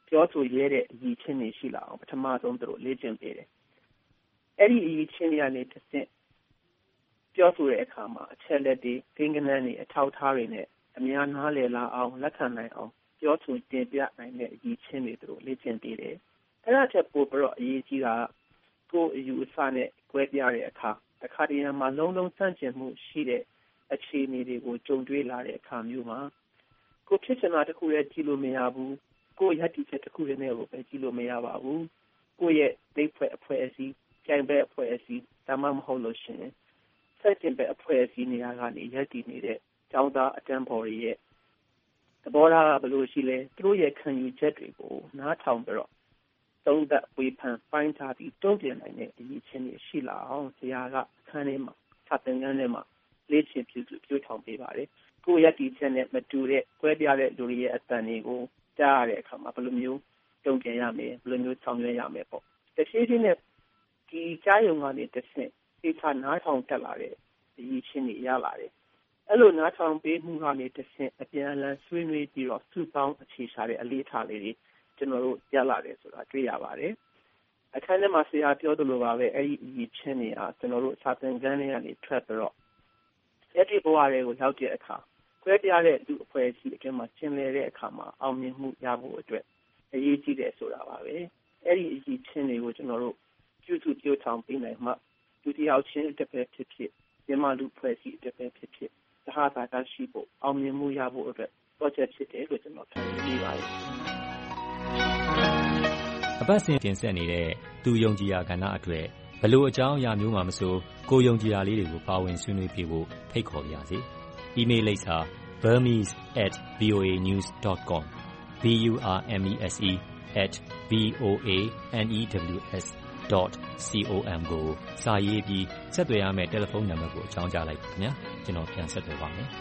ပြောဆိုရဲတဲ့အရည်ချင်းတွေရှိလာအောင်ပထမဆုံးသူတို့လေ့ကျင့်ပေးတယ်အဲ့ဒီအရည်ချင်းတွေကနေတစ်ဆင့်ပြောဆိုတဲ့အခါမှာအချက်လက်တွေဂိမ်းကနန်းတွေအထောက်ထားတွေနဲ့အများနားလည်လာအောင်လက်ခံနိုင်အောင်ပြောဆိုတင်ပြနိုင်တဲ့အရည်ချင်းတွေသူတို့လေ့ကျင့်ပေးတယ်အဲ့ဒါချက်ပို့ပြီးတော့အရေးကြီးတာကိုယ်အယူအဆနဲ့ကွဲပြားတဲ့အခါတစ်ခါတည်းမှာလုံးလုံးဆန့်ကျင်မှုရှိတဲ့အခြေအနေတွေကိုကြုံတွေ့လာတဲ့အခါမျိုးမှာကိုဖြစ်ချင်တာတစ်ခုလည်းကြည့်လို့မရဘူးကိုရည်တည်ချက်တစ်ခုလည်းနဲ့ကိုပဲကြည့်လို့မရပါဘူးကိုရဲ့ဒိတ်ဖွဲ့အဖွဲ့အစည်းကြိုင်ဘက်အဖွဲ့အစည်းဒါမှမဟုတ်လို့ရှိရင်ဆက်ကျင်ဘက်အဖွဲ့အစည်းနေရာကနေရည်တည်နေတဲ့ကျောင်းသားအတန်းဖော်တွေရဲ့သဘောထားကဘယ်လိုရှိလဲသူတို့ရဲ့ခံယူချက်တွေကိုနားထောင်ပြီးတော့သုံးသပ်ဝေဖန်ပိုင်းခြားပြီးတုံ့ပြန်နိုင်တဲ့အရေးချင်းတွေရှိလာအောင်ဆရာကအခန်းထဲမှာစာသင်ခန်းထဲမှာလေ့ကျင့်ပြုစုပြောထောင်ပေးပါတယ်ကိုယ့်ရည်တည်ချက်နဲ့မတူတဲ့ကွဲပြားတဲ့လူတွေရဲ့အသံတွေကိုကြားရတဲ့အခါမှာဘယ်လိုမျိုးတုံ့ပြန်ရမလဲဘယ်လိုမျိုးဆောင်ရွက်ရမလဲပေါ့တဖြည်းဖြည်းနဲ့ဒီကြားရုံကနေတစ်ဆင့်သိချာနားထောင်တက်လာတဲ့အရေးချင်းတွေရလာတယ်အဲ့လိုနားထောင်ပေးမှုကနေတစ်ဆင့်အပြန်အလှန်ဆွေးနွေးပြီးတော့စုပေါင်းအခြေချတဲ့အလေးထားလေးတွေကျွန်တော်တို့ရလာတယ်ဆိုတာတွေ့ရပါတယ်အခန်းထဲမှာဆရာပြောသလိုပါပဲအဲ့ဒီအရေးချင်းတွေအားကျွန်တော်တို့စာသင်ခန်းထဲကနေထွက်ပြီးတော့အဲ့ဒီဘဝတွေကိုရောက်တဲ့အခါခွဲပြားတဲ့လူအဖွဲ့အစည်းအတွင်းမှာကျင်လည်တဲ့အခါမှာအောင်မြင်မှုရဖို့အတွက်အရေးကြီးတယ်ဆိုတာပါပဲအဲ့ဒီအရေးချင်းတွေကိုကျွန်တော်တို့ပြုစုပြောထောင်ပေးနိုင်မှလူတစ်ယောက်ချင်းတစ်ပဲဖြစ်ဖြစ်မြန်မာလူအဖွဲ့အစည်းတစ်ပဲဖြစ်ဖြစ်သဟဇာတရှိဖို့အောင်မြင်မှုရဖို့အတွက် project ဖြစ်တယ်လို့ကျွန်တော်ခံယူမိပါတယ်အပတ်စဉ်တင်ဆက်နေတဲ့သူယုံကြည်ရာကဏ္ဍအတွက်ဘလို့အကြောင်းအရာမျိုးမှမဆိုကိုယုံကြည်ရာလေးတွေကိုပါဝင်ဆွေးနွေးပြဖို့ဖိတ်ခေါ်ပါရစေ။ email လိပ်စာ burmese at voa news dot com b u r m e s e at v o a n e w s dot com ကိုစာရေးပြီးဆက်သွယ်ရမယ့်တယ်လီဖုန်းနံပါတ်ကိုအကြောင်းကြားလိုက်ပါခင်ဗျာကျွန်တော်ပြန်ဆက်သွယ်ပါမယ်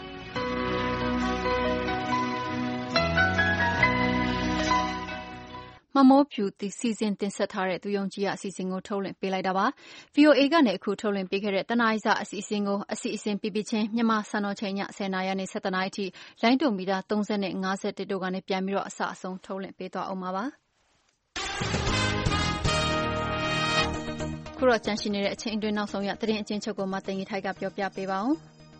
မမိုးဖြူတီစီစဉ်တင်ဆက်ထားတဲ့သူယုံကြည်ရအစီအစဉ်ကိုထုတ်လွှင့်ပေးလိုက်တာပါ ဗီအိုအေ ကနေအခုထုတ်လွှင့်ပေးခဲ့တဲ့တနအီစာအစီအစဉ်ကိုအစီအစဉ်ပြပြချင်းမြန်မာစံတော်ချိန်ည ဆယ်နာရီနဲ့ ဆယ်တစ်နာရီအထိလိုင်းဒုံမီတာသုံးဆယ်နဲ့ ငါးဆယ်တစ်တို့ကနေပြန်ပြီးတော့အစအဆုံးထုတ်လွှင့်ပေးသွားအောင်ပါခုတော့ကြန့်ရှိနေတဲ့အချိန်အတွင်းနောက်ဆုံးရသတင်းအကျဉ်းချုပ်ကိုမသိင်္ဂီထိုက်ကပြောပြပေးပါဦး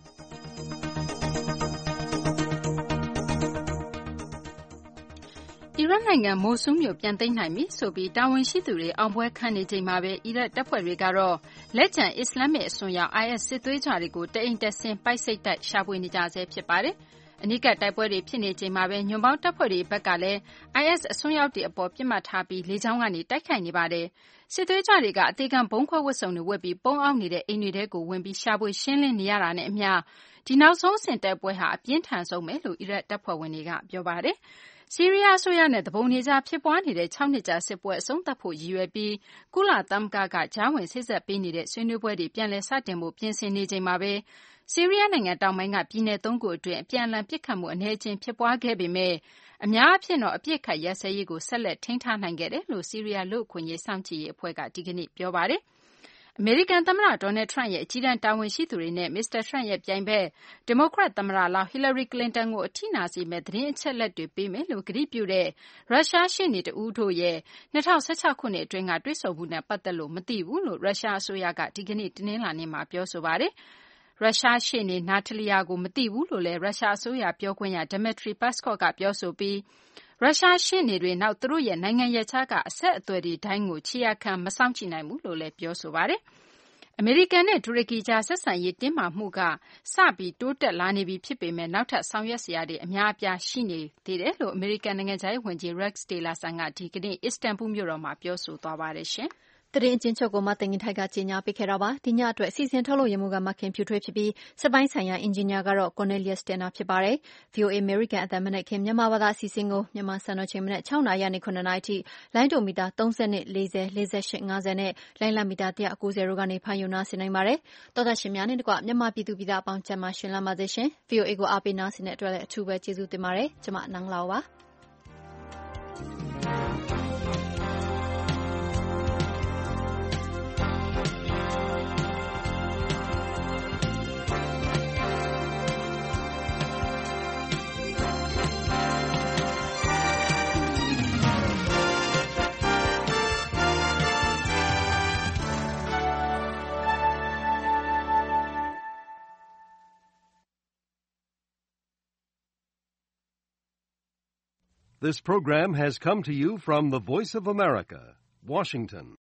အီရတ်နိုင်ငံမိုဆူးမြို့ပြန်သိမ်းနိုင်ပြီဆိုပြီးတာဝန်ရှိသူတွေအောင်ပွဲခံနေချိန်မှာပဲအီရတ်တပ်ဖွဲ့တွေကတော့လက်ကျန်အစ္စလာမစ်အစွန်းရောက် အိုင်အက်စ် စစ်သွေးကြွတွေကိုတအိမ်တက်ဆင်းပိုက်စိတ်တိုက်ရှာဖွေနေကြဆဲဖြစ်ပါတယ်။အနီးကပ်တိုက်ပွဲတွေဖြစ်နေချိန်မှာပဲညွန့်ပေါင်းတပ်ဖွဲ့တွေဘက်ကလည်း အိုင်အက်စ် အစွန်းရောက်တွေအပေါ်ပစ်မှတ်ထားပြီးလေကြောင်းကနေတိုက်ခိုက်နေပါတယ်။စစ်သွေးကြွတွေကအသေခံဗုံးခွဲဝတ်စုံတွေဝတ်ပြီးပုန်းအောင်းနေတဲ့အိမ်တွေထဲကိုဝင်ပြီးရှာဖွေရှင်းလင်းနေရတာနဲ့အမျှဒီနောက်ဆုံးအဆင့်တိုက်ပွဲဟာအပြင်းထန်ဆုံးပဲလို့အီရတ်တပ်ဖွဲ့ဝင်တွေကပြောပါတယ်။ဆီးရီးယားအစိုးရနဲ့သူပုန်တွေကြားဖြစ်ပွားနေတဲ့၆နှစ်ကြာစစ်ပွဲအဆုံးသတ်ဖို့ရည်ရွယ်ပြီးကုလသမဂ္ဂကကြားဝင်စေ့စပ်ပေးနေတဲ့ဆွေးနွေးပွဲတွေပြန်လည်စတင်ဖို့ပြင်ဆင်နေချိန်မှာပဲဆီးရီးယားနိုင်ငံတောင်ပိုင်းကပြည်နယ်သုံးခုအတွင်းအပြန်အလှန်ပစ်ခတ်မှုအနည်းအကျဉ်းဖြစ်ပွားခဲ့ပေမဲ့အများအားဖြင့်တော့အပြစ်ခတ်ရပ်စဲရေးကိုဆက်လက်ထိန်းထားနိုင်ခဲ့တယ်လို့ဆီးရီးယားလူ့အခွင့်အရေးစောင့်ကြည့်ရေးအဖွဲ့ကဒီကနေ့ပြောပါတယ်။အမေရိကန်သမ္မတဒေါ်နယ်ထရန့်ရဲ့အကြီးတန်းတာဝန်ရှိသူတွေနဲ့မစ္စတာထရန့်ရဲ့ပြိုင်ဘက်ဒီမိုကရက်သမ္မတလောင်းဟီလာရီကလင်တန်ကိုအထိနာစေမဲ့သတင်းအချက်အလက်တွေပေးမယ်လို့ကတိပြုတဲ့ရုရှားရှေ့နေတဦးတို့ရဲ့၂၀၁၆ခုနှစ်အတွင်းကတွေ့ဆုံမှုနဲ့ပတ်သက်လို့မသိဘူးလို့ရုရှားအစိုးရကဒီကနေ့တနင်္လာနေ့မှာပြောဆိုပါတယ်။ရုရှားရှေ့နေနာတလီယာကိုမသိဘူးလို့လည်းရုရှားအစိုးရပြောခွင့်ရဒမက်ထရီပတ်စကော့ကပြောဆိုပြီးရုရှားရှေ့နေတွေနောက်သူတို့ရဲ့နိုင်ငံရပ်ခြားကအဆက်အသွယ်တွေတိုင်းကိုခြေရာခံမစောင့်ကြည့်နိုင်ဘူးလို့လည်းပြောဆိုပါတယ်။အမေရိကန်နဲ့တူရကီကြားဆက်ဆံရေးတင်းမာမှုကစပြီးတိုးတက်လာနေပြီဖြစ်ပေမဲ့နောက်ထပ်ဆောင်ရွက်စရာတွေအများအပြားရှိနေသေးတယ်လို့အမေရိကန်နိုင်ငံခြားရေးဝန်ကြီး Rex Tillerson ကဒီကနေ့အစ္စတန်ဘူလ်မြို့တော်မှာပြောဆိုသွားပါတယ်ရှင်။သတင်းအကျဉ်းချုပ်ကိုမသိင်္ဂီထိုက်ကကြေညာပေးခဲ့တာပါဒီညအတွက်စီစဉ်ထုတ်လို့ရမှုကမခင်ဖြူထွေးဖြစ်ပြီးစပိုင်းဆိုင်ရာအင်ဂျင်နီယာကတော့ Cornelius Tanner ဖြစ်ပါတယ် ဗီအိုအေ American အသံမနက်ခင်းမြန်မာဘာသာအစီအစဉ်ကိုမြန်မာစံတော်ချိန်မနက်၆နာရီနဲ့9နာရီအထိလိုင်းဒိုမီတာသုံးဆယ်နဲ့၄၀ ၄၈ ၅၀နဲ့လိုင်းလမီတာ၁၉၀တို့ကနေဖမ်းယူနာဆင်နိုင်ပါတယ်တော်သက်ရှင်များနဲ့တကွမြန်မာပြည်သူပြည်သားအပေါင်းကျန်းမာရှင်လမ်းပါစေရှင် ဗီအိုအေ ကိုအားပေးနာဆင်တဲ့အတွက်လည်းအထူးပဲကျေးဇူးတင်ပါတယ်ကျွန်မနန်းလောင်ပါ This program has come to you from the Voice of America, Washington.